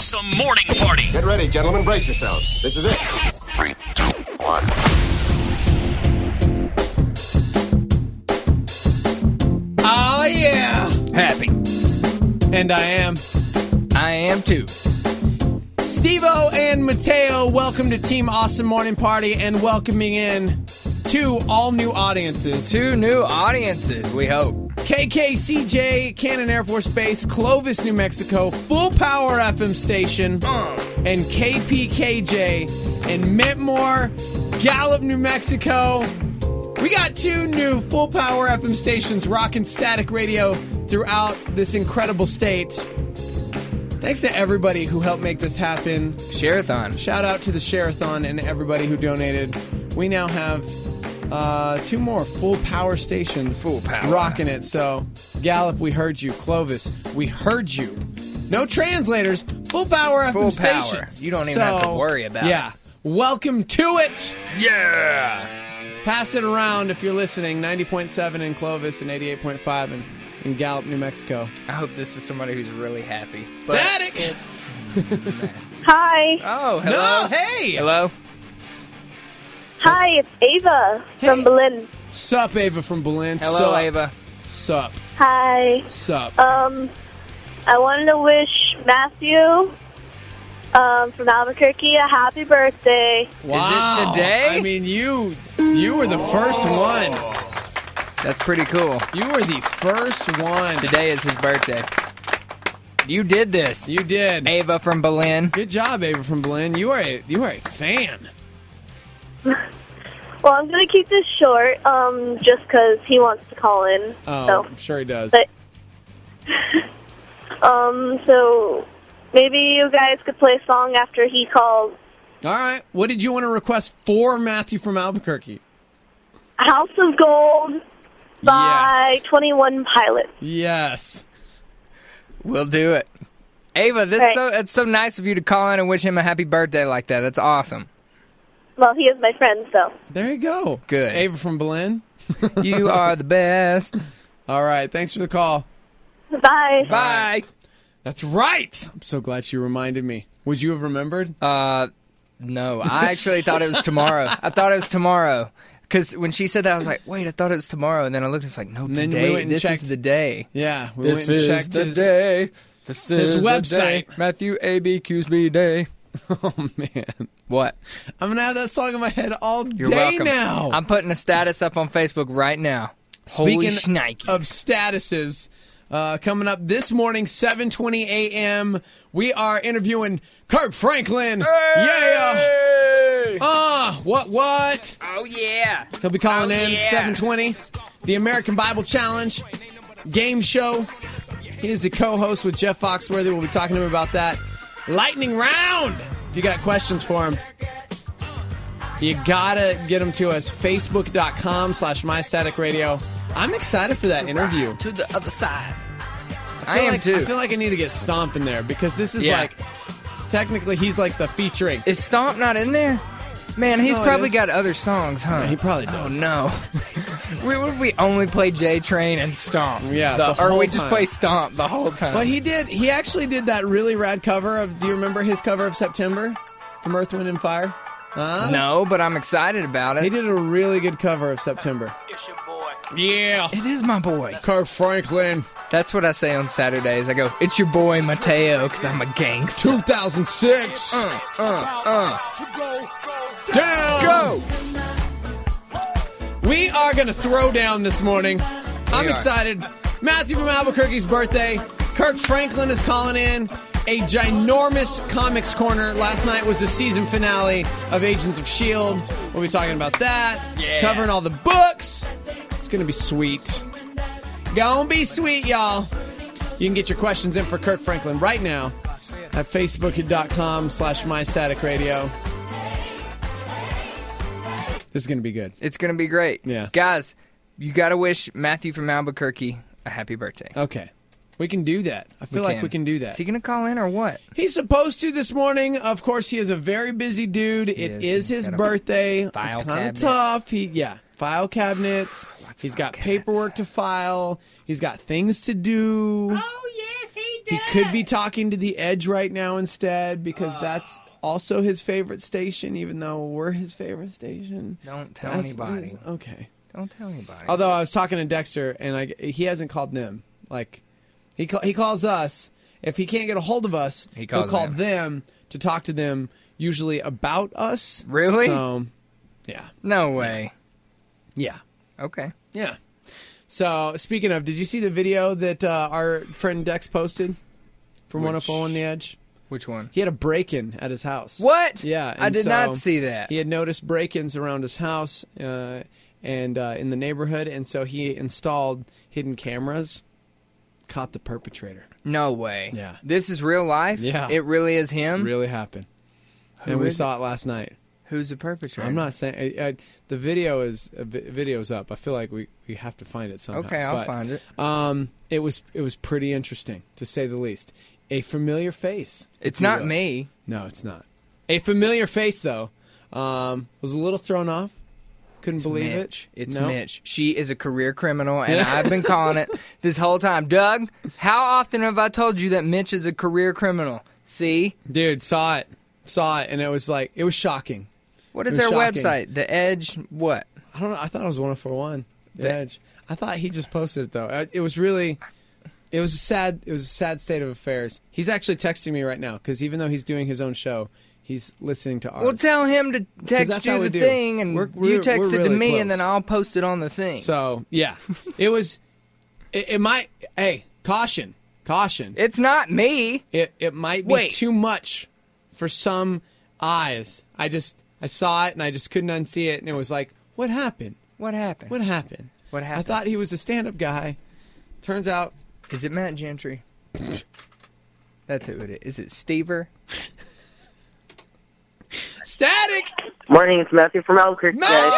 Awesome Morning Party. Get ready, gentlemen. Brace yourselves. This is it. 3, 2, 1. Oh, yeah. Happy. And I am. I am too. Steve-O and Mateo, welcome to Team Awesome Morning Party and welcoming in two all-new audiences. Two new audiences, we hope. KKCJ, Cannon Air Force Base, Clovis, New Mexico, Full Power FM station, and KPKJ in Mintmore, Gallup, New Mexico. We got two new Full Power FM stations rocking static radio throughout this incredible state. Thanks to everybody who helped make this happen. Share-a-thon. Shout out to the Share-a-thon and everybody who donated. We now have two more Full Power stations. Full Power. Rocking it. So, Gallup, we heard you. Clovis, we heard you. No translators. Full Power FM Full power. stations. You don't even have to worry about it. Yeah. Welcome to it. Yeah. Pass it around if you're listening. 90.7 in Clovis and 88.5 in Gallup, New Mexico. I hope this is somebody who's really happy. Static! But it's... Hi. Oh, hello. No, hey! Hello. Hi, it's Ava from Berlin. Sup, Ava from Berlin. Hello, Sup. Ava. Sup. Hi. Sup. I wanted to wish Matthew from Albuquerque a happy birthday. Wow. Is it today? I mean, you were the first one. That's pretty cool. You were the first one. Today is his birthday. You did this. You did. Ava from Berlin. Good job, Ava from Berlin. You are a fan. Well, I'm going to keep this short just because he wants to call in. Oh, So. I'm sure he does. But, so maybe you guys could play a song after he calls. All right. What did you want to request for Matthew from Albuquerque? House of Gold by Yes. 21 Pilots. Yes. We'll do it. Ava, it's so nice of you to call in and wish him a happy birthday like that. That's awesome. Well, he is my friend, so. There you go. Good. Ava from Berlin. You are the best. All right. Thanks for the call. Bye. Bye. That's right. I'm so glad she reminded me. Would you have remembered? No, I actually thought it was tomorrow. I thought it was tomorrow. Because when she said that, I was like, wait, I thought it was tomorrow. And then I looked, it's like, no, And then we today. went and This checked. is the day. Yeah. We This went and is checked the his day. This is his the website. day. Matthew ABQsB Day. Oh, man. What? I'm going to have that song in my head all You're day welcome. now. I'm putting a status up on Facebook right now. Holy Speaking shnikes. of statuses, coming up this morning, 7:20 a.m., we are interviewing Kirk Franklin. Hey! Yeah. What? Oh, yeah. He'll be calling in yeah. 7:20. The American Bible Challenge game show. He is the co-host with Jeff Foxworthy. We'll be talking to him about that. Lightning round. If you got questions for him, you gotta get them to us. Facebook.com/MyStaticRadio. I'm excited for that interview. To the other side. I am too. I feel like I need to get Stomp in there because this is Yeah. like, technically he's like the featuring. Is Stomp not in there? Man, he's No, it probably is. got other songs, huh? Yeah, he probably does. Oh, no. we only play J-Train and Stomp? Yeah, the or whole we just time. play Stomp the whole time? But he actually did that really rad cover of, do you remember his cover of September from Earth, Wind, and Fire? No, but I'm excited about it. He did a really good cover of September. Yeah. It is my boy. Kirk Franklin. That's what I say on Saturdays. I go, it's your boy Mateo, because I'm a gangster. 2006. Down. Go! We are going to throw down this morning. I'm are. excited. Matthew from Albuquerque's birthday. Kirk Franklin is calling in. A ginormous comics corner. Last night was the season finale of Agents of S.H.I.E.L.D. We'll be talking about that. Yeah. Covering all the books. It's going to be sweet. Gonna be sweet, y'all. You can get your questions in for Kirk Franklin right now at Facebook.com/MyStaticRadio. This is going to be good. It's going to be great. Yeah. Guys, you got to wish Matthew from Albuquerque a happy birthday. Okay. We can do that. I feel like we can do that. Is he going to call in or what? He's supposed to this morning. Of course, he is a very busy dude. It is his got a birthday. It's file kind of cabinet. tough. File cabinets. He's got cabinets. paperwork to file. He's got things to do. Oh, yes, he He could be talking to the Edge right now instead because that's also his favorite station, even though we're his favorite station. Don't tell anybody. Okay. Don't tell anybody. Although I was talking to Dexter, and he hasn't called them. Like, he calls us. If he can't get a hold of us, he'll call them to talk to them, usually about us. Really? So, yeah. No way. Yeah. Okay. Yeah. So, speaking of, did you see the video that our friend Dex posted from 104 on the Edge? Which one? He had a break-in at his house. What? Yeah. I did not see that. He had noticed break-ins around his house and in the neighborhood, and so he installed hidden cameras, caught the perpetrator. No way. Yeah. This is real life? Yeah. It really is him? Really happened. Who and we is saw it last night. Who's the perpetrator? I'm not saying the video's up. I feel like we have to find it somehow. Okay, I'll find it. It was pretty interesting, to say the least. A familiar face. It's not me. No, it's not. A familiar face, though. Was a little thrown off. Couldn't believe Mitch. it. It's Mitch. She is a career criminal, and I've been calling it this whole time. Doug, how often have I told you that Mitch is a career criminal? See? Dude, saw it, and it was shocking. What is It was their shocking. website? The Edge, what? I don't know. I thought it was 104.1. The Edge. I thought he just posted it though. It was a sad state of affairs. He's actually texting me right now because even though he's doing his own show, he's listening to ours. Well, tell him to text you the thing, and you text it to me, and then I'll post it on the thing. So yeah, it might. Hey, caution. It's not me. It might be too much for some eyes. I saw it and I just couldn't unsee it, and it was like, what happened? What happened? What happened? What happened? I thought he was a stand-up guy. Turns out, is it Matt Gentry? That's who it is. Is it Stever? Static. Morning, it's Matthew from Albuquerque. Matthew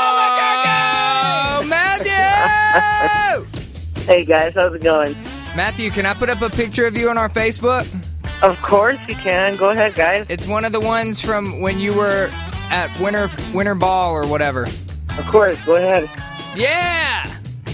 Oh, Matthew! Hey guys, how's it going? Matthew, can I put up a picture of you on our Facebook? Of course you can. Go ahead, guys. It's one of the ones from when you were at Winter Ball or whatever. Of course, go ahead. Yeah!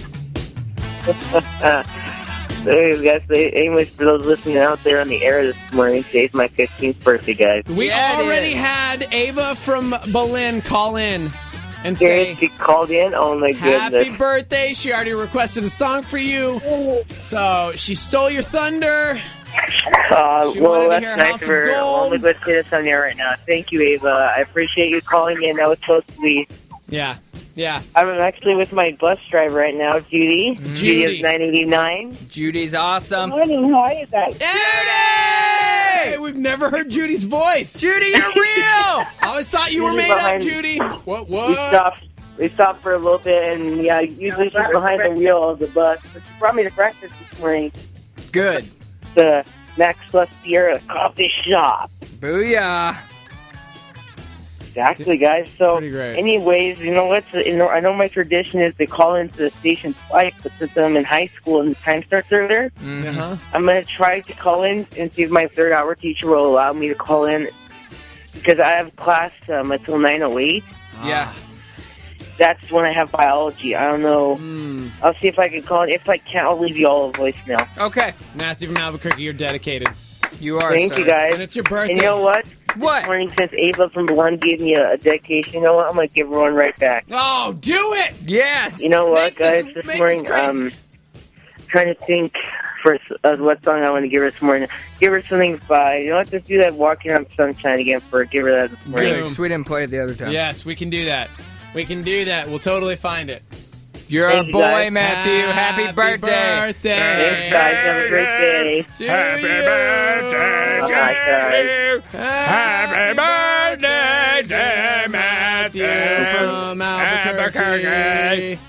Hey guys, anyways, for those listening out there on the air this morning, today's my 15th birthday, guys. We already had Ava from Berlin call in and Seriously, say, she called in? Oh my goodness. happy birthday. She already requested a song for you. So she stole your thunder. She wanted well, to that's hear nice House of of her. Gold. Only good to say this on the air right now. Thank you, Ava. I appreciate you calling in. That was so sweet. Yeah. I'm actually with my bus driver right now, Judy. Judy is 989. Judy's awesome. Morning, how are you guys? Hey! We've never heard Judy's voice. Judy, you're real! I always thought you were made up, behind- Judy. What? We stopped for a little bit, and yeah, usually she's behind the wheel of the bus. But she brought me to breakfast this morning. Good. The Max Plus Sierra Coffee Shop. Booyah. Exactly, guys. So, Pretty great. anyways, you know what? I know my tradition is to call into the station twice, but since I'm in high school and the time starts earlier, Uh-huh. I'm going to try to call in and see if my third-hour teacher will allow me to call in because I have class until 9:08. Yeah. That's when I have biology. I don't know. I'll see if I can call in. If I can't, I'll leave you all a voicemail. Okay. Matthew from Albuquerque, you're dedicated. You are, Thank sir. you, guys. And it's your birthday. And you know what? What? This morning, since Ava from Berlin gave me a dedication, you know what? I'm going to give her one right back. Oh, do it! Yes. You know what, Make guys? this- This make morning, this crazy. trying to think for what song I want to give her this morning. Give her something by, you know what? Just do that Walking on Sunshine again for her. Give her that this morning. Good. Good. We didn't play it the other time. Yes, we can do that. We'll totally find it. You're Thank a you, boy, guys. Matthew. Happy birthday. Thanks, guys. Have a great day. To Happy you. birthday, Bye, guys. Happy birthday, dear Matthew Matthew from Albuquerque. Happy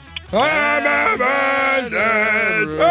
birthday to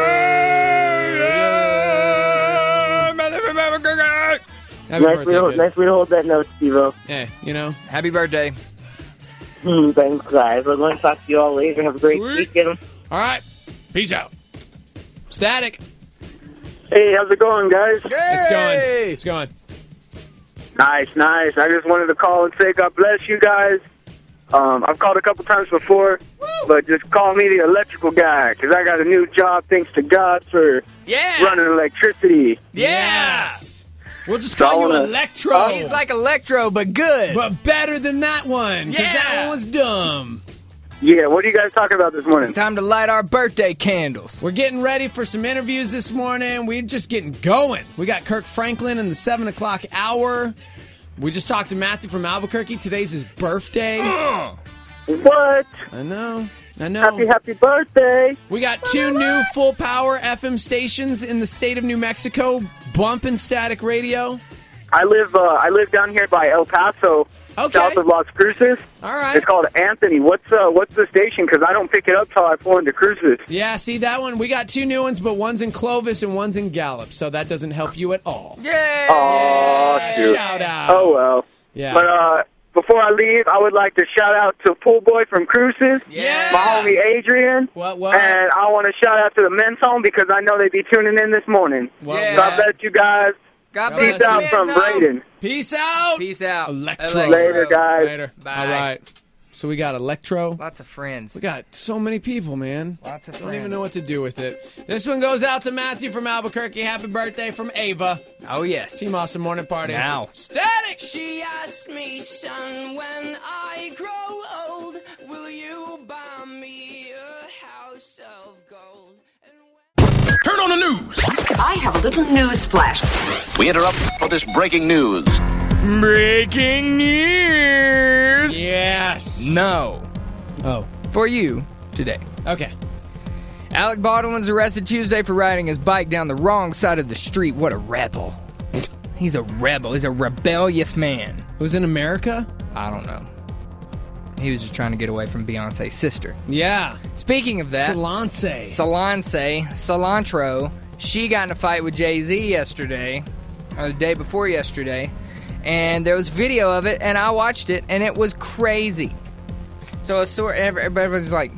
you. Happy Nice birthday, kid. way to hold that note, Steve-O. Hey, you know, Happy birthday. Thanks, guys. We're going to talk to you all later. Have a great Sweet. weekend. all right. Peace out. Static. Hey, how's it going, guys? It's going. Nice. I just wanted to call and say God bless you guys. I've called a couple times before. but just call me the electrical guy because I got a new job thanks to God for running electricity. Yes. We'll just call you Electro. He's like Electro, but good. But better than that one, because that one was dumb. Yeah, what are you guys talking about this morning? It's time to light our birthday candles. We're getting ready for some interviews this morning. We're just getting going. We got Kirk Franklin in the 7 o'clock hour. We just talked to Matthew from Albuquerque. Today's his birthday. What? I know. Happy birthday. We got 2 new full power FM stations in the state of New Mexico, bumping static radio. I live down here by El Paso, south of Las Cruces. All right. It's called Anthony. What's the station? Because I don't pick it up till I pull into Cruces. Yeah, see that one? We got 2 new ones, but one's in Clovis and one's in Gallup, so that doesn't help you at all. Yay! Oh, shoot. Shout out. Oh, well. Yeah. But before I leave, I would like to shout out to Pool Boy from Cruces, Yeah. my homie Adrian, What? and I want to shout out to the men's home because I know they be tuning in this morning. What? God bless you guys. God bless Peace out you. from Braden. Peace out. Peace out. Electro. Later, guys. Later. Bye. All right. So we got Electro. Lots of friends. We got so many people, man. Lots of Don't friends. even know what to do with it. This one goes out to Matthew from Albuquerque. Happy birthday from Ava. Oh, yes. Team Awesome Morning Party. Now. Static. She asked me, son, when I grow old, will you buy me a house of gold? Turn on the news. I have a little news flash. We interrupt for this breaking news. Breaking news! Yes. No. Oh. For you today. Okay. Alec Baldwin was arrested Tuesday for riding his bike down the wrong side of the street. What a rebel. He's a rebel. He's a rebellious man. It was in America? I don't know. He was just trying to get away from Beyonce's sister. Yeah. Speaking of that, Cilantro, she got in a fight with Jay-Z yesterday, or the day before yesterday, and there was video of it, and I watched it, and it was crazy. So everybody's like,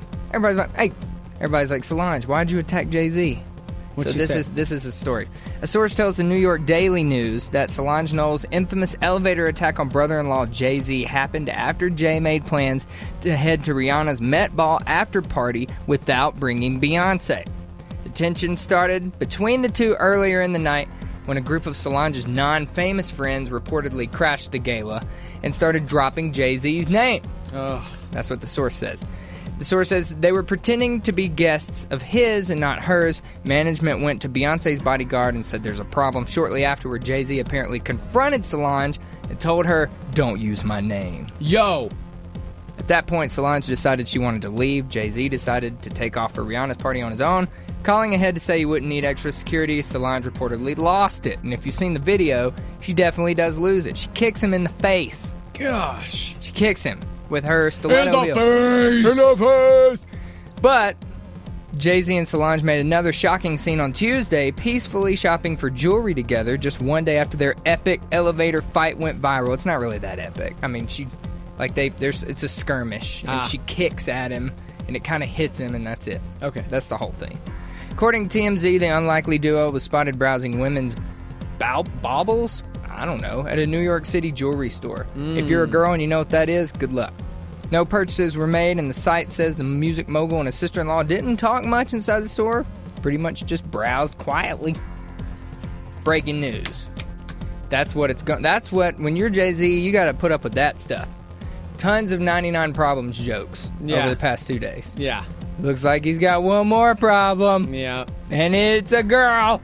Solange, why'd you attack Jay-Z? This is a story. A source tells the New York Daily News that Solange Knowles' infamous elevator attack on brother-in-law Jay-Z happened after Jay made plans to head to Rihanna's Met Ball after party without bringing Beyonce. The tension started between the two earlier in the night when a group of Solange's non-famous friends reportedly crashed the gala and started dropping Jay-Z's name. Ugh. That's what the source says. The source says they were pretending to be guests of his and not hers. Management went to Beyonce's bodyguard and said there's a problem. Shortly afterward, Jay-Z apparently confronted Solange and told her, "Don't use my name." Yo. At that point, Solange decided she wanted to leave. Jay-Z decided to take off for Rihanna's party on his own. Calling ahead to say he wouldn't need extra security, Solange reportedly lost it. And if you've seen the video, she definitely does lose it. She kicks him in the face. Gosh. She kicks him with her stiletto In the heel. face. In the face. But Jay-Z and Solange made another shocking scene on Tuesday, peacefully shopping for jewelry together just one day after their epic elevator fight went viral. It's not really that epic. I mean, it's a skirmish, and she kicks at him, and it kind of hits him, and that's it. Okay. That's the whole thing. According to TMZ, the unlikely duo was spotted browsing women's baubles, I don't know, at a New York City jewelry store. If you're a girl and you know what that is, good luck. No purchases were made, and the site says the music mogul and his sister-in-law didn't talk much inside the store. Pretty much just browsed quietly. Breaking news. That's what when you're Jay-Z, you got to put up with that stuff. Tons of 99 Problems jokes over the past 2 days. Yeah. Looks like he's got one more problem. Yeah. And it's a girl.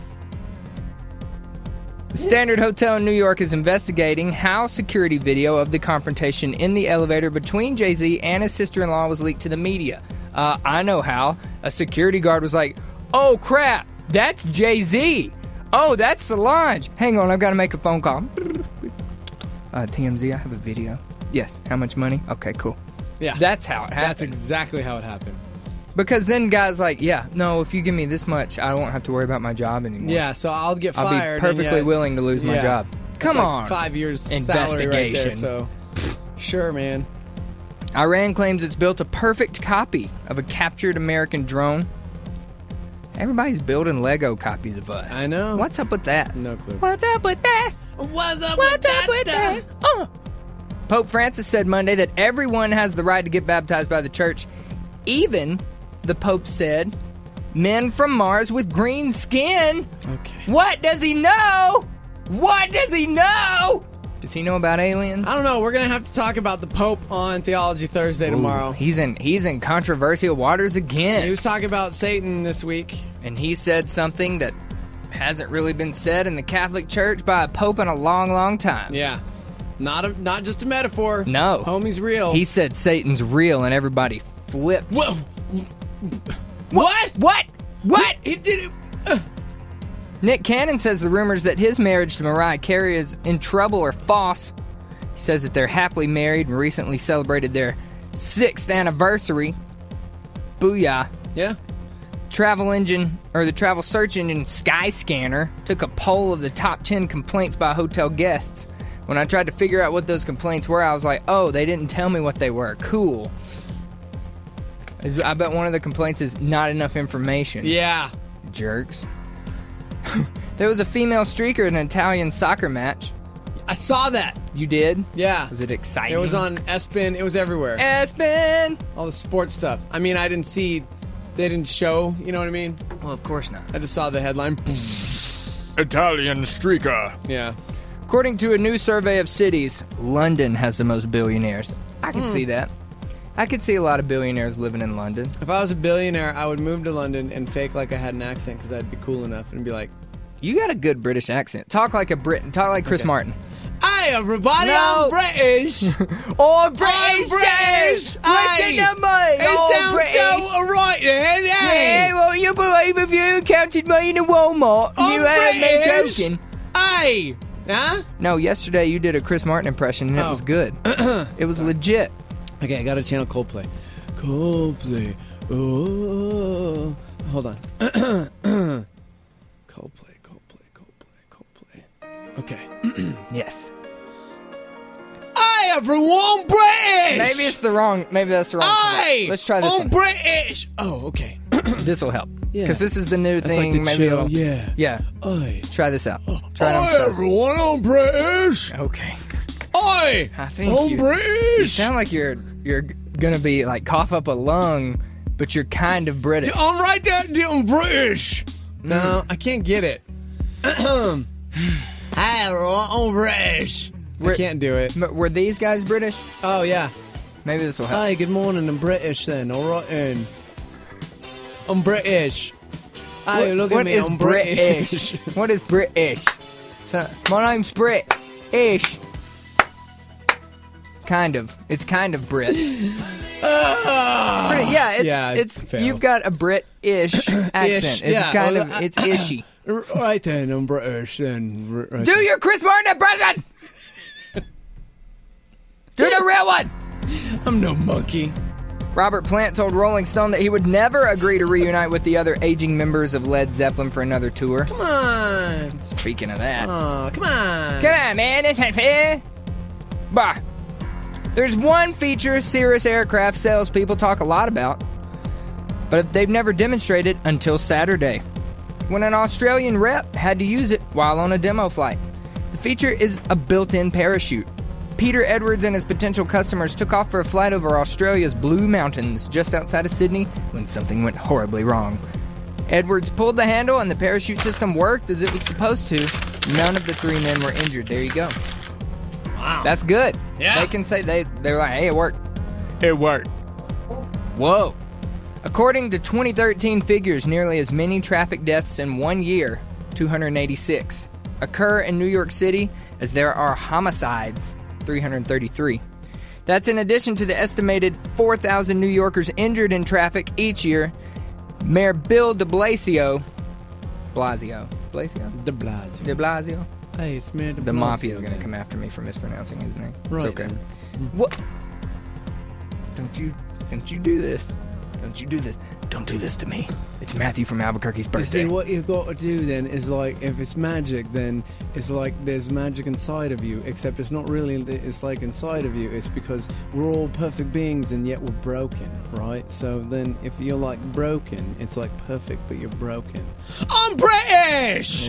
The Standard Hotel in New York is investigating how security video of the confrontation in the elevator between Jay-Z and his sister-in-law was leaked to the media. I know how. A security guard was like, "Oh, crap, that's Jay-Z. Oh, that's Solange. Hang on, I've got to make a phone call." TMZ, I have a video. Yes, how much money? Okay, cool. Yeah. That's how it happened. That's exactly how it happened. Because then guys like, yeah, no, if you give me this much, I won't have to worry about my job anymore. Yeah, so I'll get I'll fired. be perfectly willing to lose my job. Come like on. 5 years Investigation. salary right there, so sure, man. Iran claims it's built a perfect copy of a captured American drone. Everybody's building Lego copies of us. I know. What's up with that? No clue. What's up with that? What's up with that? Pope Francis said Monday that everyone has the right to get baptized by the church, Even, the Pope said, men from Mars with green skin. Okay. What does he know? What does he know? Does he know about aliens? I don't know. We're going to have to talk about the Pope on Theology Thursday tomorrow. He's in controversial waters again. He was talking about Satan this week. And he said something that hasn't really been said in the Catholic Church by a Pope in a long, long time. Yeah. Not just a metaphor. No. Homie's real. He said Satan's real and everybody flipped. Whoa. What? What? He did it. Nick Cannon says the rumors that his marriage to Mariah Carey is in trouble are false. He says that they're happily married and recently celebrated their 6th anniversary. Booyah. Yeah. The travel search engine Skyscanner took a poll of the top 10 complaints by hotel guests. When I tried to figure out what those complaints were, I was like, oh, they didn't tell me what they were. Cool. I bet one of the complaints is not enough information. Yeah. Jerks. There was a female streaker in an Italian soccer match. I saw that. You did? Yeah. Was it exciting? It was on ESPN. It was everywhere. ESPN! All the sports stuff. I mean, I didn't see... They didn't show, you know what I mean? Well, of course not. I just saw the headline. Italian streaker. Yeah. According to a new survey of cities, London has the most billionaires. I can see that. I could see a lot of billionaires living in London. If I was a billionaire, I would move to London and fake like I had an accent because I'd be cool enough and be like... You got a good British accent. Talk like a Brit. Talk like Chris Martin. Hey, everybody, No. I'm British. I'm British! Hey, Listen to me! it sounds so alright then, hey. Yeah, well, you believe if you encountered me in a Walmart, I'm you had me British. joking. Hey. Huh? No, yesterday you did a Chris Martin impression and it was good. It was legit. Okay, I got to channel Coldplay. Coldplay. Oh. Hold on. Coldplay. Okay. Yes. Hey, everyone, British! Maybe that's the wrong. Hey! Let's try this I'm one. British! Oh, okay. This will help. Yeah. Because this is the new That's thing. like the Maybe chill, it'll- yeah. Yeah. Hey. Try this out. Try it on Hey, yourself. everyone, I'm British! Okay. Hey! I think I'm you British! sound like you're gonna be like cough up a lung, but you're kind of British. I'm right there, I'm British! No, I can't get it. Hey, everyone, I'm British! I can't do it. Were these guys British? Oh, yeah. Maybe this will help. Hi, good morning. I'm British then. All right then. I'm British. Hey, look at What me. is I'm British. What is British? So, my name's Brit-ish. Kind of. It's kind of Brit. It's fail. you've got a Brit-ish accent. It's kind of it's ishy. Right then, I'm British then. Right Do then. your Chris Martin impression. Do the real one. I'm no monkey. Robert Plant told Rolling Stone that he would never agree to reunite with the other aging members of Led Zeppelin for another tour. Come on. Speaking of that. Oh, come on. Come on, man. That's not fair. Bah. There's one feature Cirrus aircraft salespeople talk a lot about, but they've never demonstrated until Saturday, when an Australian rep had to use it while on a demo flight. The feature is a built-in parachute. Peter Edwards and his potential customers took off for a flight over Australia's Blue Mountains just outside of Sydney when something went horribly wrong. Edwards pulled the handle and the parachute system worked as it was supposed to. None of the three men were injured. There you go. Wow. That's good. Yeah. They can say they're like, hey, it worked. It worked. Whoa. According to 2013 figures, nearly as many traffic deaths in 1 year, 286, occur in New York City as there are homicides, 333. That's in addition to the estimated 4,000 New Yorkers injured in traffic each year. Mayor Bill de Blasio. De Blasio. Hey, it's Mayor de Blasio. The mafia is going to come after me for mispronouncing his name. Right. It's okay. What? Don't you do this. Don't you do this. Don't do this to me. It's Matthew from Albuquerque's You birthday. see, what you've got to do then is like, if it's magic, then it's like there's magic inside of you, except it's not really, it's like inside of you. It's because we're all perfect beings and yet we're broken, right? So then if you're like broken, it's like perfect, but you're broken. I'm British!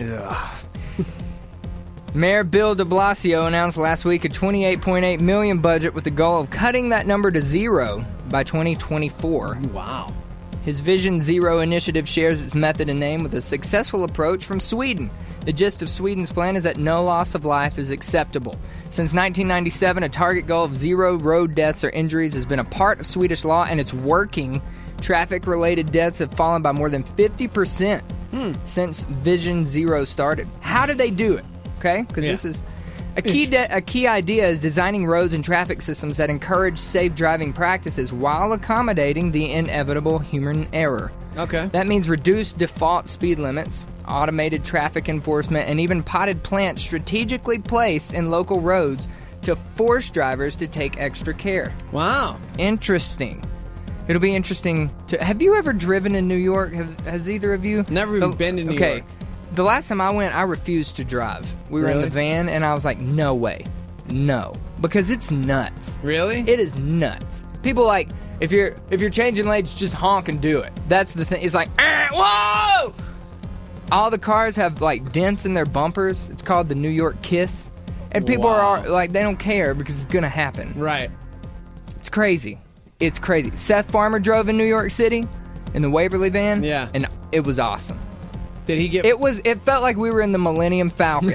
Mayor Bill de Blasio announced last week a $28.8 million budget with the goal of cutting that number to zero by 2024. Wow. His Vision Zero initiative shares its method and name with a successful approach from Sweden. The gist of Sweden's plan is that no loss of life is acceptable. Since 1997, a target goal of 0 road deaths or injuries has been a part of Swedish law, and it's working. Traffic-related deaths have fallen by more than 50% since Vision Zero started. How do they do it? Okay, because this is a key idea is designing roads and traffic systems that encourage safe driving practices while accommodating the inevitable human error. Okay. That means reduced default speed limits, automated traffic enforcement, and even potted plants strategically placed in local roads to force drivers to take extra care. Wow. Interesting. It'll be interesting to... Have you ever driven in New York? Has either of you? Never even been to New York. The last time I went, I refused to drive. We were in the van, and I was like, no way. No. Because it's nuts. Really? It is nuts. People like, if you're changing lanes, just honk and do it. That's the thing. It's like, whoa! All the cars have, like, dents in their bumpers. It's called the New York Kiss. And people are, like, they don't care because it's going to happen. Right. It's crazy. It's crazy. Seth Farmer drove in New York City in the Waverly van. Yeah. And it was awesome. Did he get... It felt like we were in the Millennium Falcon.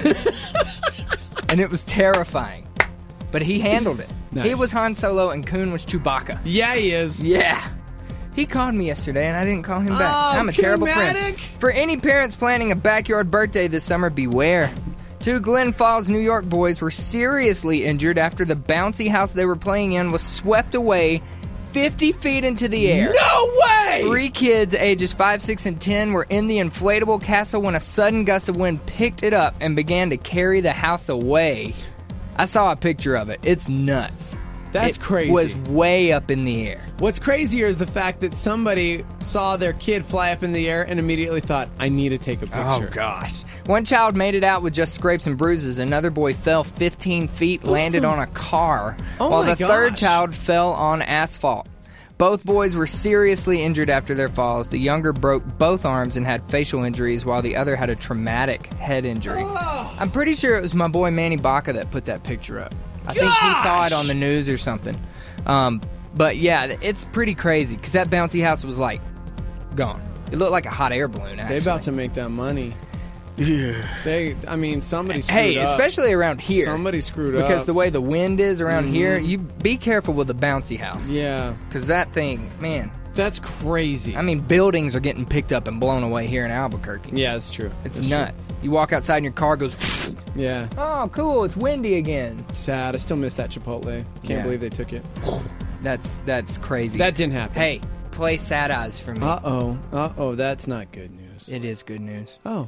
And it was terrifying. But he handled it. Nice. He was Han Solo and Kuhn was Chewbacca. Yeah, he is. Yeah. He called me yesterday and I didn't call him back. Oh, I'm a terrible Kuhn-matic. friend. For any parents planning a backyard birthday this summer, beware. 2 Glen Falls, New York boys were seriously injured after the bouncy house they were playing in was swept away 50 feet into the air. No way! 3 kids ages 5, 6, and 10 were in the inflatable castle when a sudden gust of wind picked it up and began to carry the house away. I saw a picture of it. It's nuts. That's crazy. It was way up in the air. What's crazier is the fact that somebody saw their kid fly up in the air and immediately thought, I need to take a picture. Oh, gosh. One child made it out with just scrapes and bruises. Another boy fell 15 feet, landed on a car, while the third child fell on asphalt. Both boys were seriously injured after their falls. The younger broke both arms and had facial injuries, while the other had a traumatic head injury. Oh. I'm pretty sure it was my boy Manny Baca that put that picture up. I think he saw it on the news or something. But yeah, it's pretty crazy because that bouncy house was like gone. It looked like a hot air balloon, actually. They about to make that money. Yeah. Somebody screwed up. Hey, especially around here. Somebody screwed up. Because the way the wind is around here, you be careful with the bouncy house. Yeah. Because that thing, man. That's crazy. I mean, buildings are getting picked up and blown away here in Albuquerque. Yeah, that's true. It's nuts. True. You walk outside and your car goes... Yeah. Oh, cool. It's windy again. Sad. I still miss that Chipotle. Can't believe they took it. That's crazy. That didn't happen. Hey, play Sad Eyes for me. Uh-oh. That's not good news. It is good news. Oh.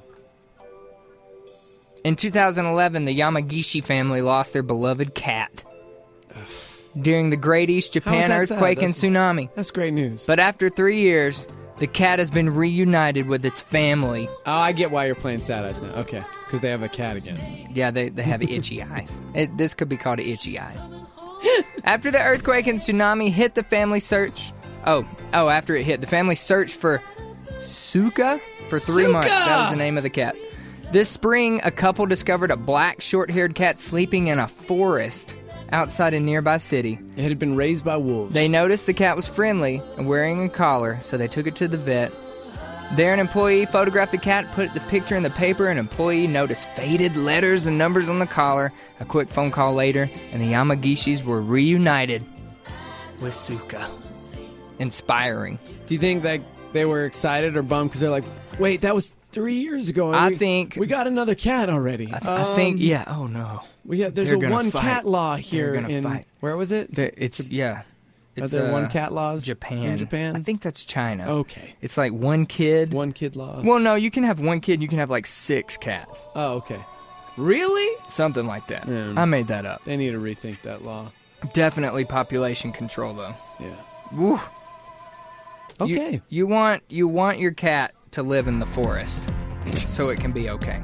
In 2011, the Yamagishi family lost their beloved cat during the Great East Japan earthquake and tsunami. That's great news. But after 3 years, the cat has been reunited with its family. Oh, I get why you're playing Sad Eyes now. Okay, because they have a cat again. Yeah, they have itchy eyes. This could be called itchy eyes. After the earthquake and tsunami hit, the family searched... after it hit, the family searched for Suka for 3 months. That was the name of the cat. This spring, a couple discovered a black, short-haired cat sleeping in a forest outside a nearby city. It had been raised by wolves. They noticed the cat was friendly and wearing a collar, so they took it to the vet. There, an employee photographed the cat, put the picture in the paper. An employee noticed faded letters and numbers on the collar. A quick phone call later, and the Yamagishis were reunited with Suka. Inspiring. Do you think that they were excited or bummed because they're like, wait, that was 3 years ago. I think we got another cat already. I think, yeah. Oh no. There's a one cat law here in fight. Where was it? It's Are there one cat laws? Japan. In Japan? I think that's China. Okay. It's like one kid laws. Well, no, you can have one kid. You can have like 6 cats. Oh, okay. Really? Something like that. Yeah. I made that up. They need to rethink that law. Definitely population control, though. Yeah. Woo. Okay. You want your cat to live in the forest so it can be okay.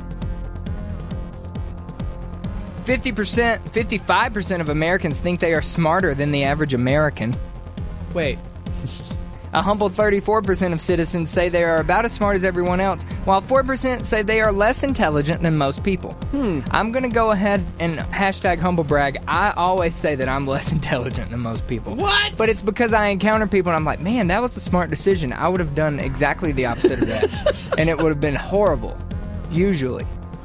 55% of Americans think they are smarter than the average American. Wait. A humble 34% of citizens say they are about as smart as everyone else, while 4% say they are less intelligent than most people. I'm going to go ahead and hashtag humble brag. I always say that I'm less intelligent than most people. What? But it's because I encounter people and I'm like, man, that was a smart decision. I would have done exactly the opposite of that. And it would have been horrible, usually.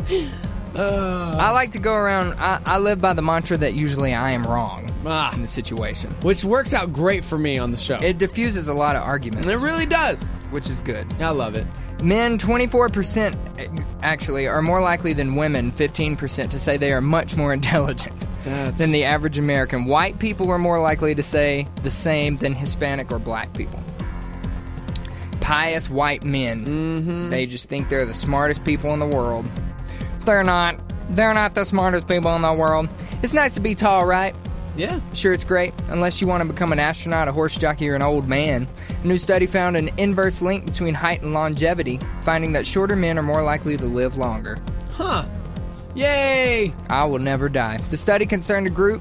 I like to go around, I live by the mantra that usually I am wrong in the situation. Which works out great for me on the show. It diffuses a lot of arguments. It really does. Which is good. I love it. Men, 24% actually, are more likely than women, 15%, to say they are much more intelligent than the average American. White people are more likely to say the same than Hispanic or black people. Pious white men. They just think they're the smartest people in the world. They're not. They're not the smartest people in the world. It's nice to be tall, right? Yeah. Sure, it's great, unless you want to become an astronaut, a horse jockey, or an old man. A new study found an inverse link between height and longevity, finding that shorter men are more likely to live longer. Huh. Yay! I will never die. The study concerned a group,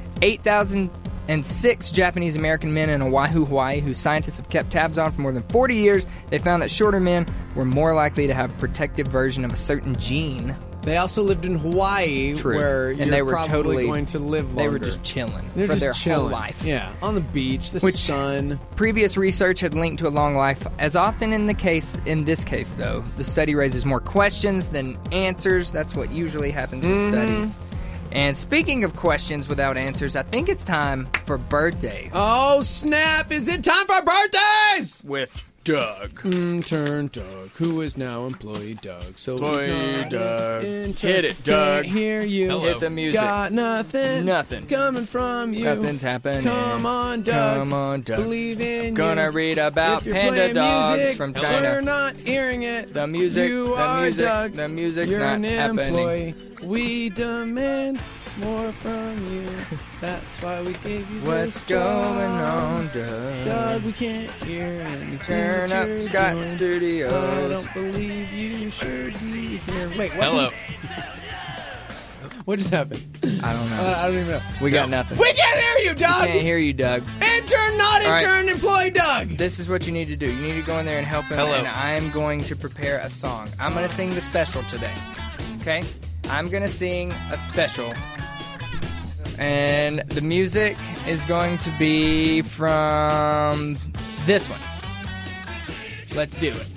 8,006 Japanese American men in Oahu, Hawaii, whose scientists have kept tabs on for more than 40 years. They found that shorter men were more likely to have a protective version of a certain gene. They also lived in Hawaii, where and you're probably going to live longer. They were just chilling They're for just their chilling. whole life. Yeah, on the beach, the sun. Previous research had linked to a long life. As often in this case, though, the study raises more questions than answers. That's what usually happens with studies. And speaking of questions without answers, I think it's time for birthdays. Oh, snap! Is it time for birthdays? With Doug. Intern Doug, who is now employee Doug. So Employee Doug. Hit it, Doug. Can't hear you. Hello. Hit the music. Got nothing. Nothing. Coming from you. Nothing's happening. Come on, Doug. Come on, Doug. Believe in you. Gonna read about If you're panda playing dogs music, from China. We're not hearing it. The music. You the are music. Doug. The music's You're not an happening. employee. We demand more from you. That's why we gave you What's this going job. on, Doug? Doug, we can't hear anything. Turn that up you're Scott doing. Studios. I don't believe you should be here. Wait, what? Hello. What just happened? I don't know. I don't even know. We got nothing. We can't hear you, Doug! We can't hear you, Doug. Intern, not All right. intern, employee Doug! This is what you need to do. You need to go in there and help him, Hello. and I am going to prepare a song. I'm going to sing the special today, okay? I'm going to sing a special, and the music is going to be from this one. Let's do it.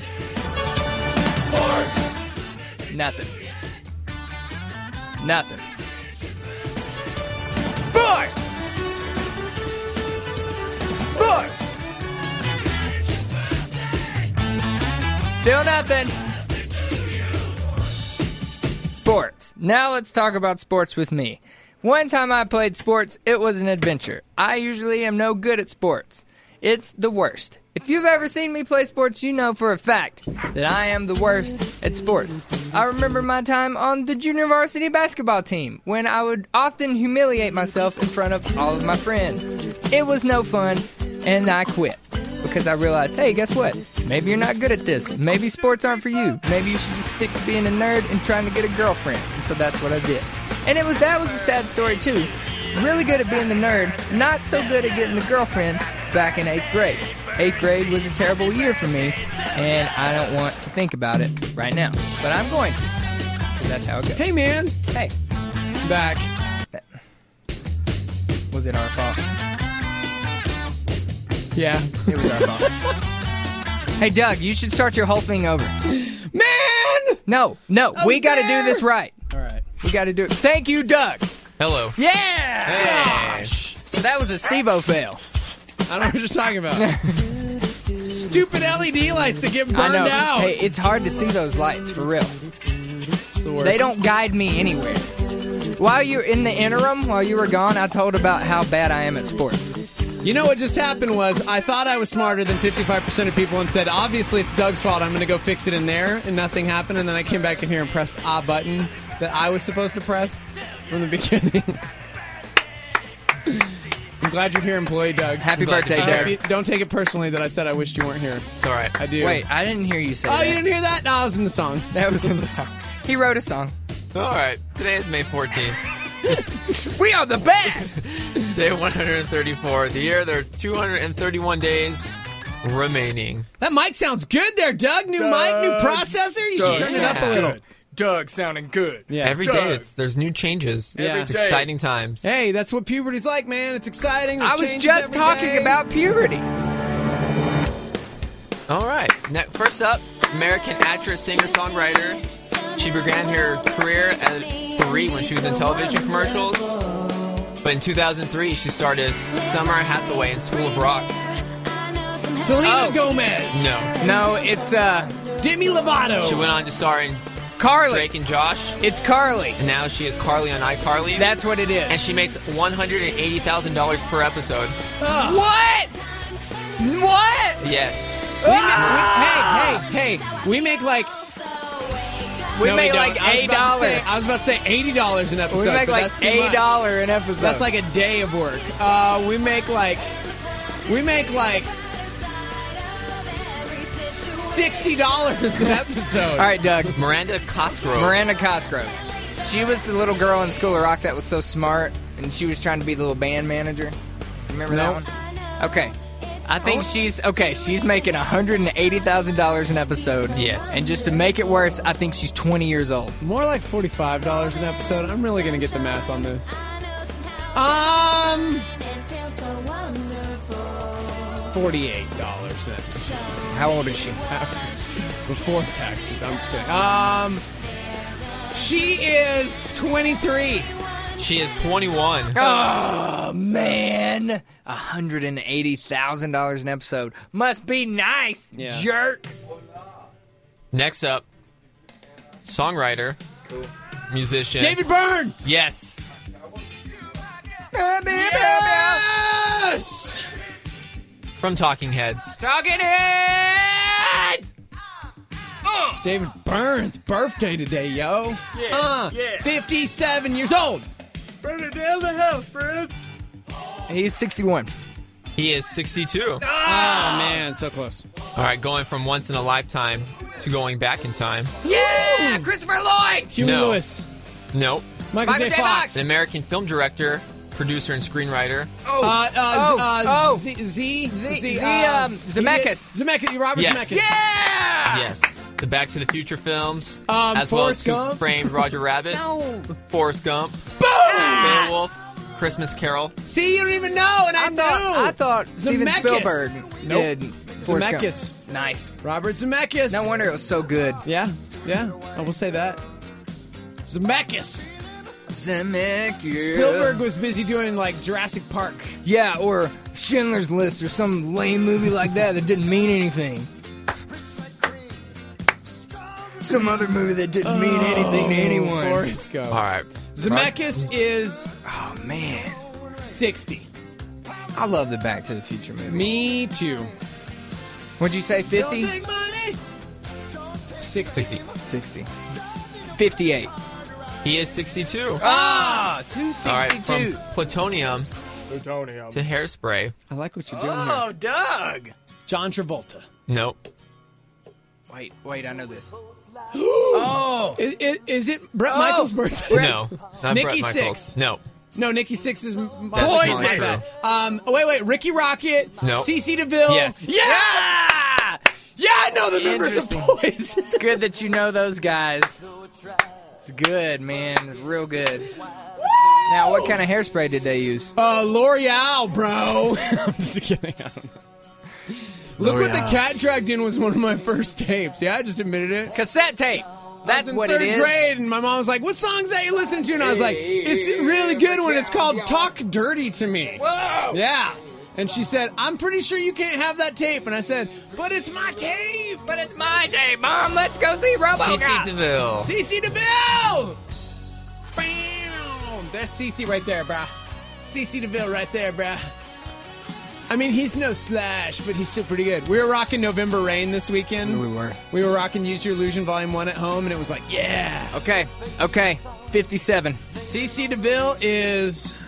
Nothing. Nothing. Sport! Sport! Still nothing. Sports. Now let's talk about sports with me. One time I played sports, it was an adventure. I usually am no good at sports. It's the worst. If you've ever seen me play sports, you know for a fact that I am the worst at sports. I remember my time on the junior varsity basketball team when I would often humiliate myself in front of all of my friends. It was no fun, and I quit because I realized, hey, guess what? Maybe you're not good at this. Maybe sports aren't for you. Maybe you should just stick to being a nerd and trying to get a girlfriend. And so that's what I did. And that was a sad story too. Really good at being the nerd, not so good at getting the girlfriend back in 8th grade. 8th grade was a terrible year for me, and I don't want to think about it right now. But I'm going to. That's how it goes. Hey, man. Hey. Back. Was it our fault? Yeah. It was our fault. Hey, Doug, you should start your whole thing over. Man! No, we got to do this right. All right. We got to do it. Thank you, Doug. Hello. Yeah! Hey. Gosh. So that was a Steve-O fail. I don't know what you're talking about. Stupid LED lights that get I burned know. out. Hey, it's hard to see those lights, for real. It's the worst. They don't guide me anywhere. While you're in the interim, while you were gone, I told about how bad I am at sports. You know what just happened was I thought I was smarter than 55% of people and said, obviously it's Doug's fault. I'm going to go fix it in there. And nothing happened. And then I came back in here and pressed a button that I was supposed to press from the beginning. I'm glad you're here, employee Doug. Happy birthday, Doug. Don't take it personally that I said I wished you weren't here. It's all right. I do. Wait, I didn't hear you say Oh, that. you didn't hear that? No, I was in the song. That was in the song. He wrote a song. All right. Today is May 14th. We are the best! Day 134. The year there are 231 days remaining. That mic sounds good there, Doug. New mic, new processor. You should turn it up a little. Doug sounding good. Yeah. Every day, there's new changes. Yeah. It's exciting times. Hey, that's what puberty's like, man. It's exciting. I was just talking about puberty. All right. First up, American actress, singer, songwriter. She began her career at 3 when she was in television commercials. But in 2003, she starred as Summer Hathaway in School of Rock. Selena Gomez. No, it's Demi Lovato. She went on to star in Carly. Drake and Josh. It's Carly. And now she is Carly on iCarly. That's what it is. And she makes $180,000 per episode. What? Yes. We make like... We make like $8. I was about to say $80 an episode. We make like $8 an episode. That's like a day of work. We make like $60 an episode. All right, Doug. Miranda Cosgrove. She was the little girl in School of Rock that was so smart, and she was trying to be the little band manager. Remember that one? Okay. I think she's making $180,000 an episode. Yes. And just to make it worse, I think she's 20 years old. More like $45 an episode. I'm really gonna get the math on this. $48 an episode. How old is she? Before taxes. I'm just kidding. She is 23. She is 21. Oh, man. $180,000 an episode. Must be nice, jerk. Next up, songwriter, musician. David Byrne. Yes. Yes! From Talking Heads. Talking Heads! David Byrne's birthday today, yo. 57 years old. Burn it down the house, Fred. He's 61. He is 62. Oh, man, so close. All right, going from once in a lifetime to going back in time. Yeah! Christopher Lloyd! Huey Lewis. Nope. Michael J. Fox. An American film director, producer, and screenwriter. Zemeckis. Zemeckis. Robert Zemeckis. Yeah! Yes. The Back to the Future films, as well as Forrest Gump. Framed Roger Rabbit. No. Forrest Gump. Boom! Beowulf. Christmas Carol. See, you don't even know, and I knew. I thought Steven Zemeckis. Spielberg did Forrest Gump. Zemeckis. Nice. Robert Zemeckis. No wonder it was so good. Yeah, I will say that. Zemeckis. Spielberg was busy doing, like, Jurassic Park. Yeah, or Schindler's List or some lame movie like that didn't mean anything. Some other movie that didn't mean anything to anyone. Forrest Gump. All right. Zemeckis is... Oh, man. 60. I love the Back to the Future movie. Me too. What'd you say, 50? Don't take money. 60. 60. 58. He is 62. Ah, All right, 262. from Plutonium to Hairspray. I like what you're doing Oh, here. Doug. John Travolta. Nope. Wait, I know this. Is it Bret Michaels' birthday? No. Not Nikki Bret Michaels. Sixx. No. No, Nikki Sixx is Poison. my bad. Wait, Ricky Rocket. No. CeCe DeVille. Yes. Yeah! Yeah, I know the members of Poison. It's good that you know those guys. It's good, man. It's real good. Now, what kind of hairspray did they use? L'Oreal, bro. I'm just kidding. I don't know. Look what the cat dragged in was one of my first tapes. Yeah, I just admitted it. Cassette tape. That's I was in what third it is. grade, and my mom was like, "What songs that you listening to?" And I was like, "It's a really good one. It's called Talk Dirty to Me." Whoa! Yeah. And she said, "I'm pretty sure you can't have that tape." And I said, "But it's my tape. But it's my tape, Mom. Let's go see RoboCop. CeCe DeVille. CeCe DeVille." Bam! That's CeCe right there, brah. CeCe DeVille right there, brah. I mean, he's no Slash, but he's still pretty good. We were rocking November Rain this weekend. We were. We were rocking Use Your Illusion Volume 1 at home, and it was like, yeah. Okay. 57. CeCe DeVille is...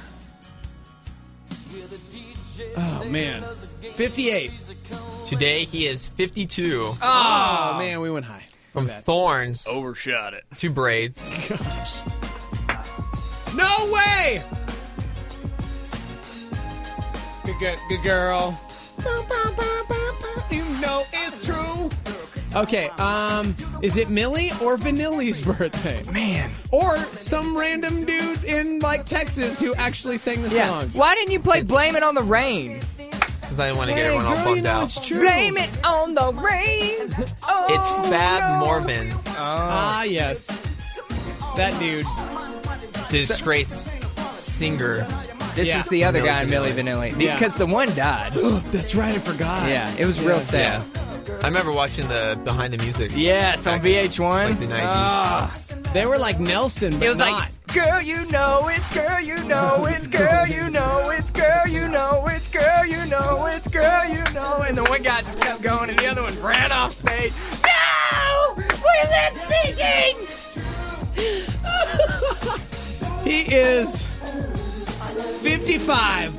Oh, man. 58. Today he is 52. Oh, man, we went high. From Thorns Overshot it. to Braids. Gosh. No way! Good girl. You know it's true. Okay, is it Millie or Vanilli's birthday? Man. Or some random dude in, like, Texas who actually sang the song? Why didn't you play Blame It on the Rain? Because I didn't want to get everyone all bummed out. It's true. Blame it on the rain. Oh, It's Fab Morvins, Ah, yes. That dude. the disgraced singer. This Yeah. is the other Milli guy, Milli Vanilli. Vanilli. Yeah. Because the one died. That's right, I forgot. Yeah, it was real sad. I remember watching the behind the music. Yes, on VH1. Like the 90s. Ah. They were like Nelson, but It was not. like, girl, you know it's girl, you know it's girl, you know it's girl, you know it's girl, you know it's girl, you know. And the one guy just kept going, and the other one ran off stage. No! We're lip syncing! He is 55.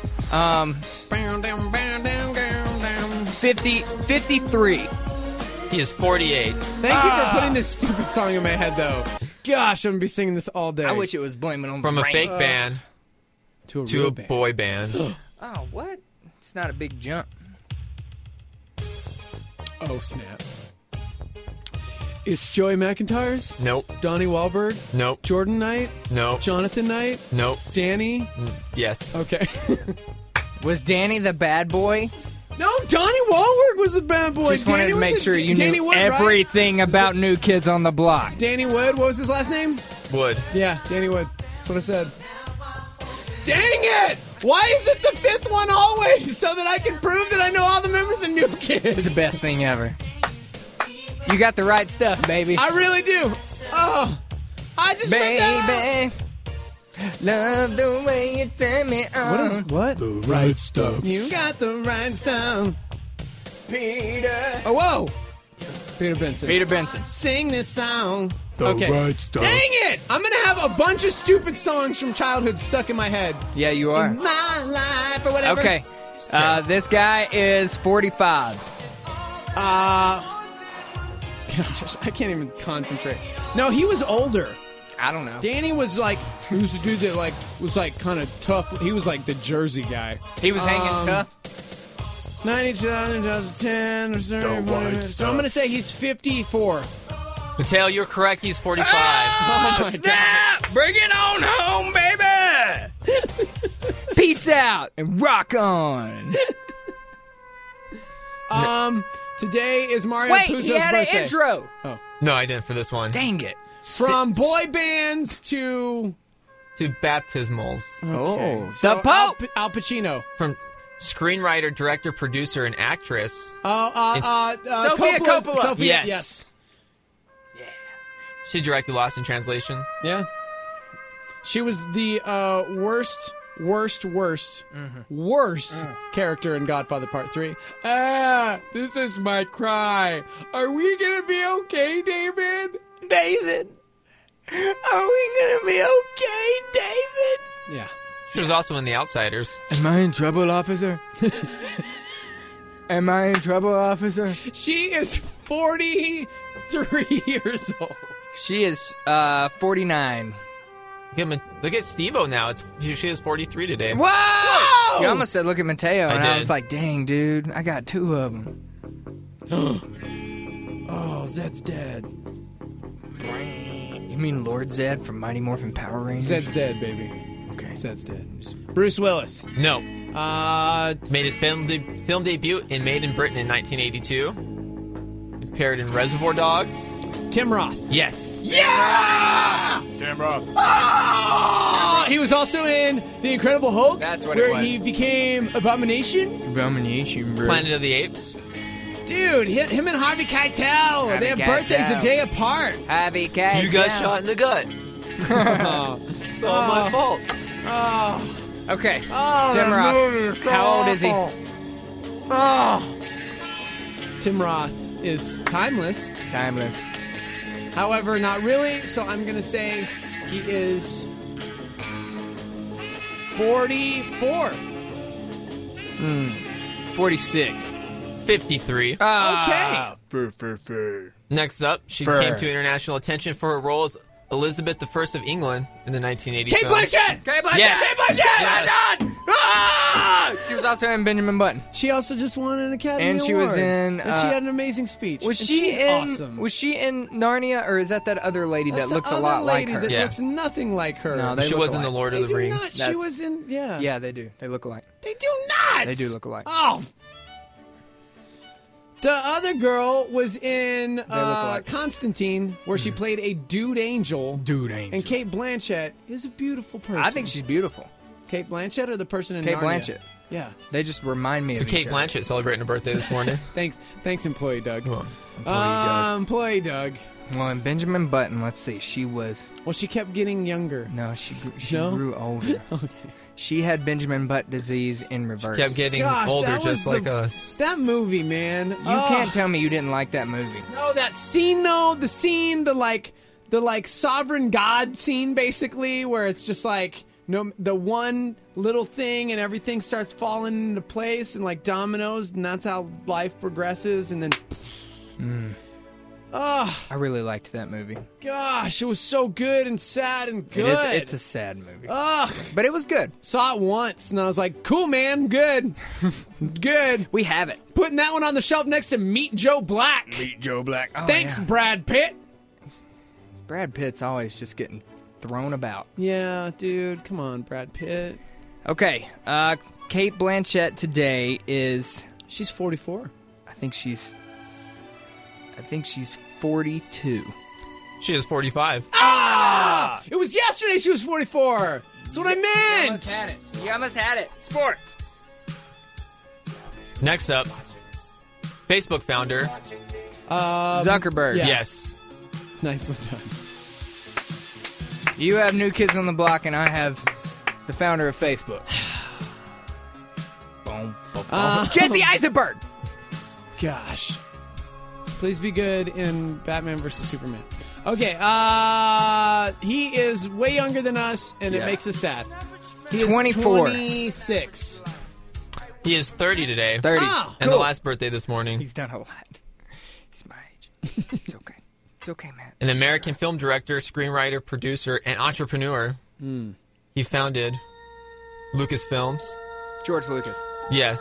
53. He is 48. Thank you for putting this stupid song in my head, though. Gosh, I'm going to be singing this all day. I wish it was Blame It on From the a Rain. fake band to to real a band. boy band. Oh, what? It's not a big jump. Oh, snap. It's Joey McIntyre's, Nope. Donnie Wahlberg, Nope. Jordan Knight, Nope. Jonathan Knight, Nope. Danny. Yes. Okay. Was Danny the bad boy? No, Donnie Wahlberg was the bad boy. Just wanted Danny to was make the- sure you Danny knew Wood, right? everything about New Kids on the Block. Danny Wood, what was his last name? Wood. Yeah, Danny Wood. That's what I said. Dang it! Why is it the fifth one always? So that I can prove that I know all the members of New Kids. It's the best thing ever. You got the right stuff, baby. I really do. Oh, I just ripped out. Baby, love the way you turn me on. What? The right stuff. You got the right stuff. Peter. Oh, whoa. Peter Benson. Peter Benson. Sing this song. The right stuff. Dang it! I'm gonna have a bunch of stupid songs from childhood stuck in my head. Yeah, you are. In my life or whatever. Okay. This guy is 45. Gosh, I can't even concentrate. No, he was older. I don't know. Danny was like, he was a dude that like was like kind of tough. He was like the Jersey guy. He was hanging tough. 90, 2010, or so I'm gonna say he's 54. Mateo, you're correct. He's 45. Oh my Snap! Bring it on home, baby! Peace out and rock on. Today is Mario Wait, Puzo's he had birthday. an intro. Oh. No, I didn't for this one. Dang it. From boy bands to baptismals. okay. Oh. So The Pope. Al Pacino. From screenwriter, director, producer, and actress. Sophia Coppola. Sophia, Yes. She directed Lost in Translation. Yeah. She was the worst character in Godfather Part 3. This is my cry. Are we gonna be okay, David? David. Are we gonna be okay, David? Yeah. She was also in The Outsiders. Am I in trouble, officer? Am I in trouble, officer? She is 43 years old. She is 49. Look at Steve-O now. She is 43 today. Whoa! You almost said look at Mateo, and I did. was like, dang, dude, I got two of them. Oh, Zed's dead. You mean Lord Zed from Mighty Morphin Power Rangers? Zed's dead, baby. Okay. Zed's dead. Bruce Willis. No. Uh, Made his film debut in Made in Britain in 1982. Appeared in Reservoir Dogs. Tim Roth. Yes. Yeah! Tim Roth. Oh! He was also in The Incredible Hulk. That's what it where was. he became Abomination. Abomination, bro. Planet of the Apes. Dude, him and Harvey Keitel. They have Harvey birthdays Keitel. a day apart. Happy Keitel. You got shot in the gut. It's all my fault. Okay. Oh, Tim that Roth. movie is so How old is he? Oh. Tim Roth is timeless. Timeless. However, not really. So I'm going to say he is 44. 46. 53. Okay. Next up, she came to international attention for her roles Elizabeth I of England in the 1980 Kate film. Blanchett! Kate Blanchett! Yes. Kate Blanchett! Yes. She was also in Benjamin Button. She also just won an Academy And Award. she was in, and she had an amazing speech. Was And she she's in? awesome. Was she in Narnia, or is that other lady That's that the looks a other lot like lady her? that Yeah. looks nothing like her. No, they She look was in The alike. Lord They of the do Rings. not. She That's- was in. Yeah. Yeah, they do. They look alike. They do not. They do look alike. Oh. The other girl was in alike. Constantine, where she played a dude angel. Dude angel. And Kate Blanchett is a beautiful person. I think she's beautiful. Kate Blanchett or the person in Kate Narnia? Blanchett. Yeah. They just remind me So of Kate each other. Blanchett celebrating a birthday this morning. Thanks, Employee Doug. Come Doug. Employee Doug. Well, in Benjamin Button, let's see. She was. Well, she kept getting younger. No, she No? grew older. Okay. She had Benjamin Button disease in reverse. Kept getting Gosh, older that was just like the- us. That movie, man. You can't tell me you didn't like that movie. No, that scene though. The scene, the sovereign God scene, basically, where it's just like the one little thing and everything starts falling into place and like dominoes, and that's how life progresses. And then, I really liked that movie. gosh, it was so good and sad and good. It's a sad movie. Ugh. But it was good. Saw it once and I was like, cool, man, good, good. We have it. Putting that one on the shelf next to Meet Joe Black. Meet Joe Black. Oh, Thanks, yeah. Brad Pitt. Brad Pitt's always just getting thrown about. Yeah, dude, come on, Brad Pitt. Okay, Kate Blanchett today is. She's 44. I think she's 42. She is 45. Ah! It was yesterday she was 44. That's what I You meant. almost had it. You almost had it. Sports. Next up, Facebook founder. Zuckerberg. yeah. Yes. Nicely done. You have New Kids on the Block, and I have the founder of Facebook. Boom, boom, boom. Jesse Eisenberg. Gosh. Please be good in Batman vs. Superman. Okay, he is way younger than us, and it Yeah. makes us sad. He is 24. 26. He is 30 today. 30. Ah, And cool. the last birthday this morning. He's done a lot. He's my age. It's okay. It's okay, man. An American film director, screenwriter, producer, and entrepreneur. He founded Lucasfilms. George Lucas. Yes.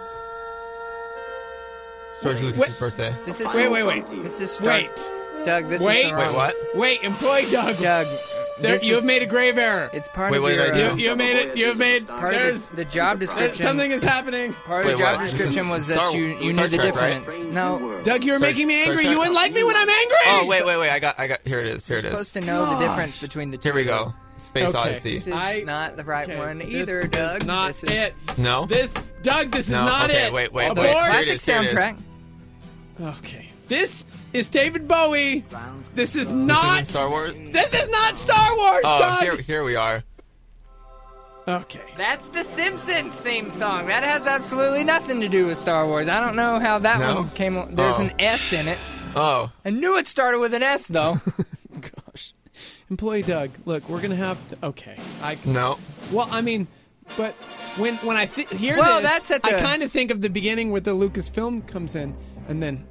George Lucas' birthday. This is Wait. This is Wait. Doug, this Wait. is the wrong. Wait, what? Wait, employee Doug. Doug, There, this you is- have made a grave error. It's part Wait, of wait, your. wait, You have made it. You have made. part There's of the job description. something is happening. Part of Wait, the job what? This is description was that Star- you Star knew the Trek, right? difference. No, Doug, you were Star- making me Star angry. Trek. You wouldn't like me when I'm angry. Oh, wait. I got. Here it is. you're supposed to know the difference between the two. Here we of those. go. Space Okay. Odyssey. This is I- not the right Okay, one this either, is Doug. Not this is it. No? Doug, this is No? not Okay, it. wait. Abort. Here it classic is, here it is. soundtrack. Okay. This is David Bowie. This is This not. isn't Star Wars? This is not Star Wars, Oh, Doug. here we are. Okay. That's the Simpsons theme song. That has absolutely nothing to do with Star Wars. I don't know how that No? one came. There's Oh. an S in it. Oh. I knew it started with an S though. Gosh. Employee Doug, look, we're gonna have to. Okay. No. Well, I mean, but when I hear Well, this, that's at I the- kind of think of the beginning where the Lucasfilm comes in, and then.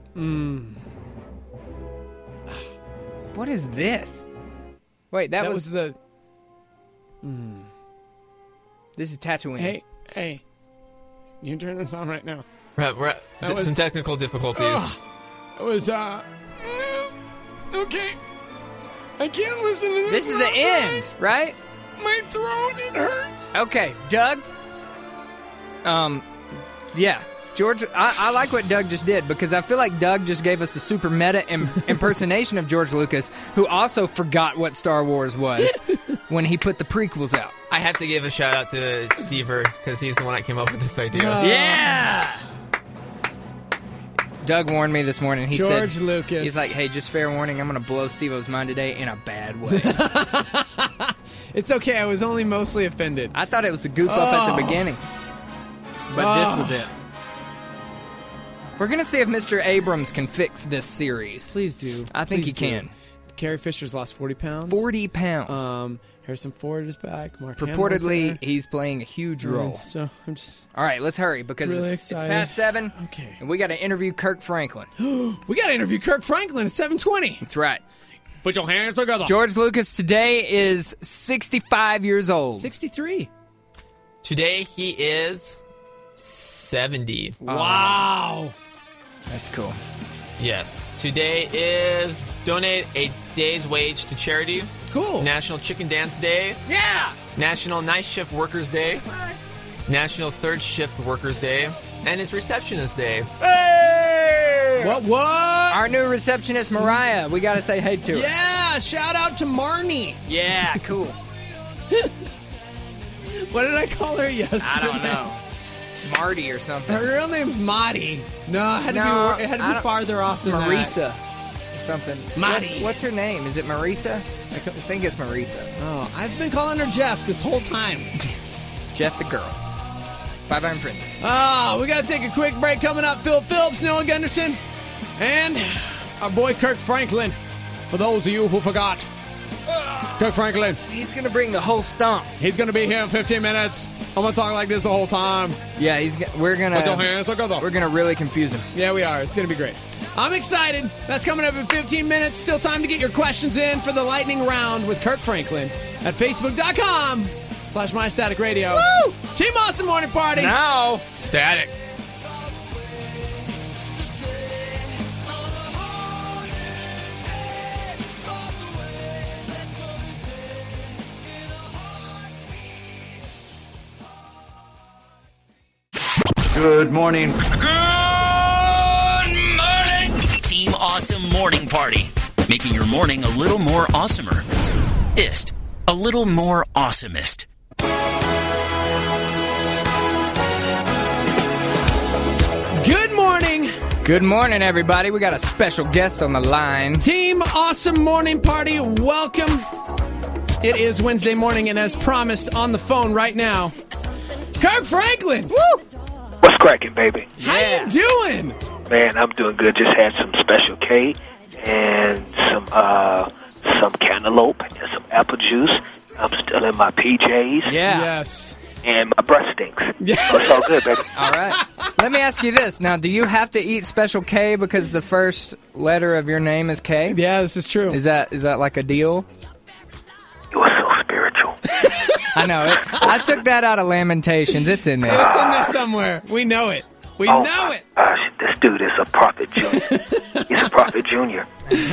What is this? Wait, that was the. this is Tatooine. Hey. You can turn this on right now. We're at That was- some technical difficulties. It was, okay. I can't listen to this. This is the end, right? My throat, it hurts. Okay, Doug. Yeah, George. I like what Doug just did because I feel like Doug just gave us a super meta impersonation of George Lucas, who also forgot what Star Wars was when he put the prequels out. I have to give a shout out to Stever because he's the one that came up with this idea. Yeah. Doug warned me this morning. He George said, Lucas. He's like, hey, just fair warning, I'm going to blow Steve-O's mind today in a bad way. It's okay. I was only mostly offended. I thought it was a goof up at the beginning. But this was it. We're going to see if Mr. Abrams can fix this series. Please do. I think Please he do. can. Carrie Fisher's lost 40 pounds. 40 pounds. Harrison Ford is back. Mark Hamill's Purportedly, there. he's playing a huge role. So I'm just All right, let's hurry because really it's excited. past 7. Okay. And we got to interview Kirk Franklin. We got to interview Kirk Franklin at 7:20. That's right. Put your hands together. George Lucas today is 65 years old. 63. Today he is 70. Wow. That's cool. Yes. Today is donate a day's wage to charity. Cool. National Chicken Dance Day. Yeah. National Night Shift Workers Day. National Third Shift Workers Day. And it's Receptionist Day. Hey! What? Our new receptionist, Mariah. We got to say hey to her. Yeah, shout out to Marnie. Yeah, cool. What did I call her yesterday? I don't know. Marty or something. Her real name's Madi. No, it had to be farther off than Marisa or something. Madi. What's her name? Is it Marisa? I think it's Marisa. Oh, I've been calling her Jeff this whole time. Jeff the girl. 5 Iron Frenzy. Oh, we got to take a quick break. Coming up, Phil Phillips, Noah Gunderson, and our boy Kirk Franklin. For those of you who forgot, Kirk Franklin. He's going to bring the whole stomp. He's going to be here in 15 minutes. I'm going to talk like this the whole time. Yeah, we're going Put your hands together. We're going to really confuse him. Yeah, we are. It's going to be great. I'm excited. That's coming up in 15 minutes. Still time to get your questions in for the lightning round with Kirk Franklin at Facebook.com/MyStaticRadio. Woo! Team Awesome Morning Party. Now. Static. Good morning. Good morning. Team Awesome Morning Party. Making your morning a little more awesomer. Ist. A little more awesomest. Good morning. Good morning, everybody. We got a special guest on the line. Team Awesome Morning Party, welcome. It is Wednesday morning, and as promised, on the phone right now, Kirk Franklin. Woo! What's cracking, baby? How you doing? Man, I'm doing good. Just had some Special K and some cantaloupe and some apple juice. I'm still in my PJs. Yeah. Yes. And my breath stinks. Yeah. So it's all good, baby. All right. Let me ask you this. Now, do you have to eat Special K because the first letter of your name is K? Yeah, this is true. Is that like a deal? You are so spiritual. I know it. I took that out of Lamentations. It's in there. It's in there somewhere. We know it. We know it. Gosh, this dude is a prophet junior. He's a prophet junior.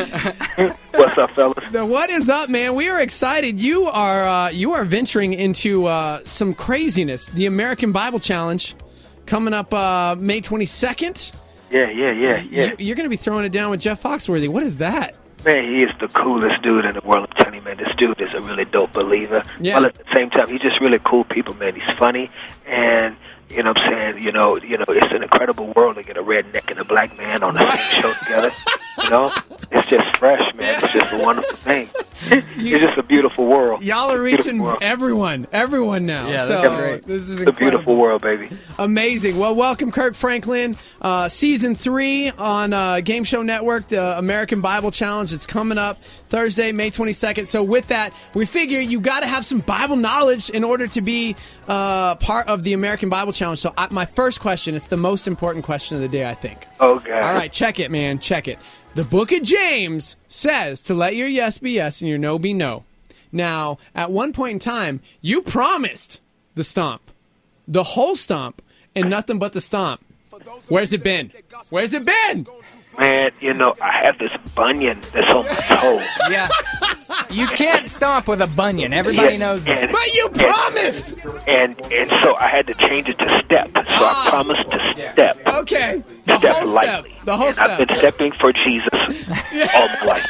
What's up, fellas? What is up, man? We are excited. You are venturing into some craziness. The American Bible Challenge coming up May 22nd. Yeah. You're going to be throwing it down with Jeff Foxworthy. What is that? Man, he is the coolest dude in the world. I'm telling you, man, this dude is a really dope believer. Yeah. While at the same time, he's just really cool people, man. He's funny, and you know what I'm saying? You know, it's an incredible world to get a redneck and a black man on the same show together. You know, it's just fresh, man. It's just a wonderful thing. It's just a beautiful world. Y'all are reaching everyone now. Yeah, so that's great. This is It's a incredible. beautiful world, baby. Amazing. Well, welcome, Kirk Franklin. Season 3 on Game Show Network, the American Bible Challenge. It's coming up Thursday, May 22nd. So with that, we figure you got to have some Bible knowledge in order to be part of the American Bible Challenge. So my first question, it's the most important question of the day, I think. Oh, God. All right, check it, man. Check it. The book of James says to let your yes be yes and your no be no. Now, at one point in time, you promised the stomp, the whole stomp, and nothing but the stomp. Where's it been? Where's it been? Man, you know, I have this bunion that's on my toe. Yeah. You can't stomp with a bunion. Everybody knows that. But you promised! And so I had to change it to step. So I promised to step. Okay. The Step whole lightly. step. The whole and step. I've been stepping for Jesus all my life,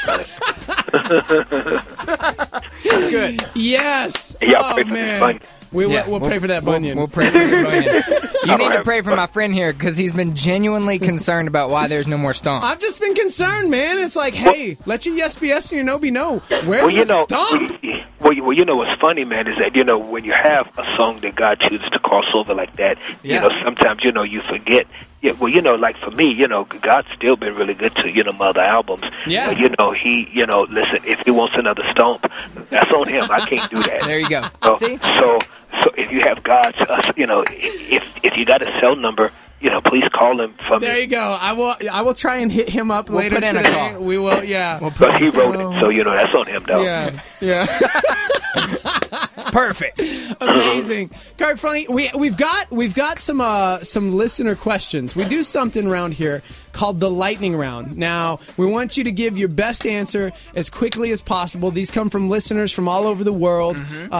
brother. Good. Yes. Y'all pray for this man. bunion. We'll pray for that bunion. We'll pray for your bunion. You need to right. pray for my friend here because he's been genuinely concerned about why there's no more stomp. I've just been concerned, man. It's like, hey, let your yes be yes and your no be no. Where's the stomp? Well, you know what's funny, man, is that, you know, when you have a song that God chooses to cross over like that, you know, sometimes, you know, you forget. Yeah, well, you know, like for me, you know, God's still been really good to, you know, my other albums. Yeah. But, you know, listen, if he wants another stomp, that's on him. I can't do that. There you go. So, See? So if you have God's, you know, if you got a cell number, please call him for me. There you go. I will try and hit him up later put in a today. call. We will, yeah. But he wrote it, so that's on him, though. Yeah. Perfect. Amazing. Kirk Franklin, we've got some listener questions. We do something around here called the lightning round. Now, we want you to give your best answer as quickly as possible. These come from listeners from all over the world.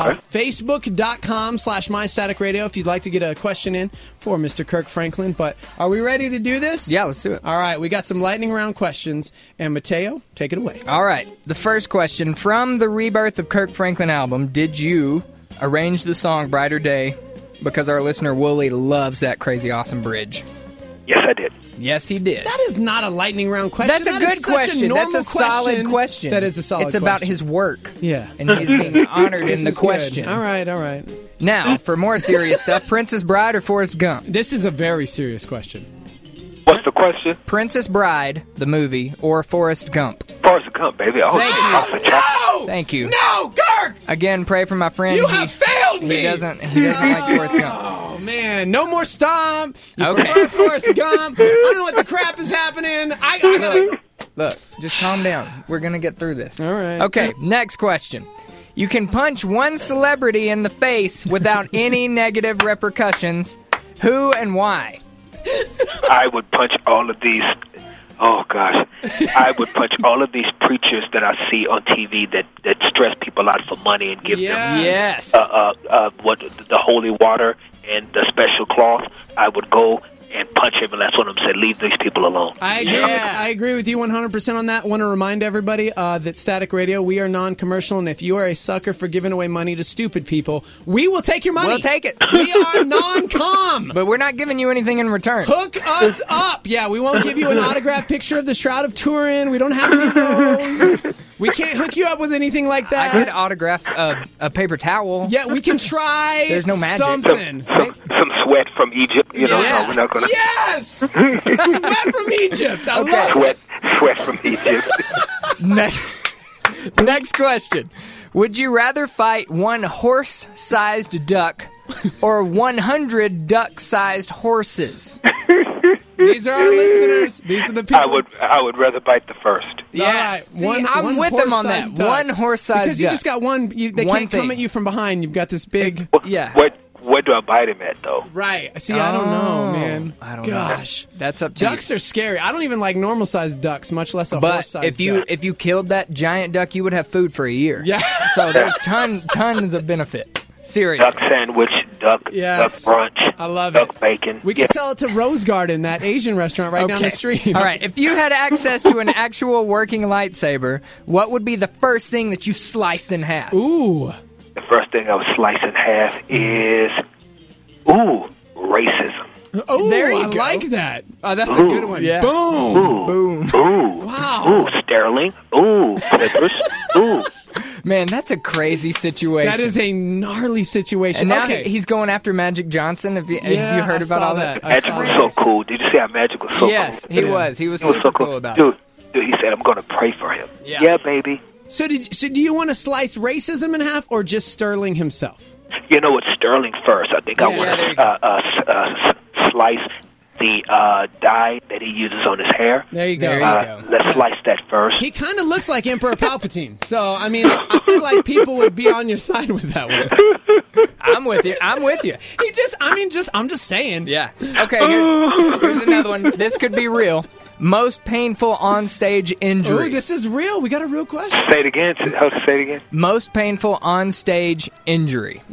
Facebook.com/MyStaticRadio if you'd like to get a question in for Mr. Kirk Franklin. But are we ready to do this? Yeah, let's do it. All right, we got some lightning round questions. And Mateo, take it away. All right. The first question, from the Rebirth of Kirk Franklin album, did you arrange the song Brighter Day? Because our listener Wooly loves that crazy awesome bridge. Yes, I did. Yes, he did. That is not a lightning round question. That's a good question. That's a solid question. That is a solid question. It's about his work. Yeah. And he's being honored in the question. All right. Now, for more serious stuff, Princess Bride or Forrest Gump? This is a very serious question. What's the question? Princess Bride, the movie, or Forrest Gump? Forrest Gump, baby. No! Thank you. No, Kirk! Again, pray for my friend. You have failed me! He doesn't like Forrest Gump. Oh, man. No more Stomp. You Okay. prefer Forrest Gump. I don't know what the crap is happening. I gotta... Look, just calm down. We're going to get through this. All right. Okay, next question. You can punch one celebrity in the face without any negative repercussions. Who and why? I would punch all of these. Oh gosh, I would punch all of these preachers that I see on TV that stress people out for money and give them what the holy water and the special cloth. I would go and punch him, and that's what I'm saying. Leave these people alone. I agree. I agree with you 100% on that. I want to remind everybody that Static Radio, we are non-commercial, and if you are a sucker for giving away money to stupid people, we will take your money. We'll take it. We are non-com. But we're not giving you anything in return. Hook us up. Yeah, we won't give you an autographed picture of the Shroud of Turin. We don't have any of those. We can't hook you up with anything like that. I could autograph a paper towel. Yeah, we can try. There's no magic. Something. Some sweat from Egypt. You know, Yes. no, we're not gonna. Yes! Sweat from Egypt. I love it. Sweat from Egypt. Next question. Would you rather fight one horse-sized duck or 100 duck-sized horses? These are our listeners. These are the people. I would rather bite the first. Yes. All right. I'm with them on that. horse-sized duck. One horse-sized duck. Because you just got one. They One can't come thing. at you from behind. You've got this big. Yeah. Where do I bite him at, though? Right. See, I don't know, man. I don't Gosh. know. That's up to Ducks are scary. I don't even like normal-sized ducks, much less a But horse-sized if duck. you killed that giant duck, you would have food for a year. Yeah. So there's tons of benefits. Seriously. Duck sandwich, duck brunch, I love duck bacon. We could sell it to Rose Garden, that Asian restaurant right down the street. All right. If you had access to an actual working lightsaber, what would be the first thing that you sliced in half? Ooh. The first thing I would slice in half is racism. Oh, There you I go. like that. Oh, that's a good one. Yeah. Boom. Boom. Wow. Sterling. Clippers. Man, that's a crazy situation. That is a gnarly situation. And now okay. he's going after Magic Johnson. Have you Yeah, heard I about saw all that. that? Magic was so cool. Did you see how Magic was so cool? Yes, he was. He was super so cool about it. Dude, he said, I'm going to pray for him. Yeah. Baby. So do you want to slice racism in half or just Sterling himself? You know what? Sterling first. I think I want there you to slice the dye that he uses on his hair. There you go. Let's slice that first. He kind of looks like Emperor Palpatine. So, I mean, I feel like people would be on your side with that one. I'm with you. I'm just saying. Yeah. Okay, here's another one. This could be real. Most painful on-stage injury. Oh, this is real. We got a real question. Say it again. How to say it again? Most painful on-stage injury.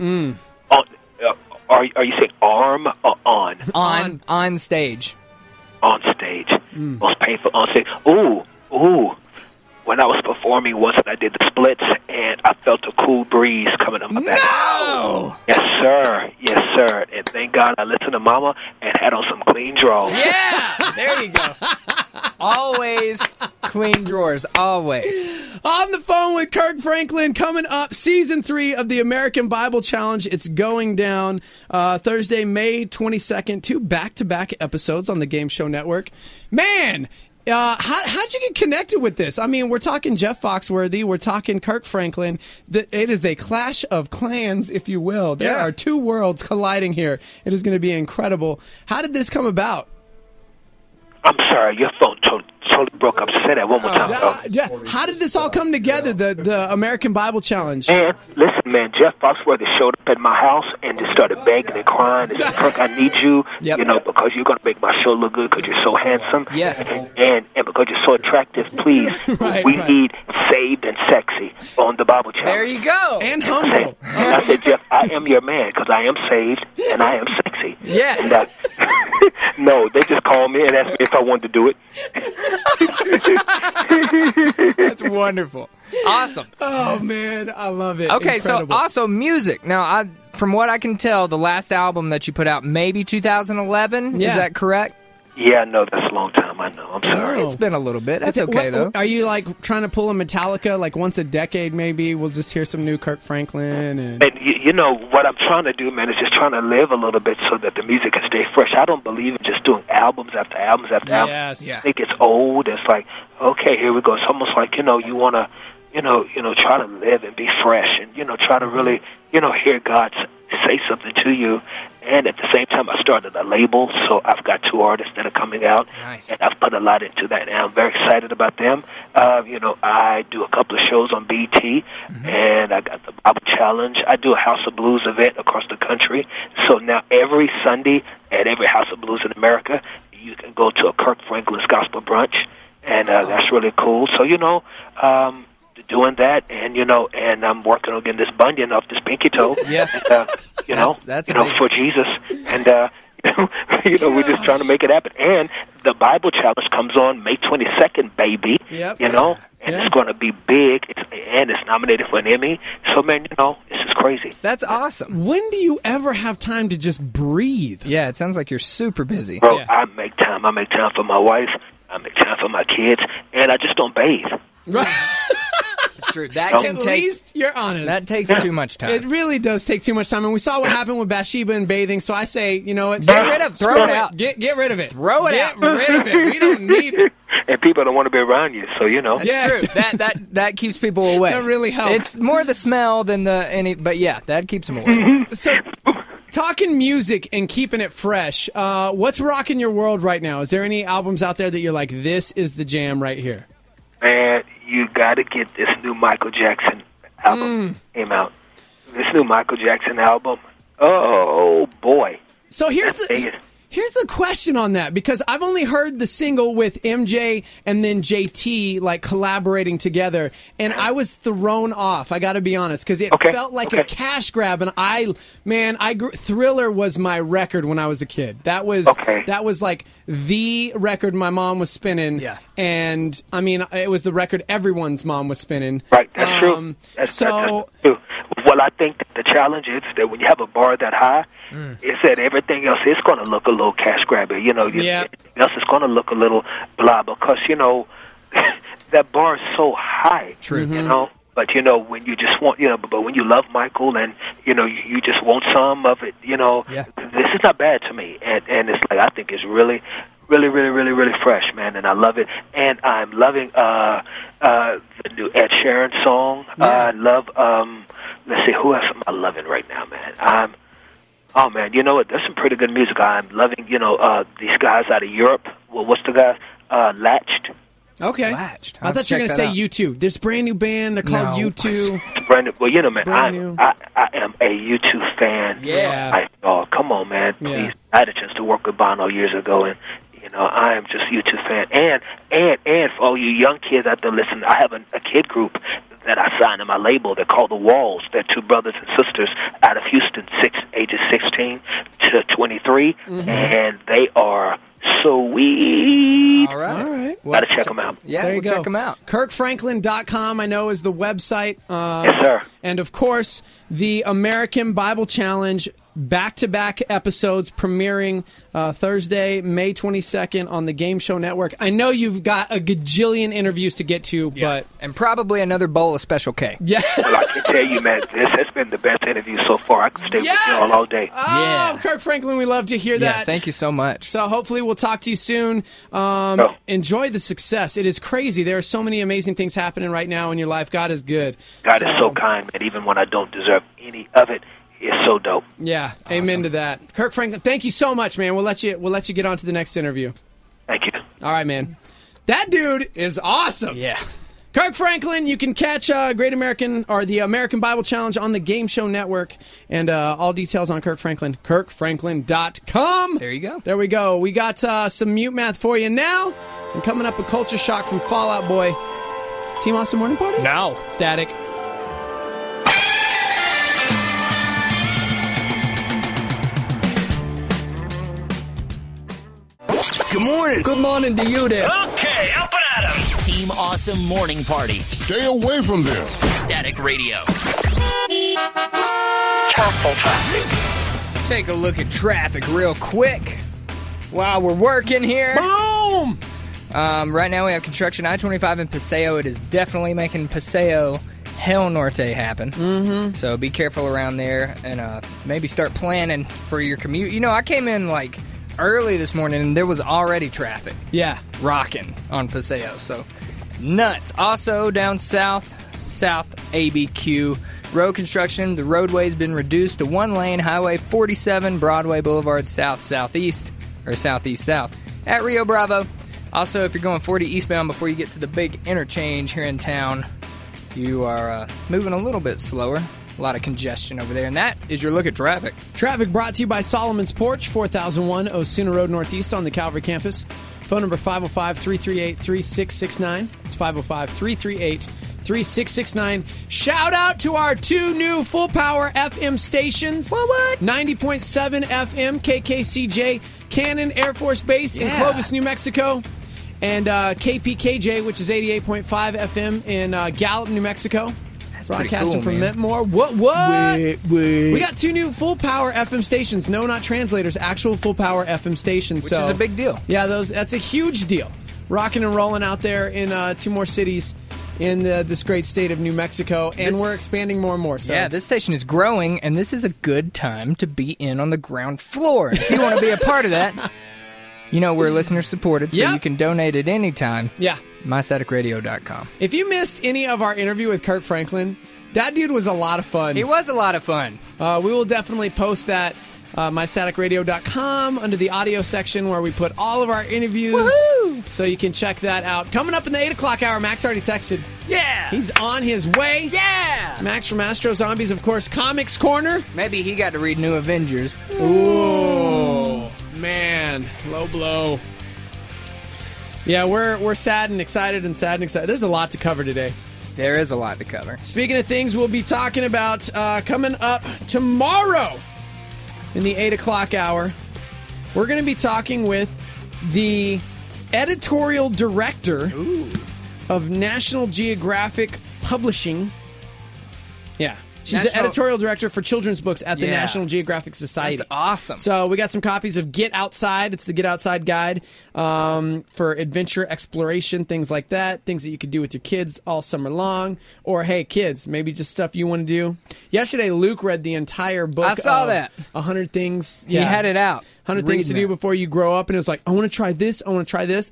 Are you saying arm or on? On stage. On stage. Most painful on stage. Ooh. When I was performing once and I did the splits and I felt a cool breeze coming up my back. No! Yes, sir. And thank God I listened to Mama and had on some clean drawers. Yeah! There you go. Always clean drawers. Always. On the phone with Kirk Franklin, coming up, Season 3 of the American Bible Challenge. It's going down Thursday, May 22nd. 2 back-to-back episodes on the Game Show Network. Man! How'd you get connected with this? I mean, we're talking Jeff Foxworthy, we're talking Kirk Franklin. It is a clash of clans, if you will. There are two worlds colliding here. It is going to be incredible. How did this come about? I'm sorry, your phone totally broke up. Say that one more time. How did this all come together, the American Bible Challenge? Man, listen, man, Jeff Foxworthy showed up at my house and just started begging and crying and said, Kirk, I need you, because you're going to make my show look good because you're so handsome. Yes. And because you're so attractive, please, we need Saved and Sexy on the Bible Challenge. There you go. And humble. And I said, Jeff, I am your man because I am saved and I am sexy. Yes. And, no, they just called me and asked me if I wanted to do it. That's wonderful. Awesome. Oh, man, I love it. Okay, Incredible. so also music. Now, from what I can tell, the last album that you put out, maybe 2011, is that correct? Yeah, no, that's a long time, I know. I'm sorry. It's been a little bit. That's okay, though. Are you, trying to pull a Metallica, once a decade, maybe? We'll just hear some new Kirk Franklin. And you know, what I'm trying to do, man, is just trying to live a little bit so that the music can stay fresh. I don't believe in just doing albums after albums after albums. Yes. I think it's old. It's like, okay, here we go. It's almost like, you want to, try to live and be fresh and, try to really, hear God say something to you. And at the same time, I started a label, so I've got 2 artists that are coming out. Nice. And I've put a lot into that, and I'm very excited about them. I do a couple of shows on BT, and I got the Bible Challenge. I do a House of Blues event across the country. So now every Sunday at every House of Blues in America, you can go to a Kirk Franklin's Gospel Brunch, and that's really cool. So, doing that, and and I'm working on getting this bunion off this pinky toe. Yeah, and, that's for Jesus, and we're just trying to make it happen. And the Bible Challenge comes on May 22nd, baby. Yep. And it's going to be big, and it's nominated for an Emmy. So, man, it's just crazy. That's awesome. When do you ever have time to just breathe? Yeah, it sounds like you're super busy. Bro, I make time. I make time for my wife. I make time for my kids, and I just don't bathe. Right. It's true. That At can take, least you're honest. That takes too much time. It really does take too much time. And we saw what happened with Bathsheba and bathing, so I say, get rid of it. Throw it out. Get rid of it. Throw it out. Get rid of it. We don't need it. And people don't want to be around you, so That's true. That keeps people away. That really helps. It's more the smell than but yeah, that keeps them away. So, talking music and keeping it fresh, what's rocking your world right now? Is there any albums out there that you're like, this is the jam right here? Man, you got to get this new Michael Jackson album came out. This new Michael Jackson album. Oh boy. So here's the question on that, because I've only heard the single with MJ and then JT collaborating together, and I was thrown off. I got to be honest, because it felt like a cash grab, and Thriller was my record when I was a kid. That was the record my mom was spinning. Yeah. And I mean, it was the record everyone's mom was spinning. Right, that's true. That's true. Well, I think the challenge is that when you have a bar that high, it's that everything else is going to look a little cash grabby. Everything else is going to look a little blah, because, that bar is so high. True. But, when you just want, but when you love Michael and, you just want some of it, this is not bad to me. And it's I think it's really, really, really, really, really fresh, man, and I love it. And I'm loving the new Ed Sheeran song. I love, let's see, who else am I loving right now, man? Oh, man, you know what? There's some pretty good music. I'm loving, these guys out of Europe. Well, what's the guys? Latched. Okay. Latched. I thought you were going to say U2. There's a brand new band. They're called U2. It's brand new. Well, man, Brand I am a U2 fan. Yeah. Come on, man. Please. Yeah. I had a chance to work with Bono years ago, and, I am just U2 fan. And for all you young kids out there, listen, I have a kid group that I signed in my label. They're called The Walls. They're 2 brothers and sisters out of Houston, ages 16 to 23, and they are sweet. All right. Got to check them out. Yeah, there you go. Check them out. KirkFranklin.com, I know, is the website. Yes, sir. And, of course, the American Bible Challenge. back-to-back episodes premiering Thursday, May 22nd on the Game Show Network. I know you've got a gajillion interviews to get to, but... And probably another bowl of Special K. Yeah. Well, I can tell you, man, this has been the best interview so far. I could stay with you all day. Oh, Kirk Franklin, we love to hear that. Yeah, thank you so much. So hopefully we'll talk to you soon. Enjoy the success. It is crazy. There are so many amazing things happening right now in your life. God is good. God is so kind, man, even when I don't deserve any of it. It's so dope. Yeah, amen to that. Kirk Franklin, thank you so much, man. We'll let you get on to the next interview. Thank you. All right, man. That dude is awesome. Yeah. Kirk Franklin, you can catch Great American or the American Bible Challenge on the Game Show Network, and all details on Kirk Franklin, kirkfranklin.com. There you go. There we go. We got some mute math for you now, and coming up, a culture shock from Fall Out Boy. Team Awesome Morning Party? Now. Static. Good morning. Good morning to you there. Okay, up and at 'em. Team Awesome Morning Party. Stay away from them. Static Radio. Traffic. Take a look at traffic real quick while we're working here. Boom! Right now we have construction I-25 in Paseo. It is definitely making Paseo Hell Norte happen. Mm-hmm. So be careful around there and maybe start planning for your commute. You know, I came in early this morning and there was already traffic. Yeah. Rocking on Paseo. So nuts. Also down south ABQ. Road construction, the roadway's been reduced to one lane, Highway 47, Broadway Boulevard south-southeast, or southeast-south, at Rio Bravo. Also, if you're going 40 eastbound before you get to the big interchange here in town, you are moving a little bit slower. A lot of congestion over there, and that is your look at traffic. Traffic brought to you by Solomon's Porch, 4001 Osuna Road Northeast on the Calvary campus. Phone number 505-338-3669. It's 505-338-3669. Shout out to our two new full power FM stations. What? 90.7 FM, KKCJ, Cannon Air Force Base in Clovis, New Mexico. And KPKJ, which is 88.5 FM in Gallup, New Mexico. Broadcasting cool, from man. Metmore. What? Wait. We got two new full power FM stations. No, not translators. Actual full power FM stations. Which is a big deal. Yeah, that's a huge deal. Rocking and rolling out there in two more cities in this great state of New Mexico, and we're expanding more and more. So. Yeah, this station is growing, and this is a good time to be in on the ground floor. If you want to be a part of that, you know we're listener supported, so you can donate at any time. Yeah. MyStaticRadio.com. If you missed any of our interview with Kirk Franklin, that dude was a lot of fun. He was a lot of fun. We will definitely post that MyStaticRadio.com under the audio section where we put all of our interviews. Woohoo! So you can check that out. Coming up in the 8 o'clock hour, Max already texted. Yeah! He's on his way. Yeah! Max from Astro Zombies, of course, Comics Corner. Maybe he got to read New Avengers. Ooh, man. Low blow. Yeah, we're sad and excited and sad and excited. There's a lot to cover today. There is a lot to cover. Speaking of things we'll be talking about coming up tomorrow in the 8 o'clock hour, we're going to be talking with the editorial director of National Geographic Publishing. Yeah. She's the editorial director for children's books at the National Geographic Society. That's awesome. So we got some copies of Get Outside. It's the Get Outside guide for adventure, exploration, things like that. Things that you could do with your kids all summer long. Or, hey, kids, maybe just stuff you want to do. Yesterday, Luke read the entire book. I saw that. 100 Things. He had it out. 100 Things to Do Before You Grow Up. And it was like, I want to try this. I want to try this.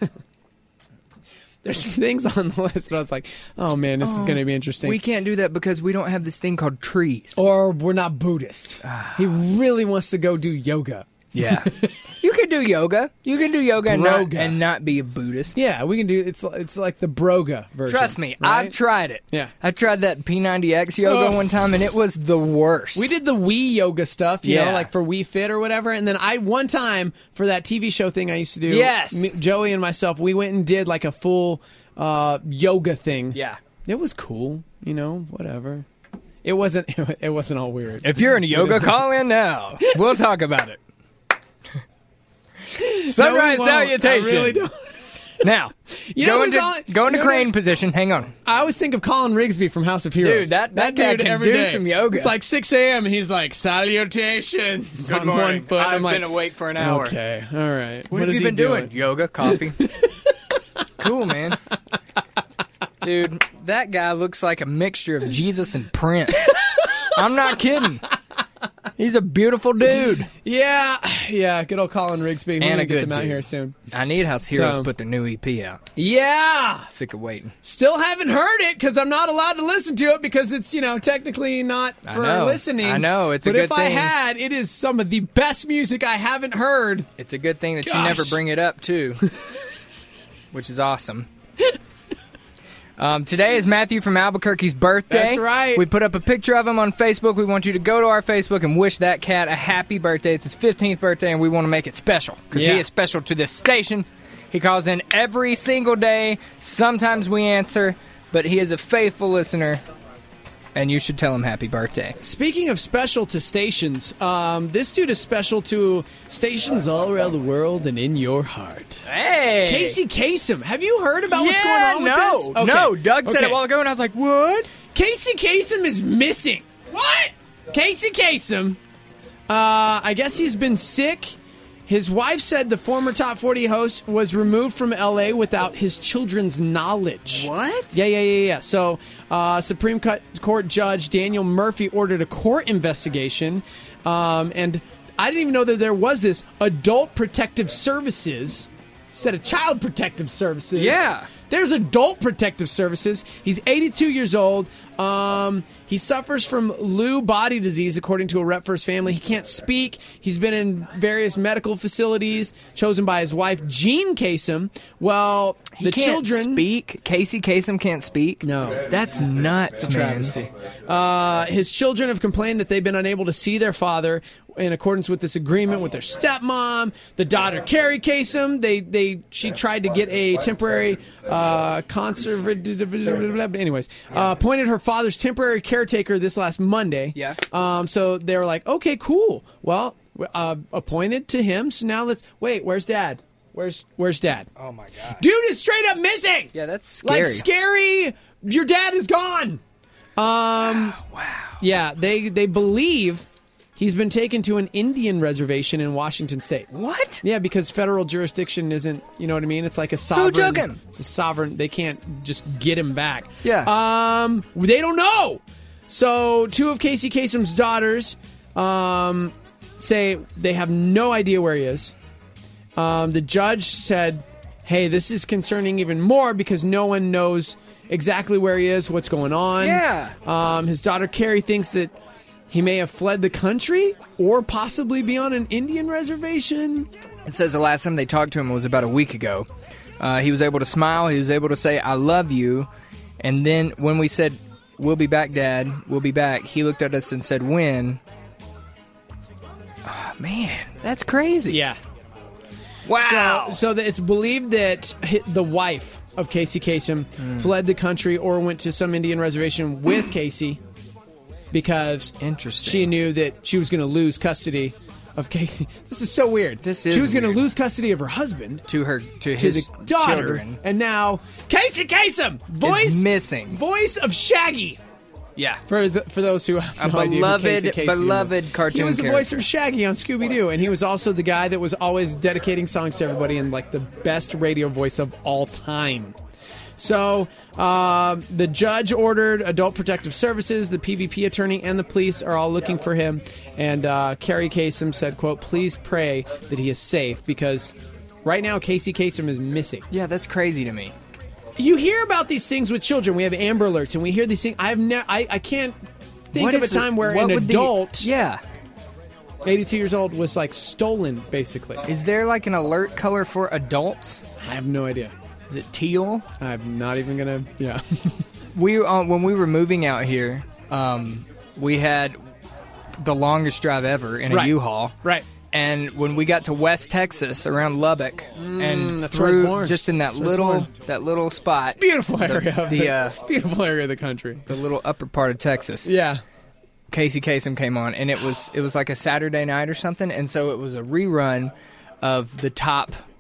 There's some things on the list, and I was like, oh, man, this is going to be interesting. We can't do that because we don't have this thing called trees. Or we're not Buddhist. He really wants to go do yoga. Yeah. You can do yoga. You can do yoga and not be a Buddhist. Yeah, we can do it's like the Broga version. Trust me, right? I've tried it. Yeah. I tried that P90X yoga one time, and it was the worst. We did the Wii yoga stuff, you know, like for Wii Fit or whatever. And then one time for that TV show thing I used to do, Joey and myself, we went and did like a full yoga thing. Yeah. It was cool, you know, whatever. It wasn't all weird. If you're in yoga, call in now. We'll talk about it. Sunrise salutation. I really don't. Now, You know go who's into, on- go into you know crane what? position. Hang on. I always think of Colin Rigsby from House of Heroes. Dude, that guy dude can every do day. some yoga. It's like 6 a.m. and he's like, salutations. Good on morning. one foot. I've I'm like, been awake for an hour. Okay, all right. What have is you he been doing? Yoga, coffee. Cool, man. Dude, that guy looks like a mixture of Jesus and Prince. I'm not kidding. He's a beautiful dude. Yeah, good old Colin Rigsby. We're And gonna a get good them out dude. here soon. I need House Heroes So- put their new EP out. Yeah. Sick of waiting. Still haven't heard it because I'm not allowed to listen to it because it's, technically not I for know. listening. I know, it's a but good if I thing. had, it is some of the best music I haven't heard. It's a good thing that you Gosh. never bring it up, too, which is awesome. Today is Matthew from Albuquerque's birthday. That's right. We put up a picture of him on Facebook. We want you to go to our Facebook and wish that cat a happy birthday. It's his 15th birthday, and we want to make it special because Yeah. he is special to this station. He calls in every single day. Sometimes we answer, but he is a faithful listener, and you should tell him happy birthday. Speaking of special to stations, this dude is special to stations all around the world and in your heart. Hey! Casey Kasem. Have you heard about what's going on with this? Okay. No, Doug said Okay. it a while ago, and I was like, what? Casey Kasem is missing. What? Casey Kasem, I guess he's been sick. His wife said the former Top 40 host was removed from L.A. without his children's knowledge. What? Yeah. So, Supreme Court Judge Daniel Murphy ordered a court investigation, and I didn't even know that there was this Adult Protective Services instead of Child Protective Services. Yeah. There's Adult Protective Services. He's 82 years old. He suffers from Lewy body disease, according to a rep for his family. He can't speak. He's been in various medical facilities chosen by his wife, Jean Kasem. Well, He the can't children speak. Casey Kasem can't speak. No. That's nuts, travesty. man. His children have complained that they've been unable to see their father in accordance with this agreement with their stepmom. The daughter, Carrie Kasem, she tried to get a temporary anyways, appointed her father's temporary caretaker this last Monday. Yeah. So they were like, okay, cool. Well, appointed to him. So now wait. Where's Dad? Where's Dad? Oh my god. Dude is straight up missing. Yeah, that's scary. Like scary. Your dad is gone. Wow. Yeah, they believe he's been taken to an Indian reservation in Washington State. What? Yeah, because federal jurisdiction isn't, you know what I mean? It's like a sovereign. Who took him? It's a sovereign. They can't just get him back. Yeah. They don't know. So, two of Casey Kasem's daughters say they have no idea where he is. The judge said, hey, this is concerning even more because no one knows exactly where he is, what's going on. Yeah. His daughter, Carrie, thinks that he may have fled the country or possibly be on an Indian reservation. It says the last time they talked to him was about a week ago. He was able to smile. He was able to say, I love you. And then when we said, we'll be back, Dad, we'll be back, he looked at us and said, when? Oh, man, that's crazy. Yeah. Wow. So it's believed that the wife of Casey Kasem fled the country or went to some Indian reservation with Casey because she knew that she was going to lose custody of Casey. This is so weird. She was going to lose custody of her husband to his the daughter, children. and now Casey Kasem, Is missing. voice of Shaggy. Yeah. For those who have no idea who Casey Kasem is. beloved cartoon He was the character. voice of Shaggy on Scooby-Doo, and he was also the guy that was always dedicating songs to everybody and like the best radio voice of all time. So the judge ordered Adult Protective Services, the PVP attorney, and the police are all looking for him. And Carrie Kasem said, quote, please pray that he is safe because right now Casey Kasem is missing. Yeah, that's crazy to me. You hear about these things with children. We have Amber Alerts, and we hear these things. I can't think What of a is the- time where what an would the- adult, Yeah. 82 years old, was like stolen, basically. Is there like an alert color for adults? I have no idea. Is it teal? I'm not even gonna. Yeah. We when we were moving out here, we had the longest drive ever in a Right. U-Haul. Right. And when we got to West Texas, around Lubbock, and that's where I was through born. just in that That's where I was little spot, Beautiful area. the beautiful area of the country. the little upper part of Texas. Yeah. Casey Kasem came on, and it was like a Saturday night or something, and so it was a rerun of the top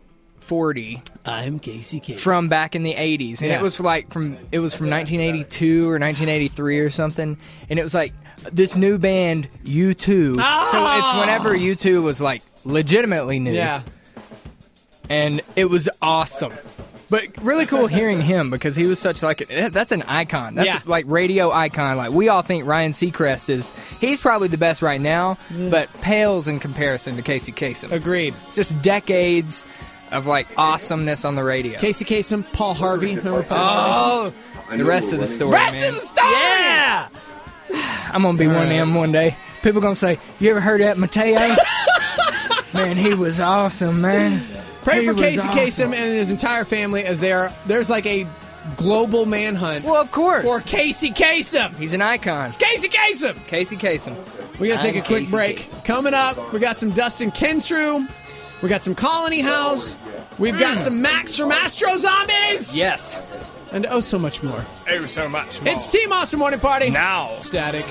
40. I'm Casey Kasem. From back in the 80s. And Yeah. it was from 1982 or 1983 or something. And it was like this new band, U2. Oh! So it's whenever U2 was like legitimately new. Yeah. And it was awesome. But really cool hearing him because he was such like that's an icon. That's like radio icon. Like we all think Ryan Seacrest he's probably the best right now, but pales in comparison to Casey Kasem. Agreed. Just decades of like awesomeness on the radio. Casey Kasem, Paul Harvey. Remember Paul Harvey? The rest of the story. Rest of the story. Yeah. I'm gonna be one of them one day. People gonna say, "You ever heard that Mateo?" Man, he was awesome, man. Pray for Casey awesome. Kasem and his entire family as there's like a global manhunt. Well, of course. For Casey Kasem. He's an icon. It's Casey Kasem. Casey Kasem. We got to take a quick Casey break. Kasem. Coming up, we got some Dustin Kinstrew. We got some Colony House. We've got some Max from Astro Zombies. Yes. And oh, so much more. Oh, so much more. It's Team Awesome Morning Party. Now. Static.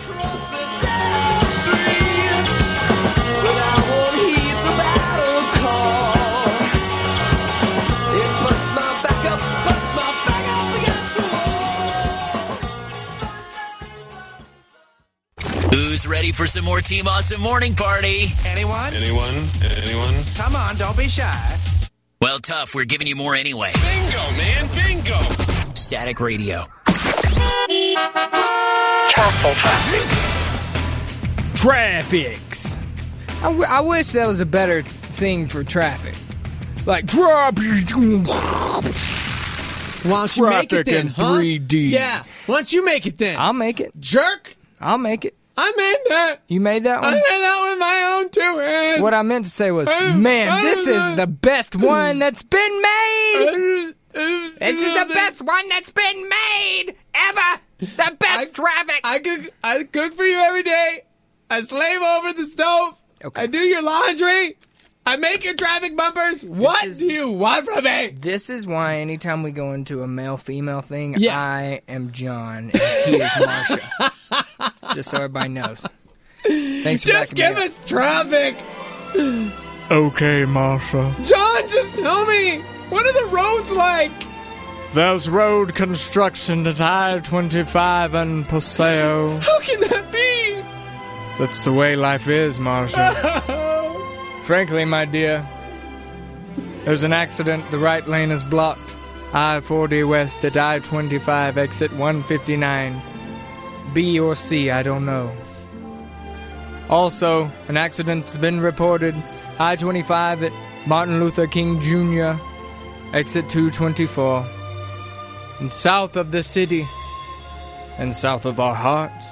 Who's ready for some more Team Awesome Morning Party? Anyone? Come on, don't be shy. Well, tough. We're giving you more anyway. Bingo, man, bingo. Static Radio. Traffics. I wish that was a better thing for traffic. Like traffic. Why don't you make it then, in 3D. Yeah. Why don't you make it then? I'll make it. Jerk. I'll make it. I made that. You made that I one? made that with my own two hands. What I meant to say was, man, this is the best one that's been made. This is the best one that's been made ever. The best traffic. I cook for you every day. I slave over the stove. Okay. I do your laundry. I make your traffic bumpers. What do you want from me? This is why anytime we go into a male-female thing, Yeah. I am John and he is Marsha. Just so everybody knows. Thanks for Just backing give me up. us traffic. Okay, Marsha. John, just tell me. What are the roads like? There's road construction at I-25 and Paseo. How can that be? That's the way life is, Marsha. Frankly, my dear, there's an accident. The right lane is blocked. I-40 west at I-25, exit 159. B or C, I don't know. Also, an accident's been reported. I-25 at Martin Luther King Jr., exit 224. And south of the city, and south of our hearts,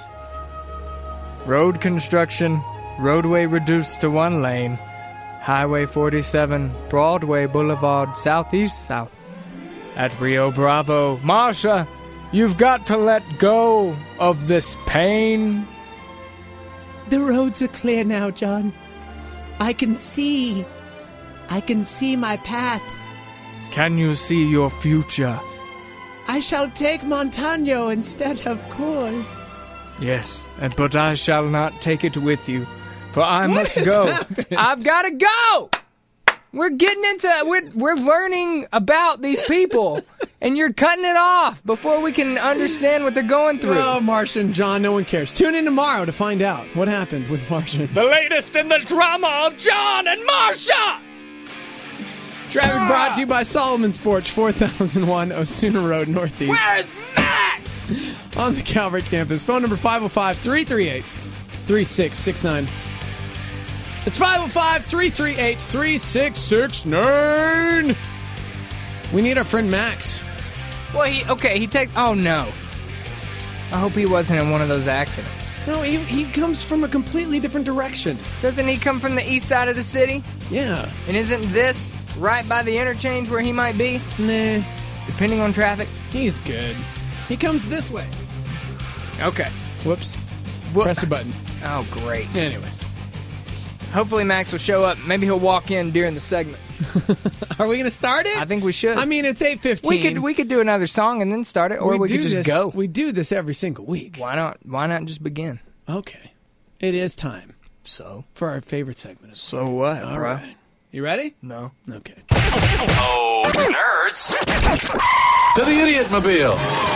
road construction, roadway reduced to one lane. Highway 47, Broadway Boulevard, southeast south. At Rio Bravo. Marsha, you've got to let go of this pain. The roads are clear now, John. I can see. I can see my path. Can you see your future? I shall take Montano instead of Coors. Yes, but I shall not take it with you, for I What must has go. happened? I've got to go. We're getting into we're learning about these people, and you're cutting it off before we can understand what they're going through. Oh, Marsha and John, no one cares. Tune in tomorrow to find out what happened with Marsha. The latest in the drama of John and Marsha. Traffic brought to you by Solomon Sports, 4001 Osuna Road, Northeast. Where's Max? On the Calvary campus. Phone number 505-338-3669. It's 505-338-3669. We need our friend Max. Well, he takes. Oh no! I hope he wasn't in one of those accidents. No, he comes from a completely different direction. Doesn't he come from the east side of the city? Yeah. And isn't this right by the interchange where he might be? Nah. Depending on traffic? He's good. He comes this way. Okay. Whoops. Pressed a button. Oh, great. Anyways. Hopefully Max will show up. Maybe he'll walk in during the segment. Are we going to start it? I think we should. I mean, it's 8:15. We could do another song and then start it, or we could just go. We do this every single week. Why not? Why not just begin? Okay. It is time. So? For our favorite segment. So what, All bro? right. You ready? No. Okay. Oh, nerds. To the Idiot Mobile.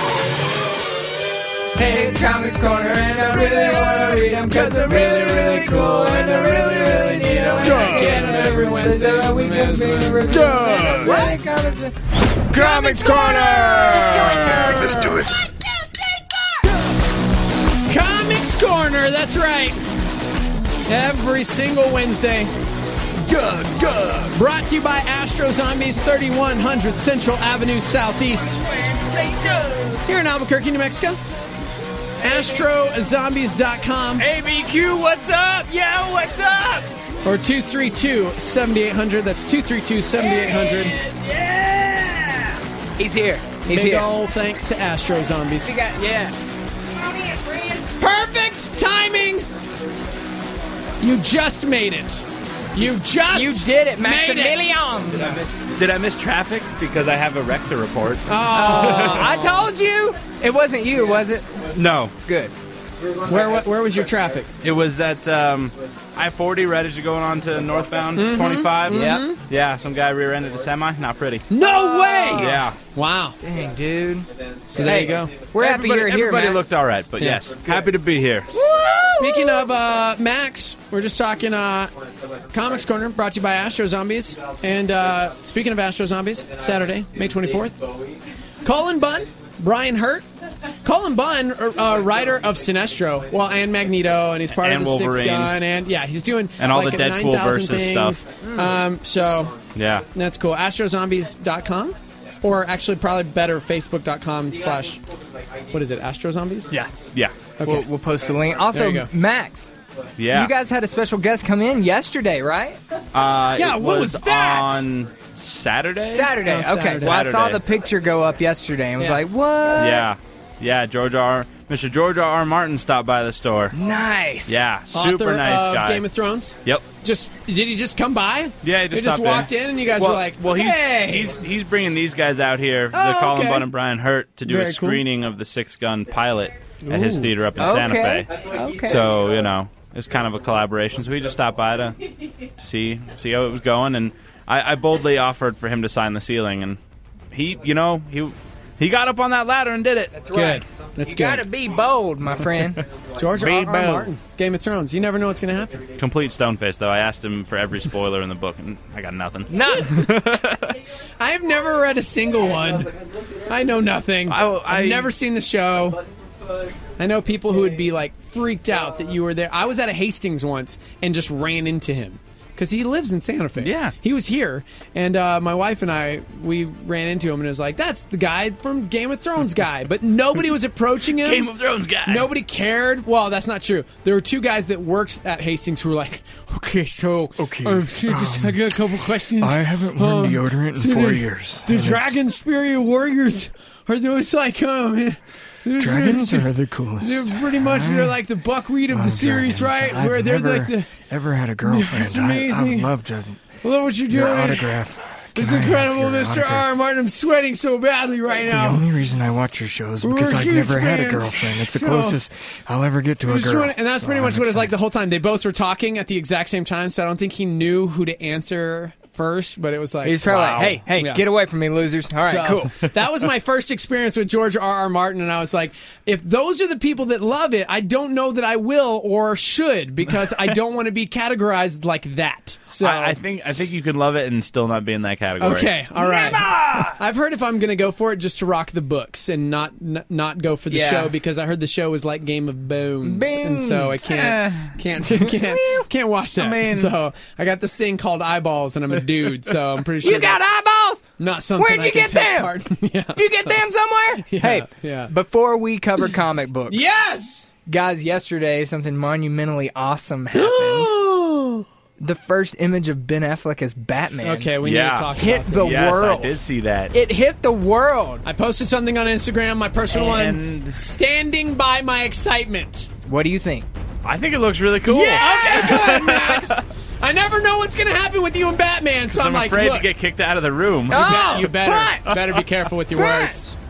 Hey, it's Comics Corner, and I really want to read them because they're really, really cool, and I really, really need them. And I get them every Wednesday so we can be reviewed. Comics Corner! Let's do it. Comics Corner, that's right. Every single Wednesday. Brought to you by Astro Zombies, 3100 Central Avenue Southeast. Here in Albuquerque, New Mexico. AstroZombies.com. ABQ, what's up? Yo, what's up? Or 232-7800. That's 232-7800. Yeah! He's here. He's Big here. ol' thanks to Astro Zombies. Yeah. Perfect timing! You just made it. You did it, Maximilian. Did I miss traffic? Because I have a wreck to report. Oh, I told you. It wasn't you, was it? No. Good. Where was your traffic? It was at I-40, right as you're going on to northbound 25. Yeah. Yeah, some guy rear-ended a semi. Not pretty. No way! Yeah. Wow. Dang, dude. So there you go. We're happy you're here, Everybody Max. looked all right, but yes, happy to be here. Speaking of Max, we're just talking Comics Corner, brought to you by Astro Zombies. And speaking of Astro Zombies, Saturday, May 24th, Colin Bunn, Brian Hurt. Colin Bunn, writer of Sinestro, and Magneto, and he's part And of the Wolverine. Sixth Gun, and he's doing And all like the Deadpool 9,000 versus things. stuff. So Yeah. that's cool. AstroZombies.com, or actually probably better, Facebook.com/ what is it? Astro Zombies? Yeah. Yeah. Okay. We'll post the link. Also, There you go. Max, Yeah. you guys had a special guest come in yesterday, right? Yeah, it what was that? On Saturday? Saturday. Oh, Okay. Saturday. Well, I saw Saturday. the picture go up yesterday and was Yeah. like, what? Yeah. Yeah, Mr. George R. Martin stopped by the store. Nice. Yeah, super Author nice of guy. Game of Thrones. Yep. Did he just come by? Yeah, he He just stopped walked in, and you guys were like, "Hey!" he's bringing these guys out here, Oh, the Colin okay. Bunn and Brian Hurt, to do Very a cool. screening of the Sixth Gun pilot at his Ooh. theater up in Santa Fe. Okay. So, it's kind of a collaboration. So we just stopped by to see how it was going, and I boldly offered for him to sign the ceiling, and he got up on that ladder and did it. That's right. Good. That's You good. gotta be bold, my friend. George Be R. R. bold. Martin, Game of Thrones. You never know what's going to happen. Complete stone face, though. I asked him for every spoiler in the book, and I got nothing. I have never read a single one. I know nothing. I've never seen the show. I know people who would be like freaked out that you were there. I was at a Hastings once and just ran into him because he lives in Santa Fe. Yeah. He was here, and my wife and I, we ran into him, and it was like, that's the guy from Game of Thrones guy. But nobody was approaching him. Game of Thrones guy. Nobody cared. Well, that's not true. There were two guys that worked at Hastings who were like, I got a couple questions. I haven't worn deodorant in 4 years. The And it's- Dragon Spear Warriors, are those like, Dragons are the coolest. They're pretty much, they're like the buckwheat of the series, right? I've Where they're never like the... ever had a girlfriend. It's amazing. I'd love to. I love what you're Your doing. autograph. It's Can I have incredible, your Mr. autograph? R. Martin. I'm sweating so badly right The now. only reason I watch your shows is because We're I've huge never had a fans. girlfriend. It's the So- closest I'll ever get to a Just girl. wanna- and that's So pretty much I'm what it's like excited. the whole time. They both were talking at the exact same time, so I don't think he knew who to answer first, but it was like... He's probably wow. like, hey, Yeah. get away from me, losers. All right, So, cool. That was my first experience with George R. Martin, and I was like, if those are the people that love it, I don't know that I will or should, because I don't want to be categorized like that. So I think you could love it and still not be in that category. Okay, all right. I've heard if I'm going to go for it, just to rock the books and not go for the Yeah. show, because I heard the show is like Game of Bones, and so I can't watch that. I mean- so I got this thing called eyeballs, and I'm a dude, so I'm pretty sure You got that's eyeballs? not something. Where'd I you can get take them? part in. Yeah. You get them somewhere? Yeah, Hey, yeah. before we cover comic books, Yes. guys, yesterday something monumentally awesome happened. The first image of Ben Affleck as Batman. Okay, we need to talk hit about the this. Yes, world. I did see that. It hit the world. I posted something on Instagram, my personal one, And- standing by my excitement. What do you think? I think it looks really cool. Okay, good, Max. I never know what's going to happen with you and Batman, so I'm I'm like, afraid look, to get kicked out of the room. you better be careful with your words.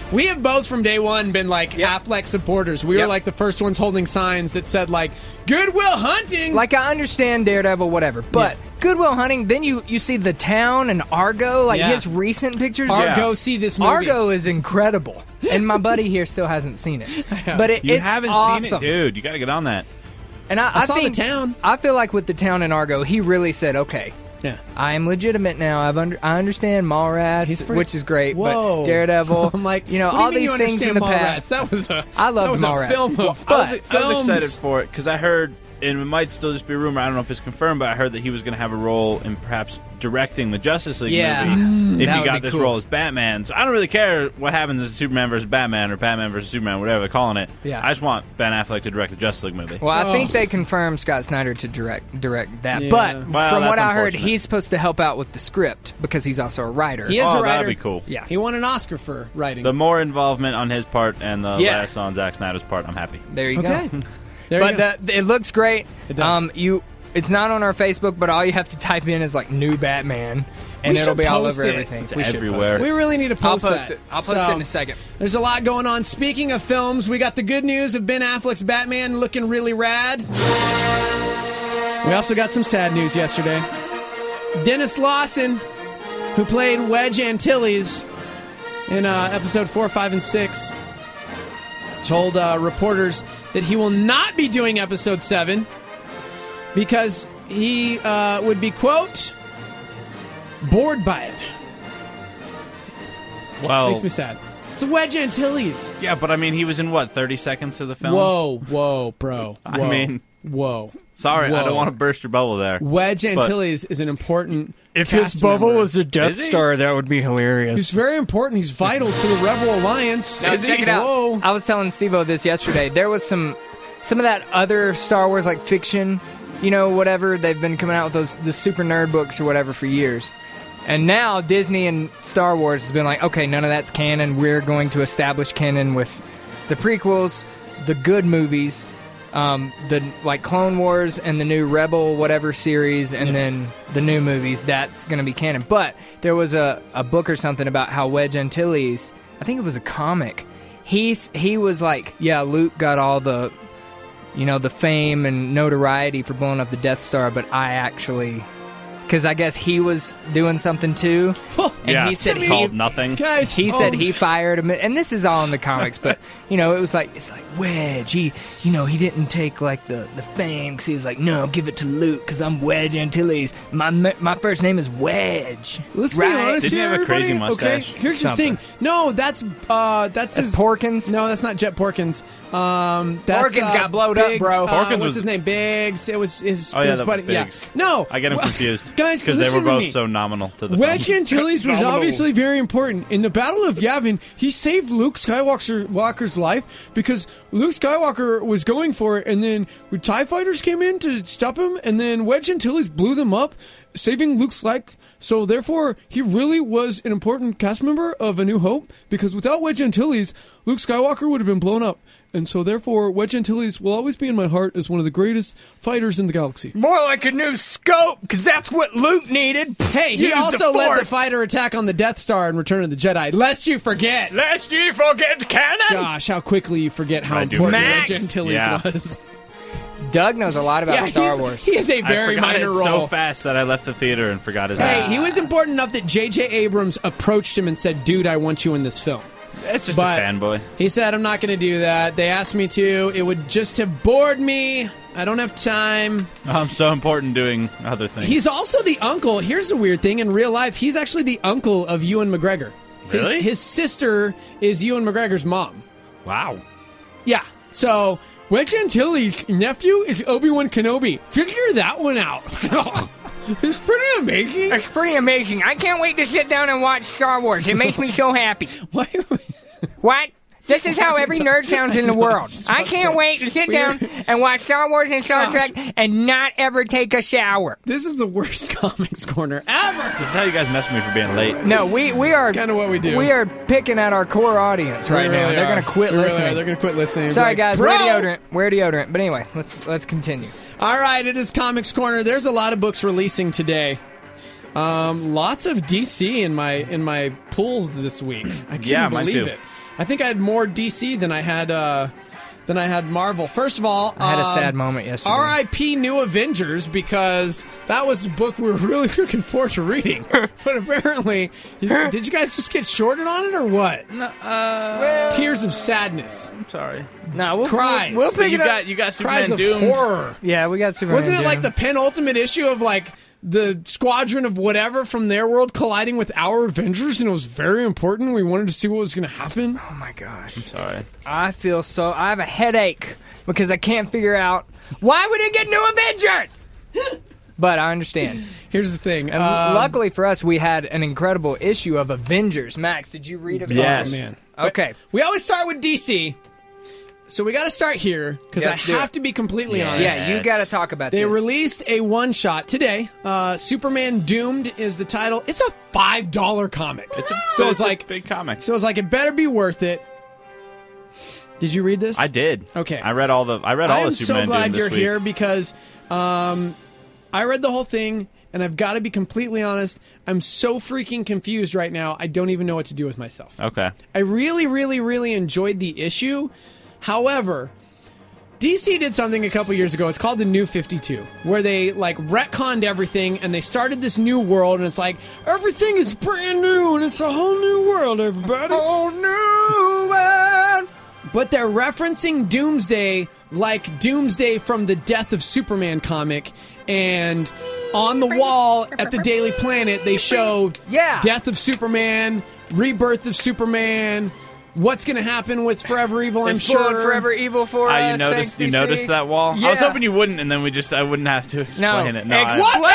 We have both from day one been like Affleck supporters. We were like the first ones holding signs that said like Good Will Hunting. Like, I understand Daredevil, whatever, but Good Will Hunting, then you see The Town and Argo, like his recent pictures. Argo, see this movie. Argo is incredible. And my buddy here still hasn't seen it. But You it's haven't awesome. seen it? Dude, you got to get on that. And I saw think The Town. I feel like with The Town and Argo, he really said, okay, yeah, I am legitimate now. I understand Mallrats, which is great, Whoa. but Daredevil, I'm like, you know, what do you all mean these you things in the understand past. Mallrats? That was a I love that was Mallrats. a film of I was films. excited for it because I heard, and it might still just be a rumor, I don't know if it's confirmed, but I heard that he was going to have a role in perhaps directing the Justice League movie if that he would got be this cool. role as Batman. So I don't really care what happens in Superman versus Batman or Batman versus Superman, whatever they're calling it. Yeah. I just want Ben Affleck to direct the Justice League movie. Well, I think they confirmed Scott Snyder to direct that. Yeah. But Well, from what that's I heard, unfortunate. he's supposed to help out with the script because he's also a writer. He is a writer. That'd be cool. Yeah. He won an Oscar for writing. The more involvement on his part and the Yeah. less on Zack Snyder's part, I'm happy. There you Okay. go. There you But go. it looks great. It does. It's not on our Facebook, but all you have to type in is like new Batman, and We it'll should be all post over it. everything. It's We should everywhere. post it. We really need to post I'll post that. it. I'll post it in a second. There's a lot going on. Speaking of films, we got the good news of Ben Affleck's Batman looking really rad. We also got some sad news yesterday. Dennis Lawson, who played Wedge Antilles in episode 4, 5, and 6, told reporters that he will not be doing episode 7 because he would be, quote, bored by it. Well, Makes me sad. It's a Wedge Antilles. yeah, but I mean, he was in what, 30 seconds of the film? Whoa, bro. I Whoa. mean, Whoa. sorry, I Whoa. don't want to burst your bubble there. Wedge But- Antilles is an important If cast his bubble member. was a Death Is he? Star, that would be hilarious. He's very important. He's vital to the Rebel Alliance. Now, check it out. Whoa. I was telling Steve-O this yesterday. There was some of that other Star Wars like fiction, you know, whatever. They've been coming out with the super nerd books or whatever for years. And now Disney and Star Wars has been like, okay, none of that's canon. We're going to establish canon with the prequels, the good movies, the like Clone Wars and the new Rebel whatever series, and then the new movies. That's going to be canon. But there was a book or something about how Wedge Antilles, I think it was a comic. He was like, yeah, Luke got all the, you know, the fame and notoriety for blowing up the Death Star, but I actually, because I guess he was doing something too. And Yeah, he said called nothing. Guys, he said he fired him, and this is all in the comics. But you know, it's like Wedge. He didn't take like the fame because he was like, no, give it to Luke because I'm Wedge Antilles. My first name is Wedge. Let's right? be honest Didn't he here, have a crazy everybody. mustache? Okay, here's Something. the thing. No, that's his Porkins. No, that's not Jet Porkins. That's Porkins got blowed up, Biggs, bro. Porkins what's was- his name? Biggs. It was his. Oh, yeah, his the buddy. Biggs. Yeah. No, I get him Well, confused. guys, because they listen were to both me. so nominal to the Wedge film. Antilles was obviously very important. In the Battle of Yavin, he saved Luke Skywalker's life because Luke Skywalker was going for it, and then TIE fighters came in to stop him, and then Wedge Antilles blew them up, saving Luke's life. So therefore, he really was an important cast member of A New Hope, because without Wedge Antilles, Luke Skywalker would have been blown up. And so therefore, Wedge Antilles will always be in my heart as one of the greatest fighters in the galaxy. More like a new scope, because that's what Luke needed. Hey, he Use also the led the Force. fighter attack on the Death Star in Return of the Jedi. Lest you forget. Lest you forget canon. Gosh, how quickly you forget how I do important Max. Wedge Antilles Yeah. was. Doug knows a lot about Star Wars. He is a very I forgot minor it role. so fast that I left the theater and forgot his Hey, name. he was important enough that J.J. Abrams approached him and said, dude, I want you in this film. It's just But a fanboy. He said, I'm not going to do that. They asked me to. It would just have bored me. I don't have time. I'm so important doing other things. He's also the uncle. Here's the weird thing. In real life, he's actually the uncle of Ewan McGregor. Really? His sister is Ewan McGregor's mom. Wow. Yeah. So, Wedge Antilles' nephew is Obi-Wan Kenobi. Figure that one out. It's pretty amazing. It's pretty amazing. I can't wait to sit down and watch Star Wars. It makes me so happy. Why? What? This is how every nerd sounds in the world. so I can't sad. wait to sit We're- down and watch Star Wars and Star Gosh. Trek and not ever take a shower. This is the worst comics corner ever. This is how you guys mess with me for being late. No, we are It's kinda what we do. We are picking at our core audience right We now. really They're are. going to quit We really listening. are. They're going to quit listening. Sorry, Like, guys. bro! Wear deodorant. But anyway, let's continue. All right, it is Comics Corner. There's a lot of books releasing today. Lots of DC in my pools this week. I can't Yeah, mine believe too. it. I think I had more DC than I had Marvel. First of all, I had a sad moment yesterday. R.I.P. New Avengers, because that was a book we were really looking forward to reading. But apparently, did you guys just get shorted on it or what? No, Tears of sadness. I'm sorry. No, we'll cries. We'll pick it up. You got Cries Superman of Doomed. horror. Yeah, we got Superman. Wasn't it like Doomed. the penultimate issue of like the squadron of whatever from their world colliding with our Avengers, and it was very important. We wanted to see what was going to happen. Oh my gosh! I'm sorry. I have a headache because I can't figure out why we didn't get New Avengers. But I understand. Here's the thing. And luckily for us, we had an incredible issue of Avengers. Max, did you read about it? Yes. Oh, man. Okay. We always start with DC. So we got to start here because I Let's do have it. to be completely honest. Yeah, you got to talk about They this. released a one-shot today. Superman Doomed is the title. It's a $5 comic. It's it's like a big comic. So it's like it better be worth it. Did you read this? I did. Okay. I read all the Superman I'm so glad Doomed you're this week. here because I read the whole thing, and I've got to be completely honest. I'm so freaking confused right now. I don't even know what to do with myself. Okay. I really, really, really enjoyed the issue. However, DC did something a couple years ago. It's called the New 52, where they like retconned everything and they started this new world, and it's like everything is brand new and it's a whole new world, everybody. Whole new world. But they're referencing Doomsday like Doomsday from the Death of Superman comic, and on the wall at the Daily Planet they show Death of Superman, Rebirth of Superman. What's going to happen with Forever Evil, I'm Spoiled sure. Forever Evil for us. You noticed Thanks, DC. you noticed that wall? Yeah. I was hoping you wouldn't, and then I wouldn't have to explain it. No,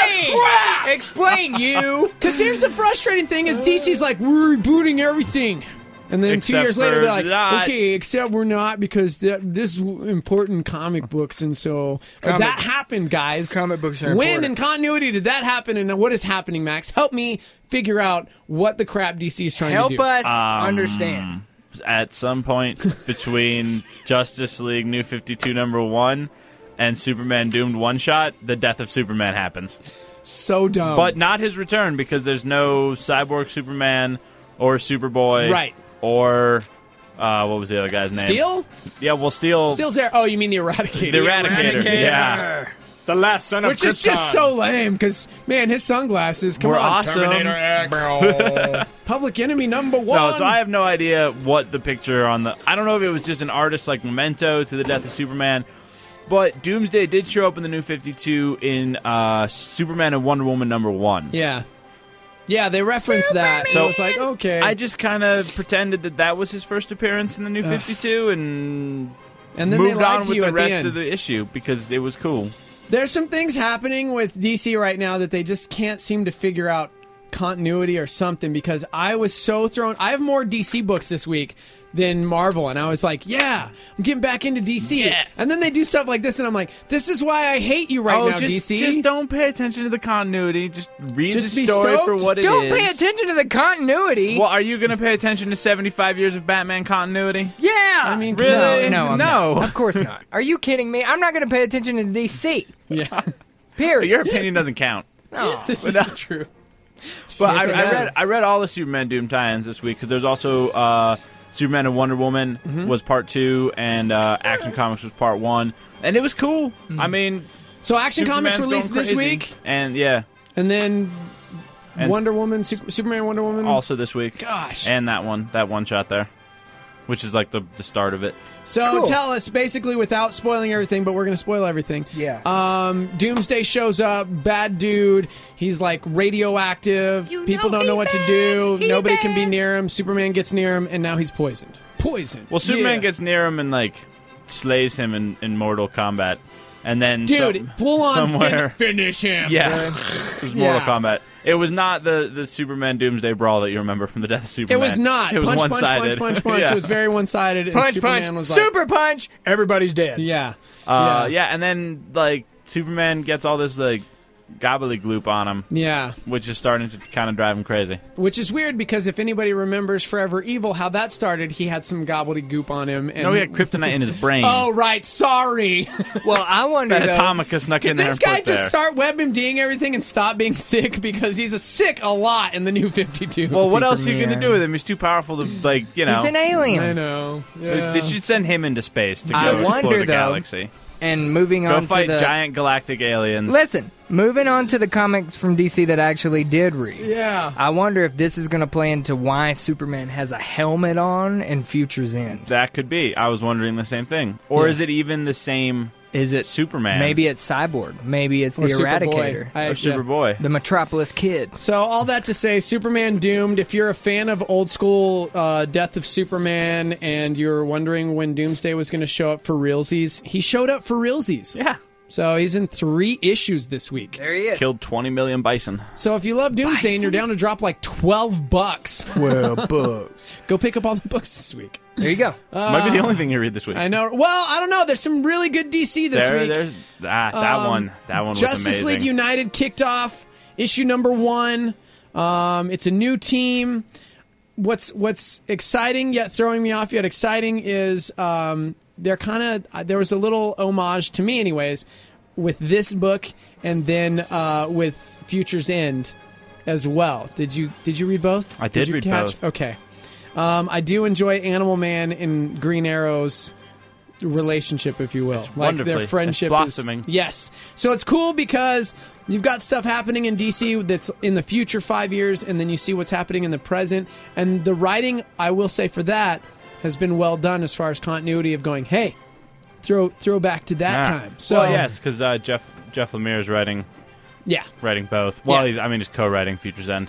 Explain, you. Because here's the frustrating thing is DC's like, we're rebooting everything. And then 2 Except years later, for they're like, that. okay, except we're not because this is important comic books. And so that happened, guys. Comic books are When important. in continuity did that happen, and what is happening, Max? Help me figure out what the crap DC is trying to do. Help us understand. At some point between Justice League New 52 #1 and Superman Doomed one shot, the death of Superman happens. So dumb. But not his return, because there's no Cyborg Superman or Superboy. Right. Or, what was the other guy's name? Steel? Yeah, well, Steel... Steel's there. Oh, you mean the Eradicator. The Eradicator, yeah. The last son of Which is just so lame, because, man, his sunglasses, come We're on. awesome. Terminator X. Public Enemy #1. No, so I have no idea what the picture on the... I don't know if it was just an artist like Memento to the death of Superman, but Doomsday did show up in the New 52 in Superman and Wonder Woman #1. Yeah. Yeah, they referenced that. So it's like, okay. I just kind of pretended that was his first appearance in the New 52 and then they moved lied on to with you the at the rest end. of the issue because it was cool. There's some things happening with DC right now that they just can't seem to figure out continuity or something, because I was so thrown. I have more DC books this week than Marvel, and I was like, yeah, I'm getting back into DC. Yeah. And then they do stuff like this, and I'm like, this is why I hate you right now, DC. Just don't pay attention to the continuity. Just read Just the be story stoked. for what it is. Don't pay attention to the continuity. Well, are you going to pay attention to 75 years of Batman continuity? Yeah. I mean, Really? No, I'm No. not. Of course not. Are you kidding me? I'm not going to pay attention to DC. Yeah. Period. Your opinion doesn't count. No. This is true. But Yes, it does. I read all the Superman Doom tie-ins this week because there's also Superman and Wonder Woman was part 2 and Action Comics was part 1, and it was cool. I mean, So Action Comics Superman's released going this crazy. week, and yeah, and then And Wonder Woman, Superman, Wonder Woman. also this week. Gosh. And that one shot there, which is like the start of it. So Cool. tell us, basically, without spoiling everything, but we're going to spoil everything. Yeah. Doomsday shows up, bad dude. He's like radioactive. People don't know what to do. Nobody can be near him. Superman gets near him, and now he's poisoned. Poisoned. Well, Superman Yeah. gets near him and like slays him in Mortal Kombat, and then Dude, full on somewhere. finish him. Yeah, it was Mortal Kombat. It was not the Superman Doomsday brawl that you remember from the Death of It Superman. was not. It was punch, one-sided. punch. Yeah. It was very one-sided. And Punch, Superman punch, was like, super punch. Everybody's dead. Yeah. Yeah, and then like Superman gets all this like gobbledygloop on him. Yeah. Which is starting to kind of drive him crazy. Which is weird because if anybody remembers Forever Evil, how that started, he had some gobbledygook on him. And No, he had kryptonite in his brain. Oh, right. Sorry. Well, I wonder, that though, Atomica snuck in Can there this and guy put just there. start WebMDing everything and stop being sick? Because he's sick a lot in the new 52. Well, what else are you going to do with him? He's too powerful to, like, you know. He's an alien. I know. Yeah. They should send him into space to I go explore wonder, the though, galaxy. And moving Go on fight to the giant galactic aliens. Listen, moving on to the comics from DC that I actually did read. Yeah. I wonder if this is going to play into why Superman has a helmet on in Future's End. That could be. I was wondering the same thing. Or Yeah. is it even the same? Is it Superman? Maybe it's Cyborg. Maybe it's Or the Superboy. Eradicator. Or Superboy. The Metropolis Kid. So all that to say, Superman Doomed. If you're a fan of old school Death of Superman and you're wondering when Doomsday was going to show up for realsies, he showed up for realsies. Yeah. So he's in 3 issues this week. There he is. Killed 20 million bison. So if you love Doomsday and you're down to drop like $12, 12 bucks. go pick up all the books this week. There you go. Might be the only thing you read this week. I know. Well, I don't know. There's some really good DC this week. There's that one. That one was Justice amazing. League United kicked off issue number 1. It's a new team. What's exciting yet throwing me off yet exciting is they're kind of there was a little homage to me anyways with this book and then with Future's End as well. Did you read both? I did you read catch? both. Okay. I do enjoy Animal Man and Green Arrow's relationship, if you will. It's like wonderfully- their friendship it's blossoming. is yes. So it's cool because you've got stuff happening in DC that's in the future 5 years, and then you see what's happening in the present. And the writing, I will say for that, has been well done as far as continuity of going, hey, throw back to that Yeah. time. So well, yes, because Jeff Lemire is writing both. Well, Yeah. he's co-writing Future's End.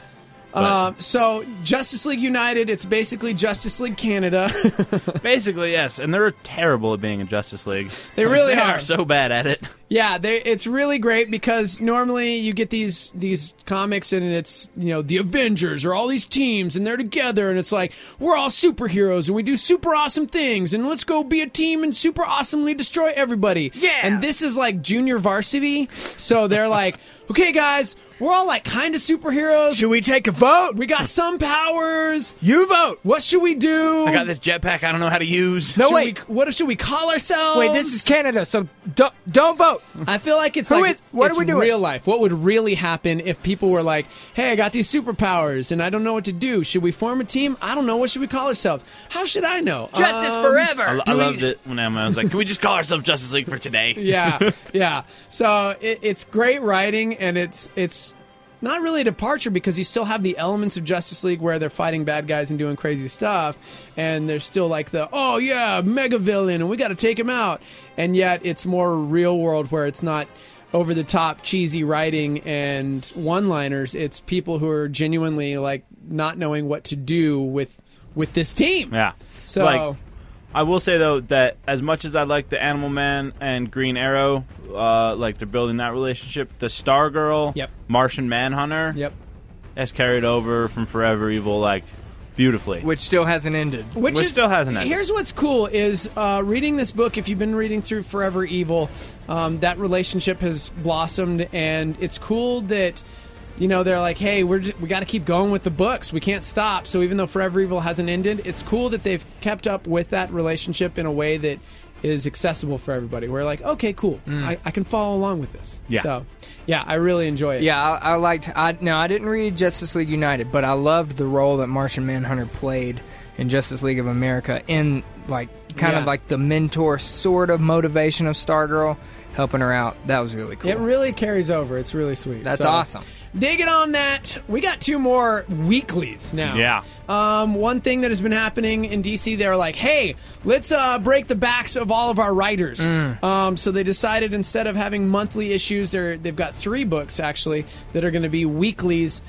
So Justice League United, it's basically Justice League Canada. Basically, yes, and they're terrible at being in Justice League. They really They are. are so bad at it. Yeah, it's really great because normally you get these comics and it's, the Avengers or all these teams and they're together and it's like, we're all superheroes and we do super awesome things and let's go be a team and super awesomely destroy everybody. Yeah. And this is like junior varsity. So they're like, okay guys, we're all like kind of superheroes. Should we take a vote? We got some powers. You vote. What should we do? I got this jetpack I don't know how to use. No, Should wait. what should we call ourselves? Wait, this is Canada, so don't vote. I feel like it's Who like is- what it's are we doing? real life. What would really happen if people were like, "Hey, I got these superpowers and I don't know what to do. Should we form a team? I don't know. What should we call ourselves? How should I know? Justice forever. I loved it when Emma was like, "Can we just call ourselves Justice League for today?" Yeah. So it's great writing, and it's not really a departure because you still have the elements of Justice League where they're fighting bad guys and doing crazy stuff, and there's still like the mega villain and we got to take him out, and yet it's more real world where it's not over the top cheesy writing and one-liners. It's people who are genuinely like not knowing what to do with this team. Yeah. So. Like, I will say, though, that as much as I like the Animal Man and Green Arrow, like they're building that relationship, the Stargirl, Martian Manhunter has carried over from Forever Evil, like, beautifully. Which still hasn't ended. Which still hasn't ended. Here's what's cool is reading this book, if you've been reading through Forever Evil, that relationship has blossomed, and it's cool that... they're like, hey, we got to keep going with the books. We can't stop. So even though Forever Evil hasn't ended, it's cool that they've kept up with that relationship in a way that is accessible for everybody. We're like, okay, cool. I can follow along with this. Yeah. So, yeah, I really enjoy it. Yeah, I liked... I didn't read Justice League United, but I loved the role that Martian Manhunter played in Justice League of America in, like, kind of like the mentor sort of motivation of Stargirl, helping her out. That was really cool. It really carries over. It's really sweet. That's So, awesome. Digging on that, we got 2 more weeklies now. Yeah. One thing that has been happening in DC, they're like, hey, let's break the backs of all of our writers. So they decided instead of having monthly issues, they've got 3 books, actually, that are going to be weeklies.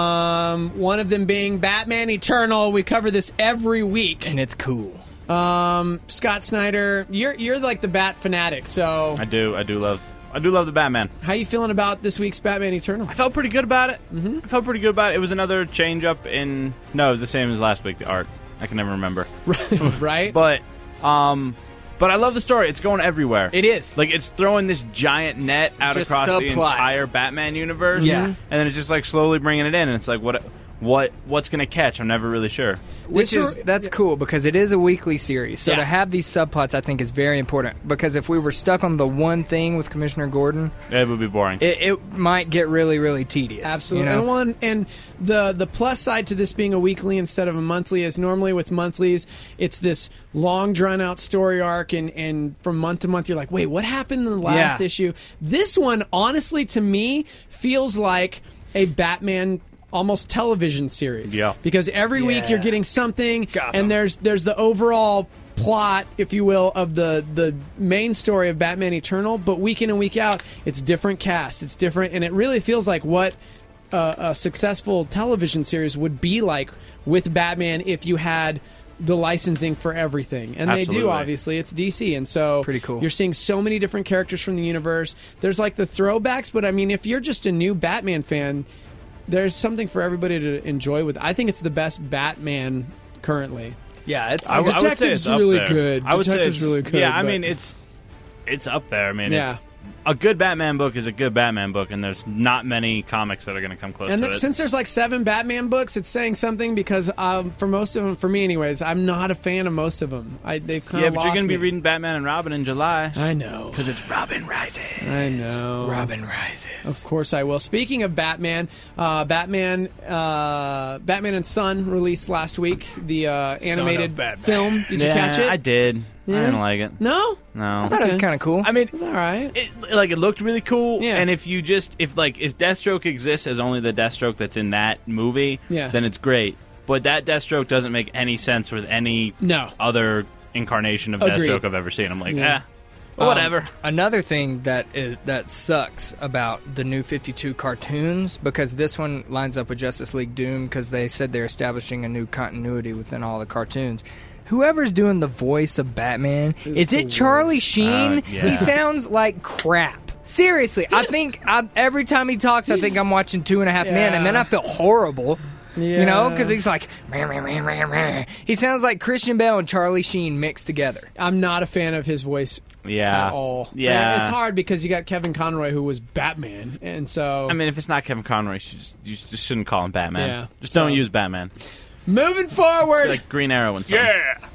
One of them being Batman Eternal. We cover this every week. And it's cool. Scott Snyder, you're like the Bat fanatic, so... I do love the Batman. How you feeling about this week's Batman Eternal? I felt pretty good about it. I felt pretty good about it. It was another change up in... No, it was the same as last week, the art. I can never remember. Right? But But I love the story. It's going everywhere. It is. Like, it's throwing this giant net out Just across the subplots. entire Batman universe. Yeah. And then it's just, like, slowly bringing it in. And it's like, what's going to catch? I'm never really sure. That's cool because it is a weekly series. So Yeah. to have these subplots, I think, is very important. Because if we were stuck on the one thing with Commissioner Gordon, it would be boring. It might get really, really tedious. Absolutely. You know? And the plus side to this being a weekly instead of a monthly is normally with monthlies, it's this long, drawn-out story arc, and from month to month, you're like, wait, what happened in the last issue? This one, honestly, to me, feels like a Batman almost television series. Yeah. Because every week you're getting something, and there's the overall plot, if you will, of the main story of Batman Eternal, but week in and week out, it's different cast, it's different, and it really feels like what a successful television series would be like with Batman if you had the licensing for everything. And Absolutely. they do, obviously. It's DC, and so pretty cool. You're seeing so many different characters from the universe. There's like the throwbacks, but I mean, if you're just a new Batman fan, there's something for everybody to enjoy with. I think it's the best Batman currently. Yeah, it's I would say Detective's it's up really there. good. I would say Detective's it's really good. Yeah, I but- mean, it's up there. I mean, Yeah. a good Batman book is a good Batman book, and there's not many comics that are going to come close And to it. since there's like 7 Batman books, it's saying something because for most of them, for me anyways, I'm not a fan of most of them. They've kind Yeah, of but lost you're going to be me. reading Batman and Robin in July. I know. Because it's Robin Rises. I know. Robin Rises. Of course I will. Speaking of Batman, Batman and Son released last week, the animated film. Did you catch it? I did. Yeah? I didn't like it. No? No. I thought it was kind of cool. I mean, It's all right. it looked really cool. Yeah. And if Deathstroke exists as only the Deathstroke that's in that movie, Yeah. then it's great. But that Deathstroke doesn't make any sense with any other incarnation of Agreed. Deathstroke I've ever seen. I'm like, Yeah. whatever. Another thing that sucks about the new 52 cartoons, because this one lines up with Justice League Doom because they said they're establishing a new continuity within all the cartoons. Whoever's doing the voice of Batman, is it Charlie Sheen? Yeah. He sounds like crap. Seriously, I think every time he talks, I think I'm watching 2.5 Men, and then I feel horrible. Yeah. You know, because he's like, meh, meh, meh, meh, meh. He sounds like Christian Bale and Charlie Sheen mixed together. I'm not a fan of his voice Yeah. at all. Yeah. And it's hard because you got Kevin Conroy, who was Batman, and so... I mean, if it's not Kevin Conroy, you just shouldn't call him Batman. Yeah. Just don't use Batman. Moving forward... Like Green Arrow and something.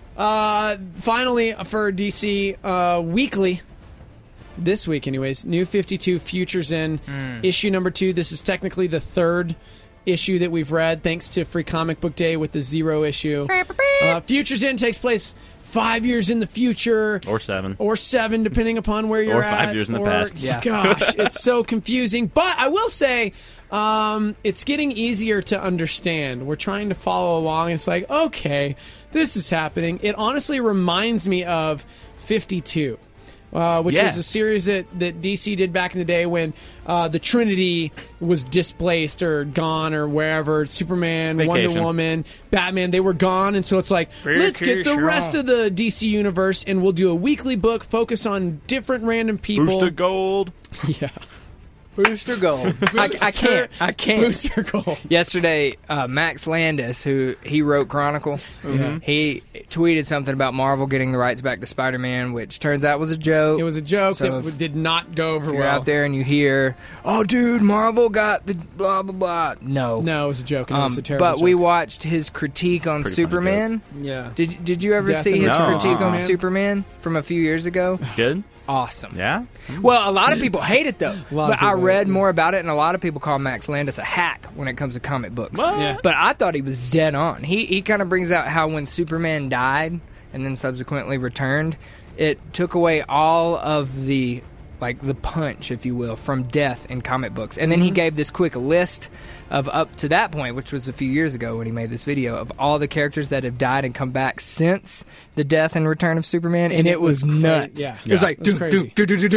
Finally, for DC Weekly, this week anyways, New 52 Futures in, issue number 2. This is technically the 3rd issue that we've read, thanks to Free Comic Book Day with the 0 issue. Futures in takes place 5 years in the future. Or 7. Or 7, depending upon where you're Or at. 5 years in the or- past. Yeah. Gosh, it's so confusing. But I will say, it's getting easier to understand. We're trying to follow along. It's like, okay, this is happening. It honestly reminds me of 52. Which Yeah. was a series that DC did back in the day when the Trinity was displaced or gone or wherever. Superman, Vacation. Wonder Woman, Batman, they were gone. And so it's like, let's get the rest of the DC universe and we'll do a weekly book focused on different random people. Booster Gold. Yeah. Booster Gold. I can't. Booster Gold. Yesterday, Max Landis, who he wrote Chronicle, he tweeted something about Marvel getting the rights back to Spider-Man, which turns out was a joke. It was a joke So that did not go over If you're well. out there and you hear, "Oh, dude, Marvel got the blah blah blah," no, it was a joke. And it was a terrible but joke. we watched his critique on Pretty funny Superman. Yeah. Did you ever Death see and his Return of critique on Superman? Superman from a few years ago? It's good. Awesome. Yeah. Well, a lot of people hate it though. lot But of people I read hate it. more about it, and a lot of people call Max Landis a hack when it comes to comic books. What? Yeah. But I thought he was dead on. He kind of brings out how when Superman died and then subsequently returned, it took away all of the punch, if you will, from death in comic books. And then he gave this quick list of up to that point, which was a few years ago when he made this video, of all the characters that have died and come back since the death and return of Superman, and it was nuts. Yeah. It was like, It was crazy.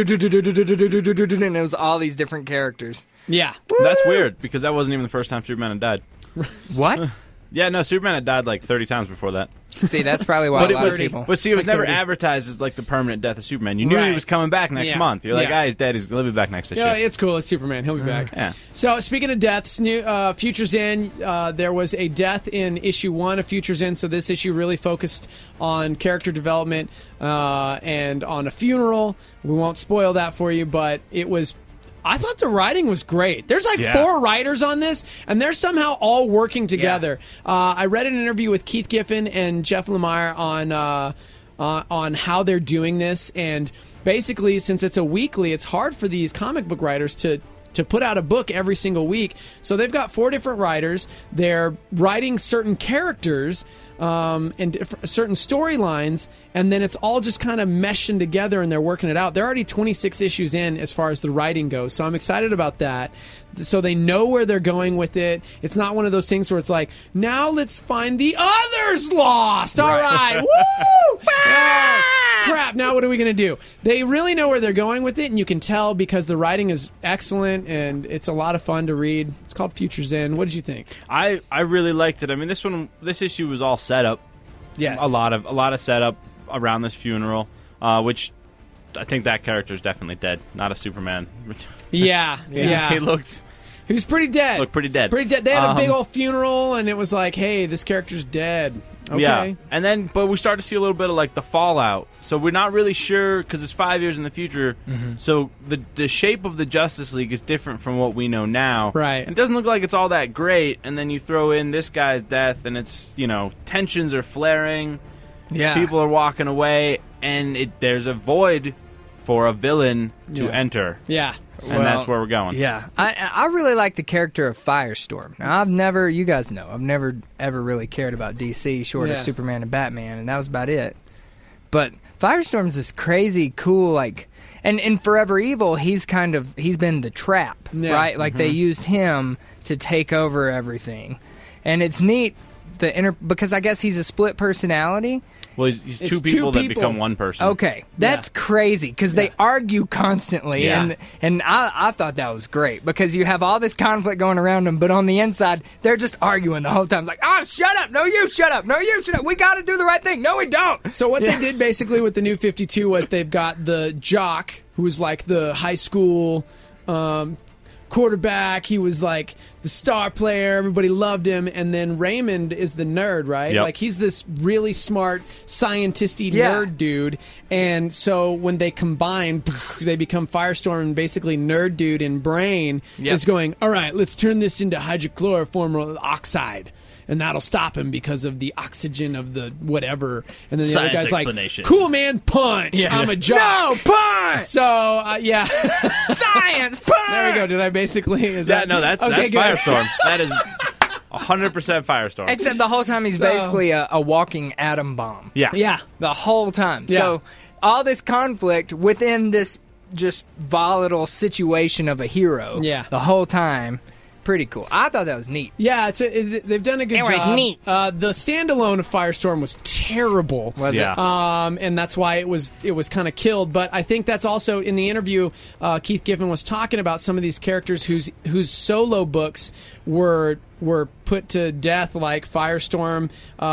and it was all these different characters. Yeah. That's weird because that wasn't even the first time Superman had died. What? Yeah, no, Superman had died like 30 times before that. See, that's probably why a lot of people. But see, it was Like never 30. advertised as like the permanent death of Superman. You knew Right. he was coming back next month. You're like, Yeah. he's dead. He'll be back next issue. Yeah, it's cool. It's Superman. He'll be back. Yeah. So, speaking of deaths, new Futures In, there was a death in issue 1 of Futures In. So this issue really focused on character development and on a funeral. We won't spoil that for you, but it was. I thought the writing was great. There's like 4 writers on this, and they're somehow all working together. I read an interview with Keith Giffen and Jeff Lemire on how they're doing this, and basically, since it's a weekly, it's hard for these comic book writers to put out a book every single week. So they've got 4 different writers. They're writing certain characters and certain storylines, and then it's all just kind of meshing together, and they're working it out. They're already 26 issues in as far as the writing goes, so I'm excited about that. So they know where they're going with it. It's not one of those things where it's like, now let's find the others lost. All right. Woo! Oh, crap. Now what are we going to do? They really know where they're going with it, and you can tell because the writing is excellent, and it's a lot of fun to read. It's called Futures In. What did you think? I really liked it. I mean, this issue was all setup. Yes. A lot of setup around this funeral, which I think that character is definitely dead, not a Superman. Yeah. He looked. He was pretty dead. Looked pretty dead. Pretty dead. They had a big old funeral, and it was like, hey, this character's dead. Okay. Yeah, and then, but we start to see a little bit of like the fallout. So we're not really sure because it's 5 years in the future. Mm-hmm. So the shape of the Justice League is different from what we know now. Right. And it doesn't look like it's all that great. And then you throw in this guy's death, and it's tensions are flaring. Yeah. People are walking away, and there's a void for a villain to Yeah. enter. Yeah. And that's where we're going. Yeah. I really like the character of Firestorm. Now, you guys know, I've never ever really cared about DC short of Yeah. Superman and Batman, and that was about it. But Firestorm's this crazy, cool, like, and in Forever Evil, he's been the trap, Yeah. right? Like, they used him to take over everything. And it's neat, because I guess he's a split personality. Well, he's It's two people that become one person. Okay, that's crazy because they argue constantly, Yeah. and I thought that was great because you have all this conflict going around them, but on the inside they're just arguing the whole time, like, "Oh, shut up! No, you shut up! No, you shut up! We got to do the right thing! No, we don't!" So what they did basically with the New 52 was they've got the jock who was like the high school quarterback. He was like the star player. Everybody loved him. And then Raymond is the nerd, right? Yep. Like he's this really smart, scientisty Yeah. nerd dude. And so when they combine, they become Firestorm, and basically Nerd Dude in Brain is going, all right, let's turn this into hydrochloroform oxide. And that'll stop him because of the oxygen of the whatever. And then the Science other guy's like, explanation. cool, man, punch. Yeah. I'm a jock. No, punch! So, yeah. Science, punch! There we go. Did I basically... Is that... that's okay, good. Firestorm. That is 100% Firestorm. Except the whole time he's basically a walking atom bomb. Yeah. Yeah. The whole time. Yeah. So all this conflict within this just volatile situation of a hero. Yeah. The whole time. Pretty cool. I thought that was neat. Yeah, they've done a good It was job. neat. The standalone of Firestorm was terrible. Was it? Yeah. And that's why it was kind of killed. But I think that's also in the interview. Keith Giffen was talking about some of these characters whose solo books were put to death, like Firestorm,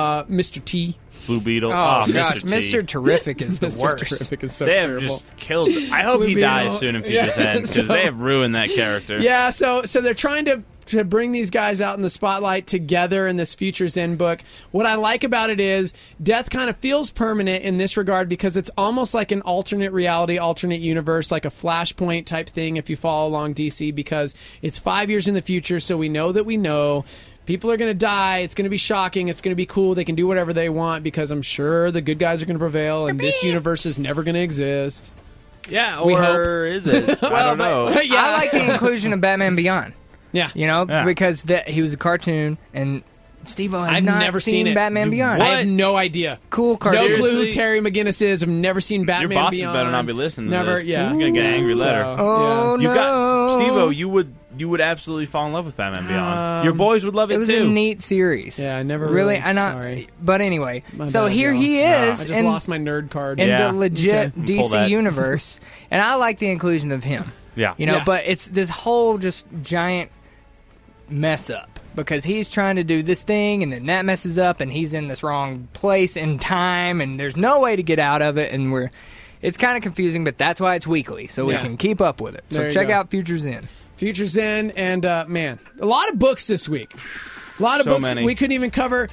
Mr. T. Blue Beetle. Oh, Mr. gosh. T. Mr. Terrific is the Mr. worst. Terrific is so They have terrible. just killed. I hope Blue he Beetle. dies soon in Futures Yeah. End because So- they have ruined that character. Yeah, so they're trying to bring these guys out in the spotlight together in this Futures End book. What I like about it is death kind of feels permanent in this regard because it's almost like an alternate reality, alternate universe, like a Flashpoint type thing if you follow along DC, because it's 5 years in the future, so we know that we know. People are going to die. It's going to be shocking. It's going to be cool. They can do whatever they want because I'm sure the good guys are going to prevail and this universe is never going to exist. Yeah, We or hope. is it? I don't know. Yeah. I like the inclusion of Batman Beyond. Yeah. You know, Yeah. because he was a cartoon, and Steve-O had I've not never seen it. Batman Beyond. I have no idea. Cool cartoon. No clue who Seriously? Terry McGinnis is. I've never seen Batman Your bosses Beyond. better not be listening to Never, this. yeah. He's gonna get an angry letter. Oh, You no. got Steve-O. You would absolutely fall in love with Batman Beyond. Your boys would love it, It was too. a neat series. Yeah, I never really. Sorry. But anyway, My so bad, here y'all. he is. I just in, lost my nerd card. in Yeah. the legit Okay. Pull DC that. universe, and I like the inclusion of him. Yeah. You know, Yeah. but it's this whole just giant mess up. because he's trying to do this thing, and then that messes up, and he's in this wrong place and time, and there's no way to get out of it, and it's kind of confusing, but that's why it's weekly, so we can keep up with it. So check out Futures In. Futures In, and man, a lot of books this week. A lot of books many. we couldn't even cover.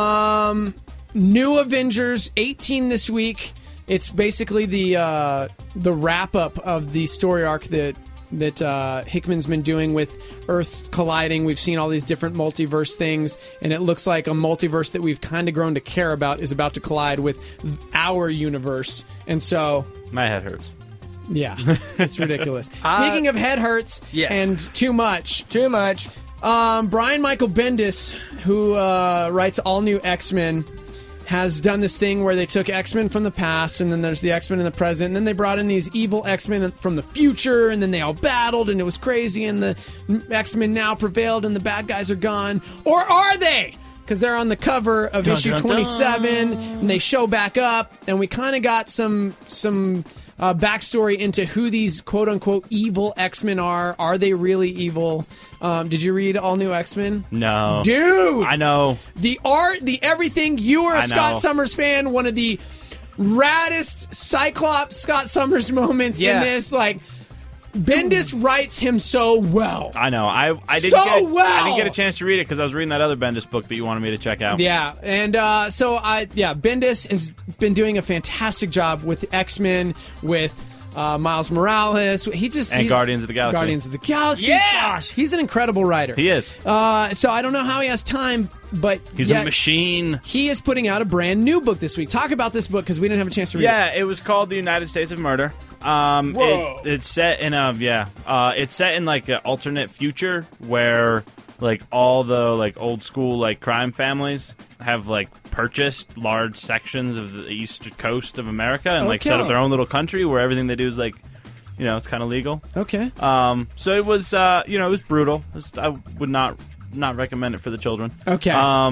New Avengers 18 this week. It's basically the wrap up of the story arc that Hickman's been doing with Earths colliding. We've seen all these different multiverse things, and it looks like a multiverse that we've kind of grown to care about is about to collide with our universe. And so my head hurts. Yeah, it's ridiculous. Speaking of head hurts and too much. Brian Michael Bendis, who writes all new X-Men, has done this thing where they took X-Men from the past, and then there's the X-Men in the present, and then they brought in these evil X-Men from the future, and then they all battled, and it was crazy, and the X-Men now prevailed, and the bad guys are gone. Or are they? Because they're on the cover of issue 27, and they show back up, and we kind of got some backstory into who these quote-unquote evil X-Men are. Are they really evil? Did you read All New X-Men? No. Dude! I know. The art, the everything. You were a I Scott know. Summers fan. One of the raddest Cyclops Scott Summers moments in this. Like, Bendis writes him so well. I know. I didn't I didn't get a chance to read it because I was reading that other Bendis book that you wanted me to check out. Yeah, and Bendis has been doing a fantastic job with X-Men, with Miles Morales. He's Guardians of the Galaxy. Guardians of the Galaxy. Yeah! Gosh, he's an incredible writer. He is. So I don't know how he has time, but He's a machine. He is putting out a brand new book this week. Talk about this book because we didn't have a chance to read it. Yeah, it was called The United States of Murder. It's set in it's set in like an alternate future where like all the like old school like crime families have like purchased large sections of the east coast of America and like set up their own little country where everything they do is like, you know, it's kind of legal. Okay. So it was it was brutal. I would not recommend it for the children. Okay.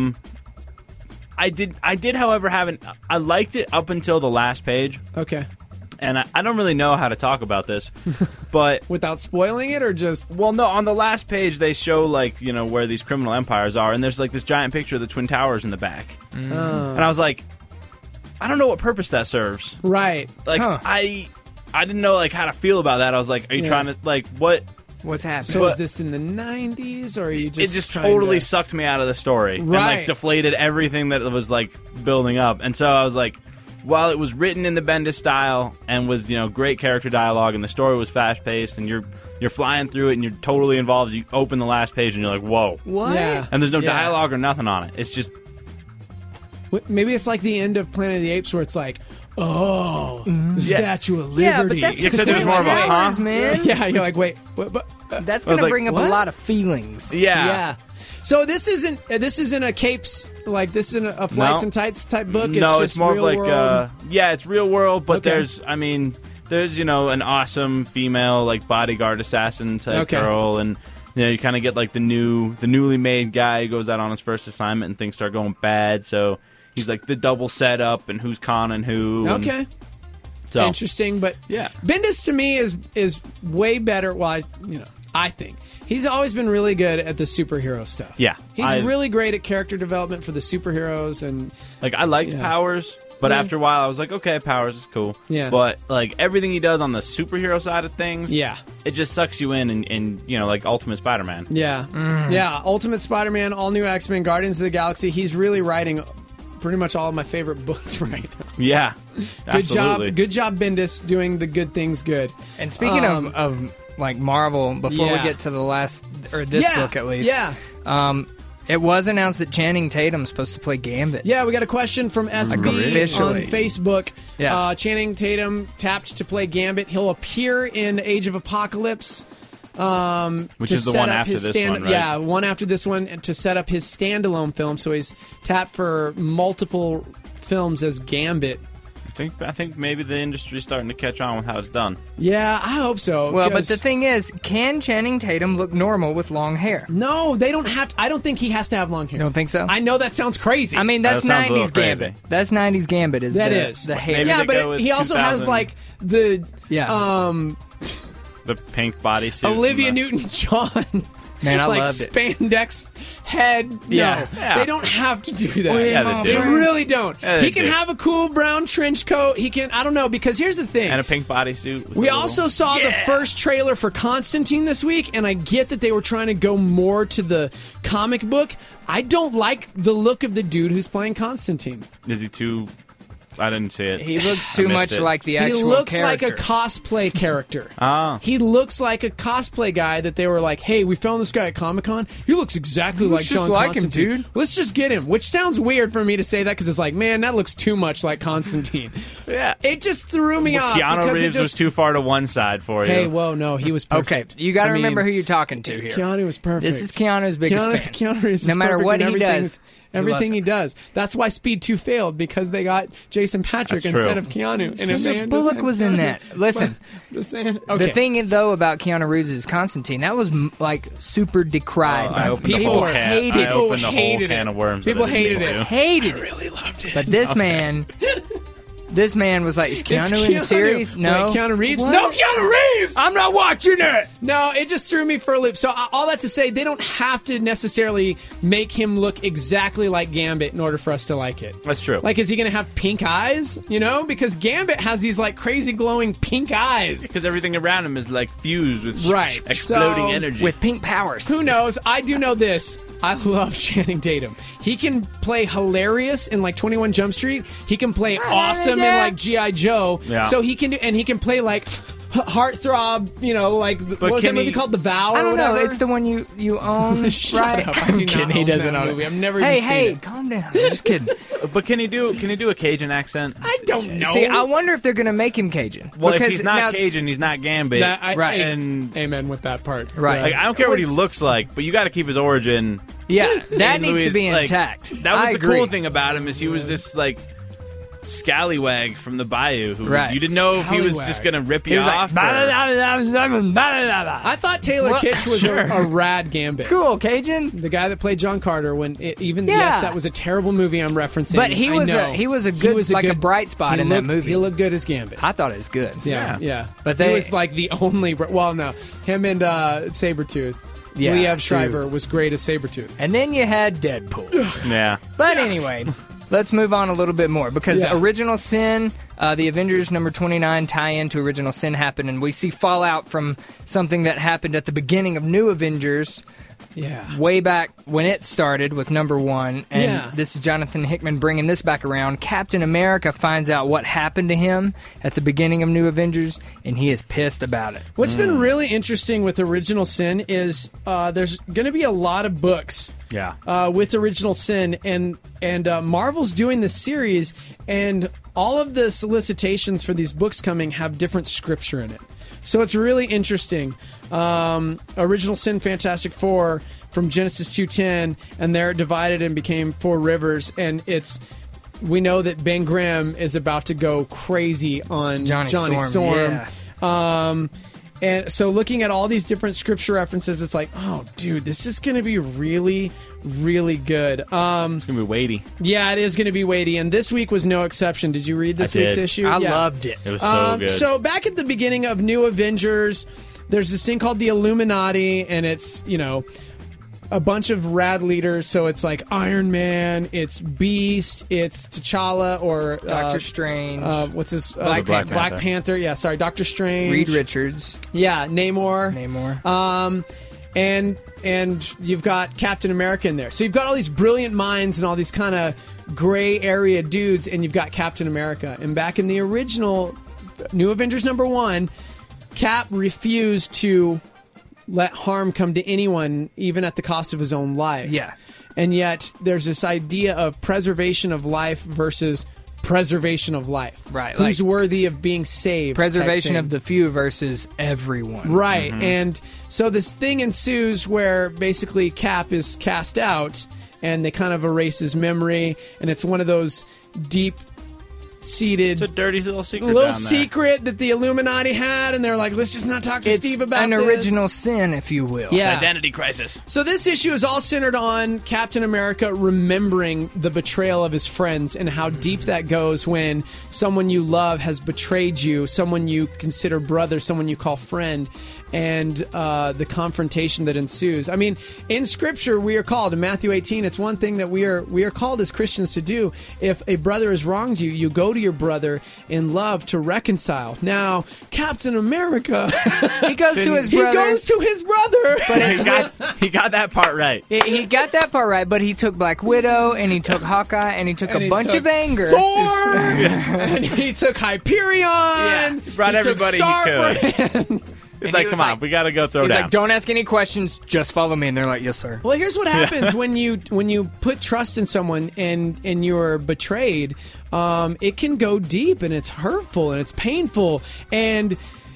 I did however I liked it up until the last page. Okay. And I don't really know how to talk about this, but without spoiling it, or just no. On the last page, they show like where these criminal empires are, and there's like this giant picture of the Twin Towers in the back, and I was like, I don't know what purpose that serves. Right? Like I didn't know like how to feel about that. I was like, are you trying to like what? What's happening? So is this in the 90s, or are you just? It just totally sucked me out of the story, and like Right. deflated everything that was like building up, and so I was like. While it was written in the Bendis style and was, great character dialogue and the story was fast-paced and you're flying through it and you're totally involved, you open the last page and you're like, whoa. What? Yeah. And there's no dialogue or nothing on it. It's just... Maybe it's like the end of Planet of the Apes where it's like, the Statue of Liberty. Yeah, but that's Except there's more of a Towers, man. Yeah, you're like, wait. What? That's going to bring up a lot of feelings. Yeah. So this isn't a capes, like this isn't a Flights and Tights type book. It's more real of like world. it's real world, but Okay. there's an awesome female like bodyguard assassin type girl, and you kind of get like the newly made guy who goes out on his first assignment and things start going bad. So he's like the double setup and who's conning who. Okay. So Interesting, but yeah, Bendis to me is way better. Well, I think he's always been really good at the superhero stuff. Yeah, he's really great at character development for the superheroes, and like I liked Powers, but after a while I was like, okay, Powers is cool. Yeah, but like everything he does on the superhero side of things, it just sucks you in, and like Ultimate Spider-Man. Yeah, Ultimate Spider-Man, all new X-Men, Guardians of the Galaxy. He's really writing pretty much all of my favorite books right now. Yeah, good job, Bendis, doing the good things good. And speaking of like Marvel, before we get to the last, or this book at least, it was announced that Channing Tatum's supposed to play Gambit. Yeah, we got a question from SB on Facebook. Yeah. Channing Tatum tapped to play Gambit. He'll appear in Age of Apocalypse. Which is the one after this one, right? Yeah, one after this one to set up his standalone film. So he's tapped for multiple films as Gambit. I think maybe the industry's starting to catch on with how it's done. Yeah, I hope so. Well, but the thing is, can Channing Tatum look normal with long hair? No, they don't have to. I don't think he has to have long hair. You don't think so? I know that sounds crazy. I mean, that's That sounds a little 90s crazy. Gambit. That's 90s Gambit. Is the hair? Maybe yeah, they go but with he also has 2000. like the The pink bodysuit. Olivia and Newton-John Man, I like loved it. spandex head. No, Yeah. they don't have to do that. Yeah, they They do. really don't. Yeah, they He can do. have a cool brown trench coat. He can, I don't know, because here's the thing. And a pink bodysuit. with We a little- also saw the first trailer for Constantine this week, and I get that they were trying to go more to the comic book. I don't like the look of the dude who's playing Constantine. Is he too? I didn't see it. He looks I too missed much it. like the He actual looks character. like a cosplay character. Ah. He looks like a cosplay guy that they were like, hey, we found this guy at Comic-Con. He looks exactly like just John like him, Constantine. dude. Let's just get him. Which sounds weird for me to say that because it's like, man, that looks too much like Constantine. Yeah. It just threw me off. Keanu because it Reeves was just, too far to one side for you. Hey, whoa, no, he was perfect. Okay, you got to I mean, remember who you're talking to here. Keanu was perfect. This is Keanu's biggest fan. Keanu Reeves is No matter perfect what in he everything- does, everything he he does. That's why Speed 2 failed, because they got Jason Patrick That's instead true. of Keanu. And Sandra a man Bullock doesn't- was in that. Listen, Just saying. Okay. the thing though about Keanu Reeves is Constantine. That was like super decried. I by opened the people whole hated I it. opened the whole hated can it. of worms. People that I didn't hated mean it. to. Hated it. really loved it. But this man, this man was like, is Keanu in the Keanu. series? No. Wait, Keanu Reeves? What? No, Keanu Reeves! I'm not watching it. No, it just threw me for a loop. So all that to say, they don't have to necessarily make him look exactly like Gambit in order for us to like it. That's true. Like, is he going to have pink eyes? You know? Because Gambit has these, like, crazy glowing pink eyes. Because everything around him is like fused with Right. exploding So- energy. With pink powers. Who knows? I do know this. I love Channing Tatum. He can play hilarious in like 21 Jump Street. He can play awesome in like G.I. Joe. Yeah. So he can do, and he can play like heartthrob, you know, like what was that can movie he- called? The Vow or I don't know. whatever? It's the one you own, Shut right? up. I do not kidding. He own doesn't that own movie. it. I've never hey, even seen hey, it. calm down. I'm just kidding. But can he do a Cajun accent? I don't know. See, I wonder if they're going to make him Cajun. Well, because if he's not now- Cajun, he's not Gambit. Right. And Amen with that part. Right. like, I don't care what he looks like, but you got to keep his origin. Yeah, that in needs to Louis- be like, intact. That was I the agree. cool thing about him is he was this like scallywag from the bayou who Right. you didn't know if he was Scallywag. just going to rip He you was like, off. or- I thought Taylor Well, Kitsch was sure. a rad Gambit. Cool, Cajun. The guy that played John Carter. When Yeah. yes, that was a terrible movie I'm referencing. But he I was know. he was a good like a bright spot he in looked- that movie. He looked good as Gambit. I thought it was good. Yeah. But he they- was like the only. Well, no, him and Sabretooth. Yeah, Liev true. Schreiber was great as Sabretooth. And then you had Deadpool. yeah. But anyway, let's move on a little bit more because Yeah. Original Sin, the Avengers number 29 tie-in to Original Sin happened, and we see fallout from something that happened at the beginning of New Avengers. Yeah. Way back when it started with number 1, and Yeah. this is Jonathan Hickman bringing this back around. Captain America finds out what happened to him at the beginning of New Avengers, and he is pissed about it. What's been really interesting with Original Sin is there's going to be a lot of books Yeah. with Original Sin, and Marvel's doing this series, and all of the solicitations for these books coming have different scripture in it. So it's really interesting. Original Sin, Fantastic Four from Genesis 2:10, and they're divided and became Four Rivers, and we know that Ben Grimm is about to go crazy on Johnny Storm. yeah. And so looking at all these different scripture references, it's like, oh, dude, this is going to be really, really good. It's going to be weighty. Yeah, it is going to be weighty, and this week was no exception. Did you read this I week's did. issue? I Yeah. loved it. It was so good. So back at the beginning of New Avengers, there's this thing called the Illuminati, and it's, a bunch of rad leaders. So it's like Iron Man, it's Beast, it's T'Challa, or Doctor Strange. what's his Black Panther. Black Panther. Yeah, sorry, Doctor Strange. Reed Richards. Yeah, Namor. Namor. And you've got Captain America in there. So you've got all these brilliant minds and all these kind of gray area dudes, and you've got Captain America. And back in the original New Avengers #1, Cap refused to let harm come to anyone, even at the cost of his own life. Yeah. And yet there's this idea of preservation of life versus preservation of life. Right, Who's like- worthy of being saved? Preservation type of thing. the few versus everyone. Right. And so this thing ensues where basically Cap is cast out and they kind of erase his memory, and it's one of those deep seated. It's a dirty little secret. Little down there. secret that the Illuminati had, and they're like, let's just not talk to It's Steve about an this. original sin, if you will. Yeah. Identity crisis. So this issue is all centered on Captain America remembering the betrayal of his friends and how deep that goes when someone you love has betrayed you, someone you consider brother, someone you call friend, and the confrontation that ensues. I mean, in Scripture, we are called, in Matthew 18, it's one thing that we are called as Christians to do. If a brother has wronged you, you go to your brother in love to reconcile. Now, Captain America, He goes to his he brother. goes to his brother. But He got that part right. he got that part right, but he took Black Widow, and he took Hawkeye, and he took And a he bunch took of anger. Thor, and he took Hyperion. He brought took everybody he could. Starbrand. It's like, he was come on, like- we got to go throw He's down. like, don't ask any questions, just follow me. And they're like, yes, sir. Well, here's what happens when you put trust in someone and you're betrayed. It can go deep, and it's hurtful, and it's painful, and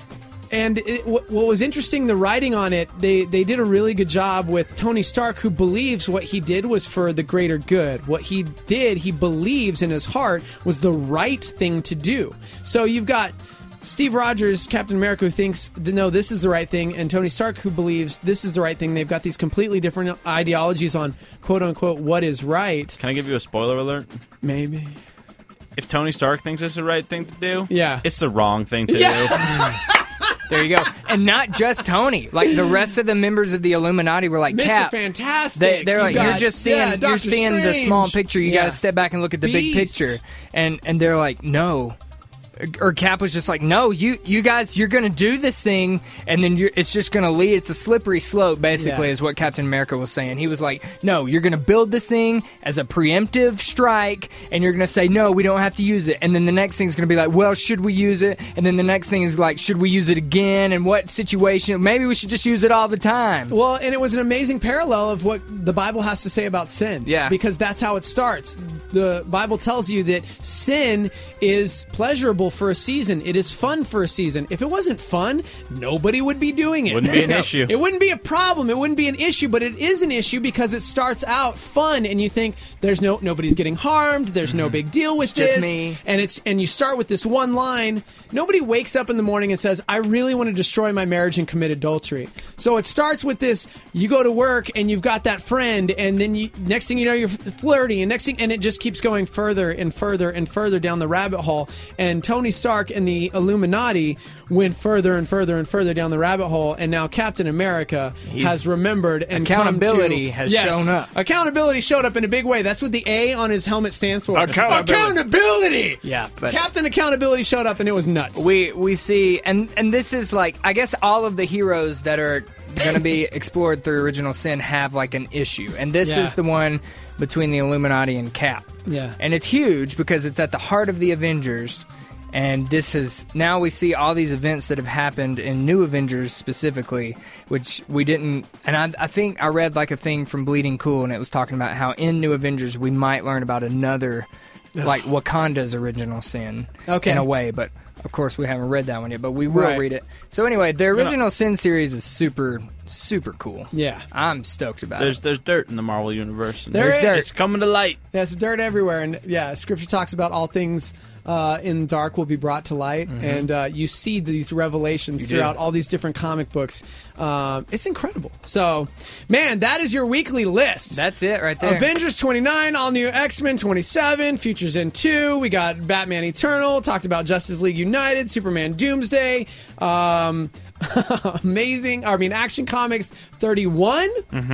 what was interesting, the writing on it, they did a really good job with Tony Stark, who believes what he did was for the greater good. What he did, he believes in his heart, was the right thing to do. So you've got Steve Rogers, Captain America, who thinks, no, this is the right thing, and Tony Stark, who believes this is the right thing. They've got these completely different ideologies on, quote-unquote, what is right. Can I give you a spoiler alert? Maybe. If Tony Stark thinks it's the right thing to do, Yeah. it's the wrong thing to do. There you go. And not just Tony. Like, the rest of the members of the Illuminati were like, Mr. Cap. Fantastic. They're like, You you're got- just seeing, yeah, you're Doctor seeing the Strange. small picture. You Yeah. got to step back and look at the big Beast. picture. And they're like, no. Or Cap was just like, no, you guys, you're going to do this thing, and then it's just going to lead. It's a slippery slope, basically, Yeah. is what Captain America was saying. He was like, no, you're going to build this thing as a preemptive strike, and you're going to say, no, we don't have to use it. And then the next thing's going to be like, well, should we use it? And then the next thing is like, should we use it again? And what situation? Maybe we should just use it all the time. Well, and it was an amazing parallel of what the Bible has to say about sin. Yeah. Because that's how it starts. The Bible tells you that sin is pleasurable for a season. It is fun for a season. If it wasn't fun, nobody would be doing it. Wouldn't be an issue. It wouldn't be a problem. It wouldn't be an issue, but it is an issue because it starts out fun, and you think nobody's getting harmed. There's no big deal with It's just this. me. And you start with this one line. Nobody wakes up in the morning and says, I really want to destroy my marriage and commit adultery. So it starts with this, you go to work and you've got that friend, and then next thing you know, you're flirting, and it just keeps going further and further and further down the rabbit hole. And Tony Stark and the Illuminati went further and further and further down the rabbit hole, and now Captain America has remembered and Accountability come to, has yes, shown up. Accountability showed up in a big way. That's what the A on his helmet stands for. Accountability. Yeah, but Captain Accountability showed up, and it was nuts. we see, and this is like, I guess all of the heroes that are going to be explored through Original Sin have like an issue, and this Yeah. is the one between the Illuminati and Cap. Yeah. And it's huge because it's at the heart of the Avengers, and now we see all these events that have happened in New Avengers specifically, which we didn't, and I think I read like a thing from Bleeding Cool, and it was talking about how in New Avengers we might learn about another, like Wakanda's original sin, Okay. in a way, but of course we haven't read that one yet, but we will Right. read it. So anyway, the Original Sin series is super, super cool. Yeah. I'm stoked about There's it. dirt in the Marvel universe. And There there's is. dirt. It's coming to light. There's dirt everywhere, and Scripture talks about all things in dark will be brought to light, and you see these revelations throughout all these different comic books. It's incredible. So, man, that is your weekly list. That's it right there. Avengers 29, all new X-Men 27, Futures End 2. We got Batman Eternal. Talked about Justice League United, Superman Doomsday. Action Comics 31.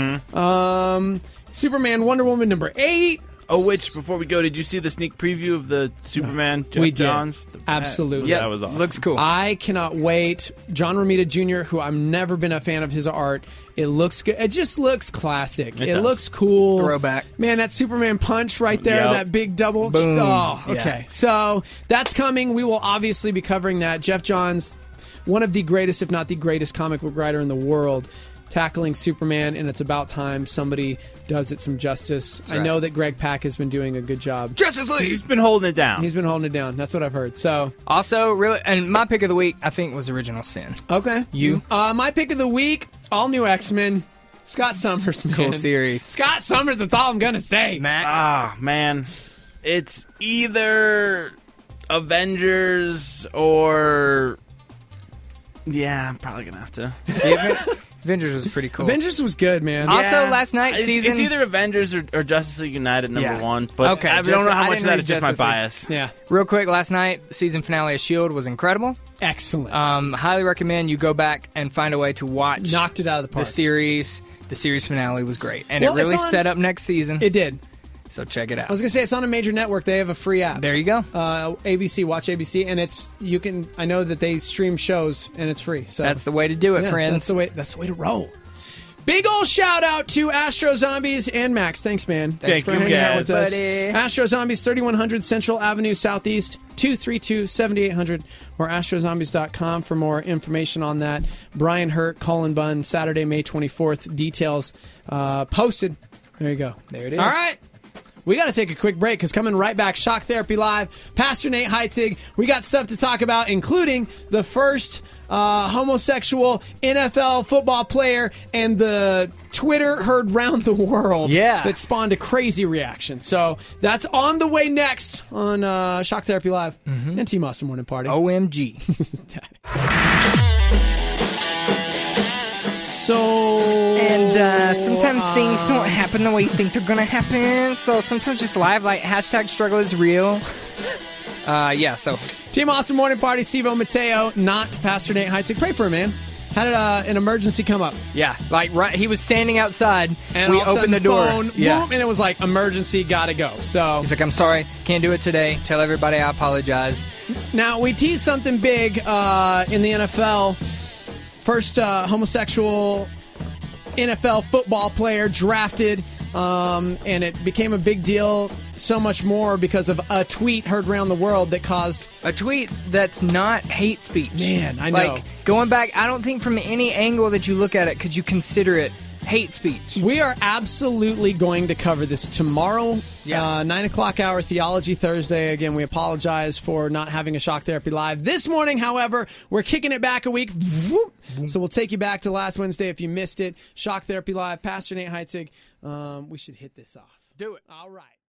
Superman Wonder Woman number 8. Oh, which, before we go, did you see the sneak preview of the Superman, Jeff We did. Johns? Absolutely. That was awesome. Looks cool. I cannot wait. John Romita Jr., who I've never been a fan of his art. It looks good. It just looks classic. It It does. looks cool. Throwback. Man, that Superman punch right there, Yep. that big double. Boom. Oh, Yeah. okay. So that's coming. We will obviously be covering that. Jeff Johns, one of the greatest, if not the greatest comic book writer in the world, tackling Superman, and it's about time somebody does it some justice. I right. know that Greg Pak has been doing a good job. Justice League! He's been holding it down. He's been holding it down. That's what I've heard. So, Also, really, and my pick of the week, I think, was Original Sin. okay. You? My pick of the week, all new X-Men. Scott Summers, man. Cool series. Scott Summers, that's all I'm going to say. Max? Ah, man. It's either Avengers or... Yeah, I'm probably going to have to. Avengers was pretty cool. Avengers was good, man. Also, last night's season... It's either Avengers or Justice League United number 1. But okay, I don't know how much of that is just my Justice League. bias. Yeah. Real quick, last night, the season finale of S.H.I.E.L.D. was incredible. Excellent. Highly recommend you go back and find a way to watch. Knocked it out of the park. The series finale was great. And Well, it really it's on- set up next season. It did. So check it out. I was going to say, it's on a major network. They have a free app. There you go. ABC, watch ABC, and I know that they stream shows, and it's free. So That's the way to do it, friends. That's the way to roll. Big ol' shout out to Astro Zombies and Max. Thanks, man. Thank for you, hanging out guys. with us. Buddy. Astro Zombies, 3100 Central Avenue Southeast, 232-7800, or astrozombies.com for more information on that. Brian Hurt, Colin Bunn, Saturday, May 24th. Details posted. There you go. There it is. All right. We got to take a quick break because coming right back, Shock Therapy Live, Pastor Nate Heitzig. We got stuff to talk about, including the first homosexual NFL football player and the Twitter heard round the world that spawned a crazy reaction. So that's on the way next on Shock Therapy Live and Team Awesome Morning Party. OMG. And sometimes things don't happen the way you think they're gonna happen. So sometimes just live, like hashtag struggle is real. So Team Awesome Morning Party, Steve-O Mateo, not Pastor Nate Heitzig. Pray for him, man. Had an emergency come up. Yeah, like he was standing outside, and we all of a opened the sudden door. phone, boom, and it was like, emergency, gotta go. So he's like, I'm sorry, can't do it today. Tell everybody I apologize. Now, we teased something big in the NFL. First homosexual NFL football player drafted, and it became a big deal, so much more because of a tweet heard around the world that caused... A tweet that's not hate speech. Man, I know. Like, going back, I don't think from any angle that you look at it could you consider it hate speech. We are absolutely going to cover this tomorrow, 9 o'clock hour, Theology Thursday. Again, we apologize for not having a Shock Therapy Live this morning. However, we're kicking it back a week. So we'll take you back to last Wednesday if you missed it. Shock Therapy Live, Pastor Nate Heitzig. We should hit this off. Do it. All right.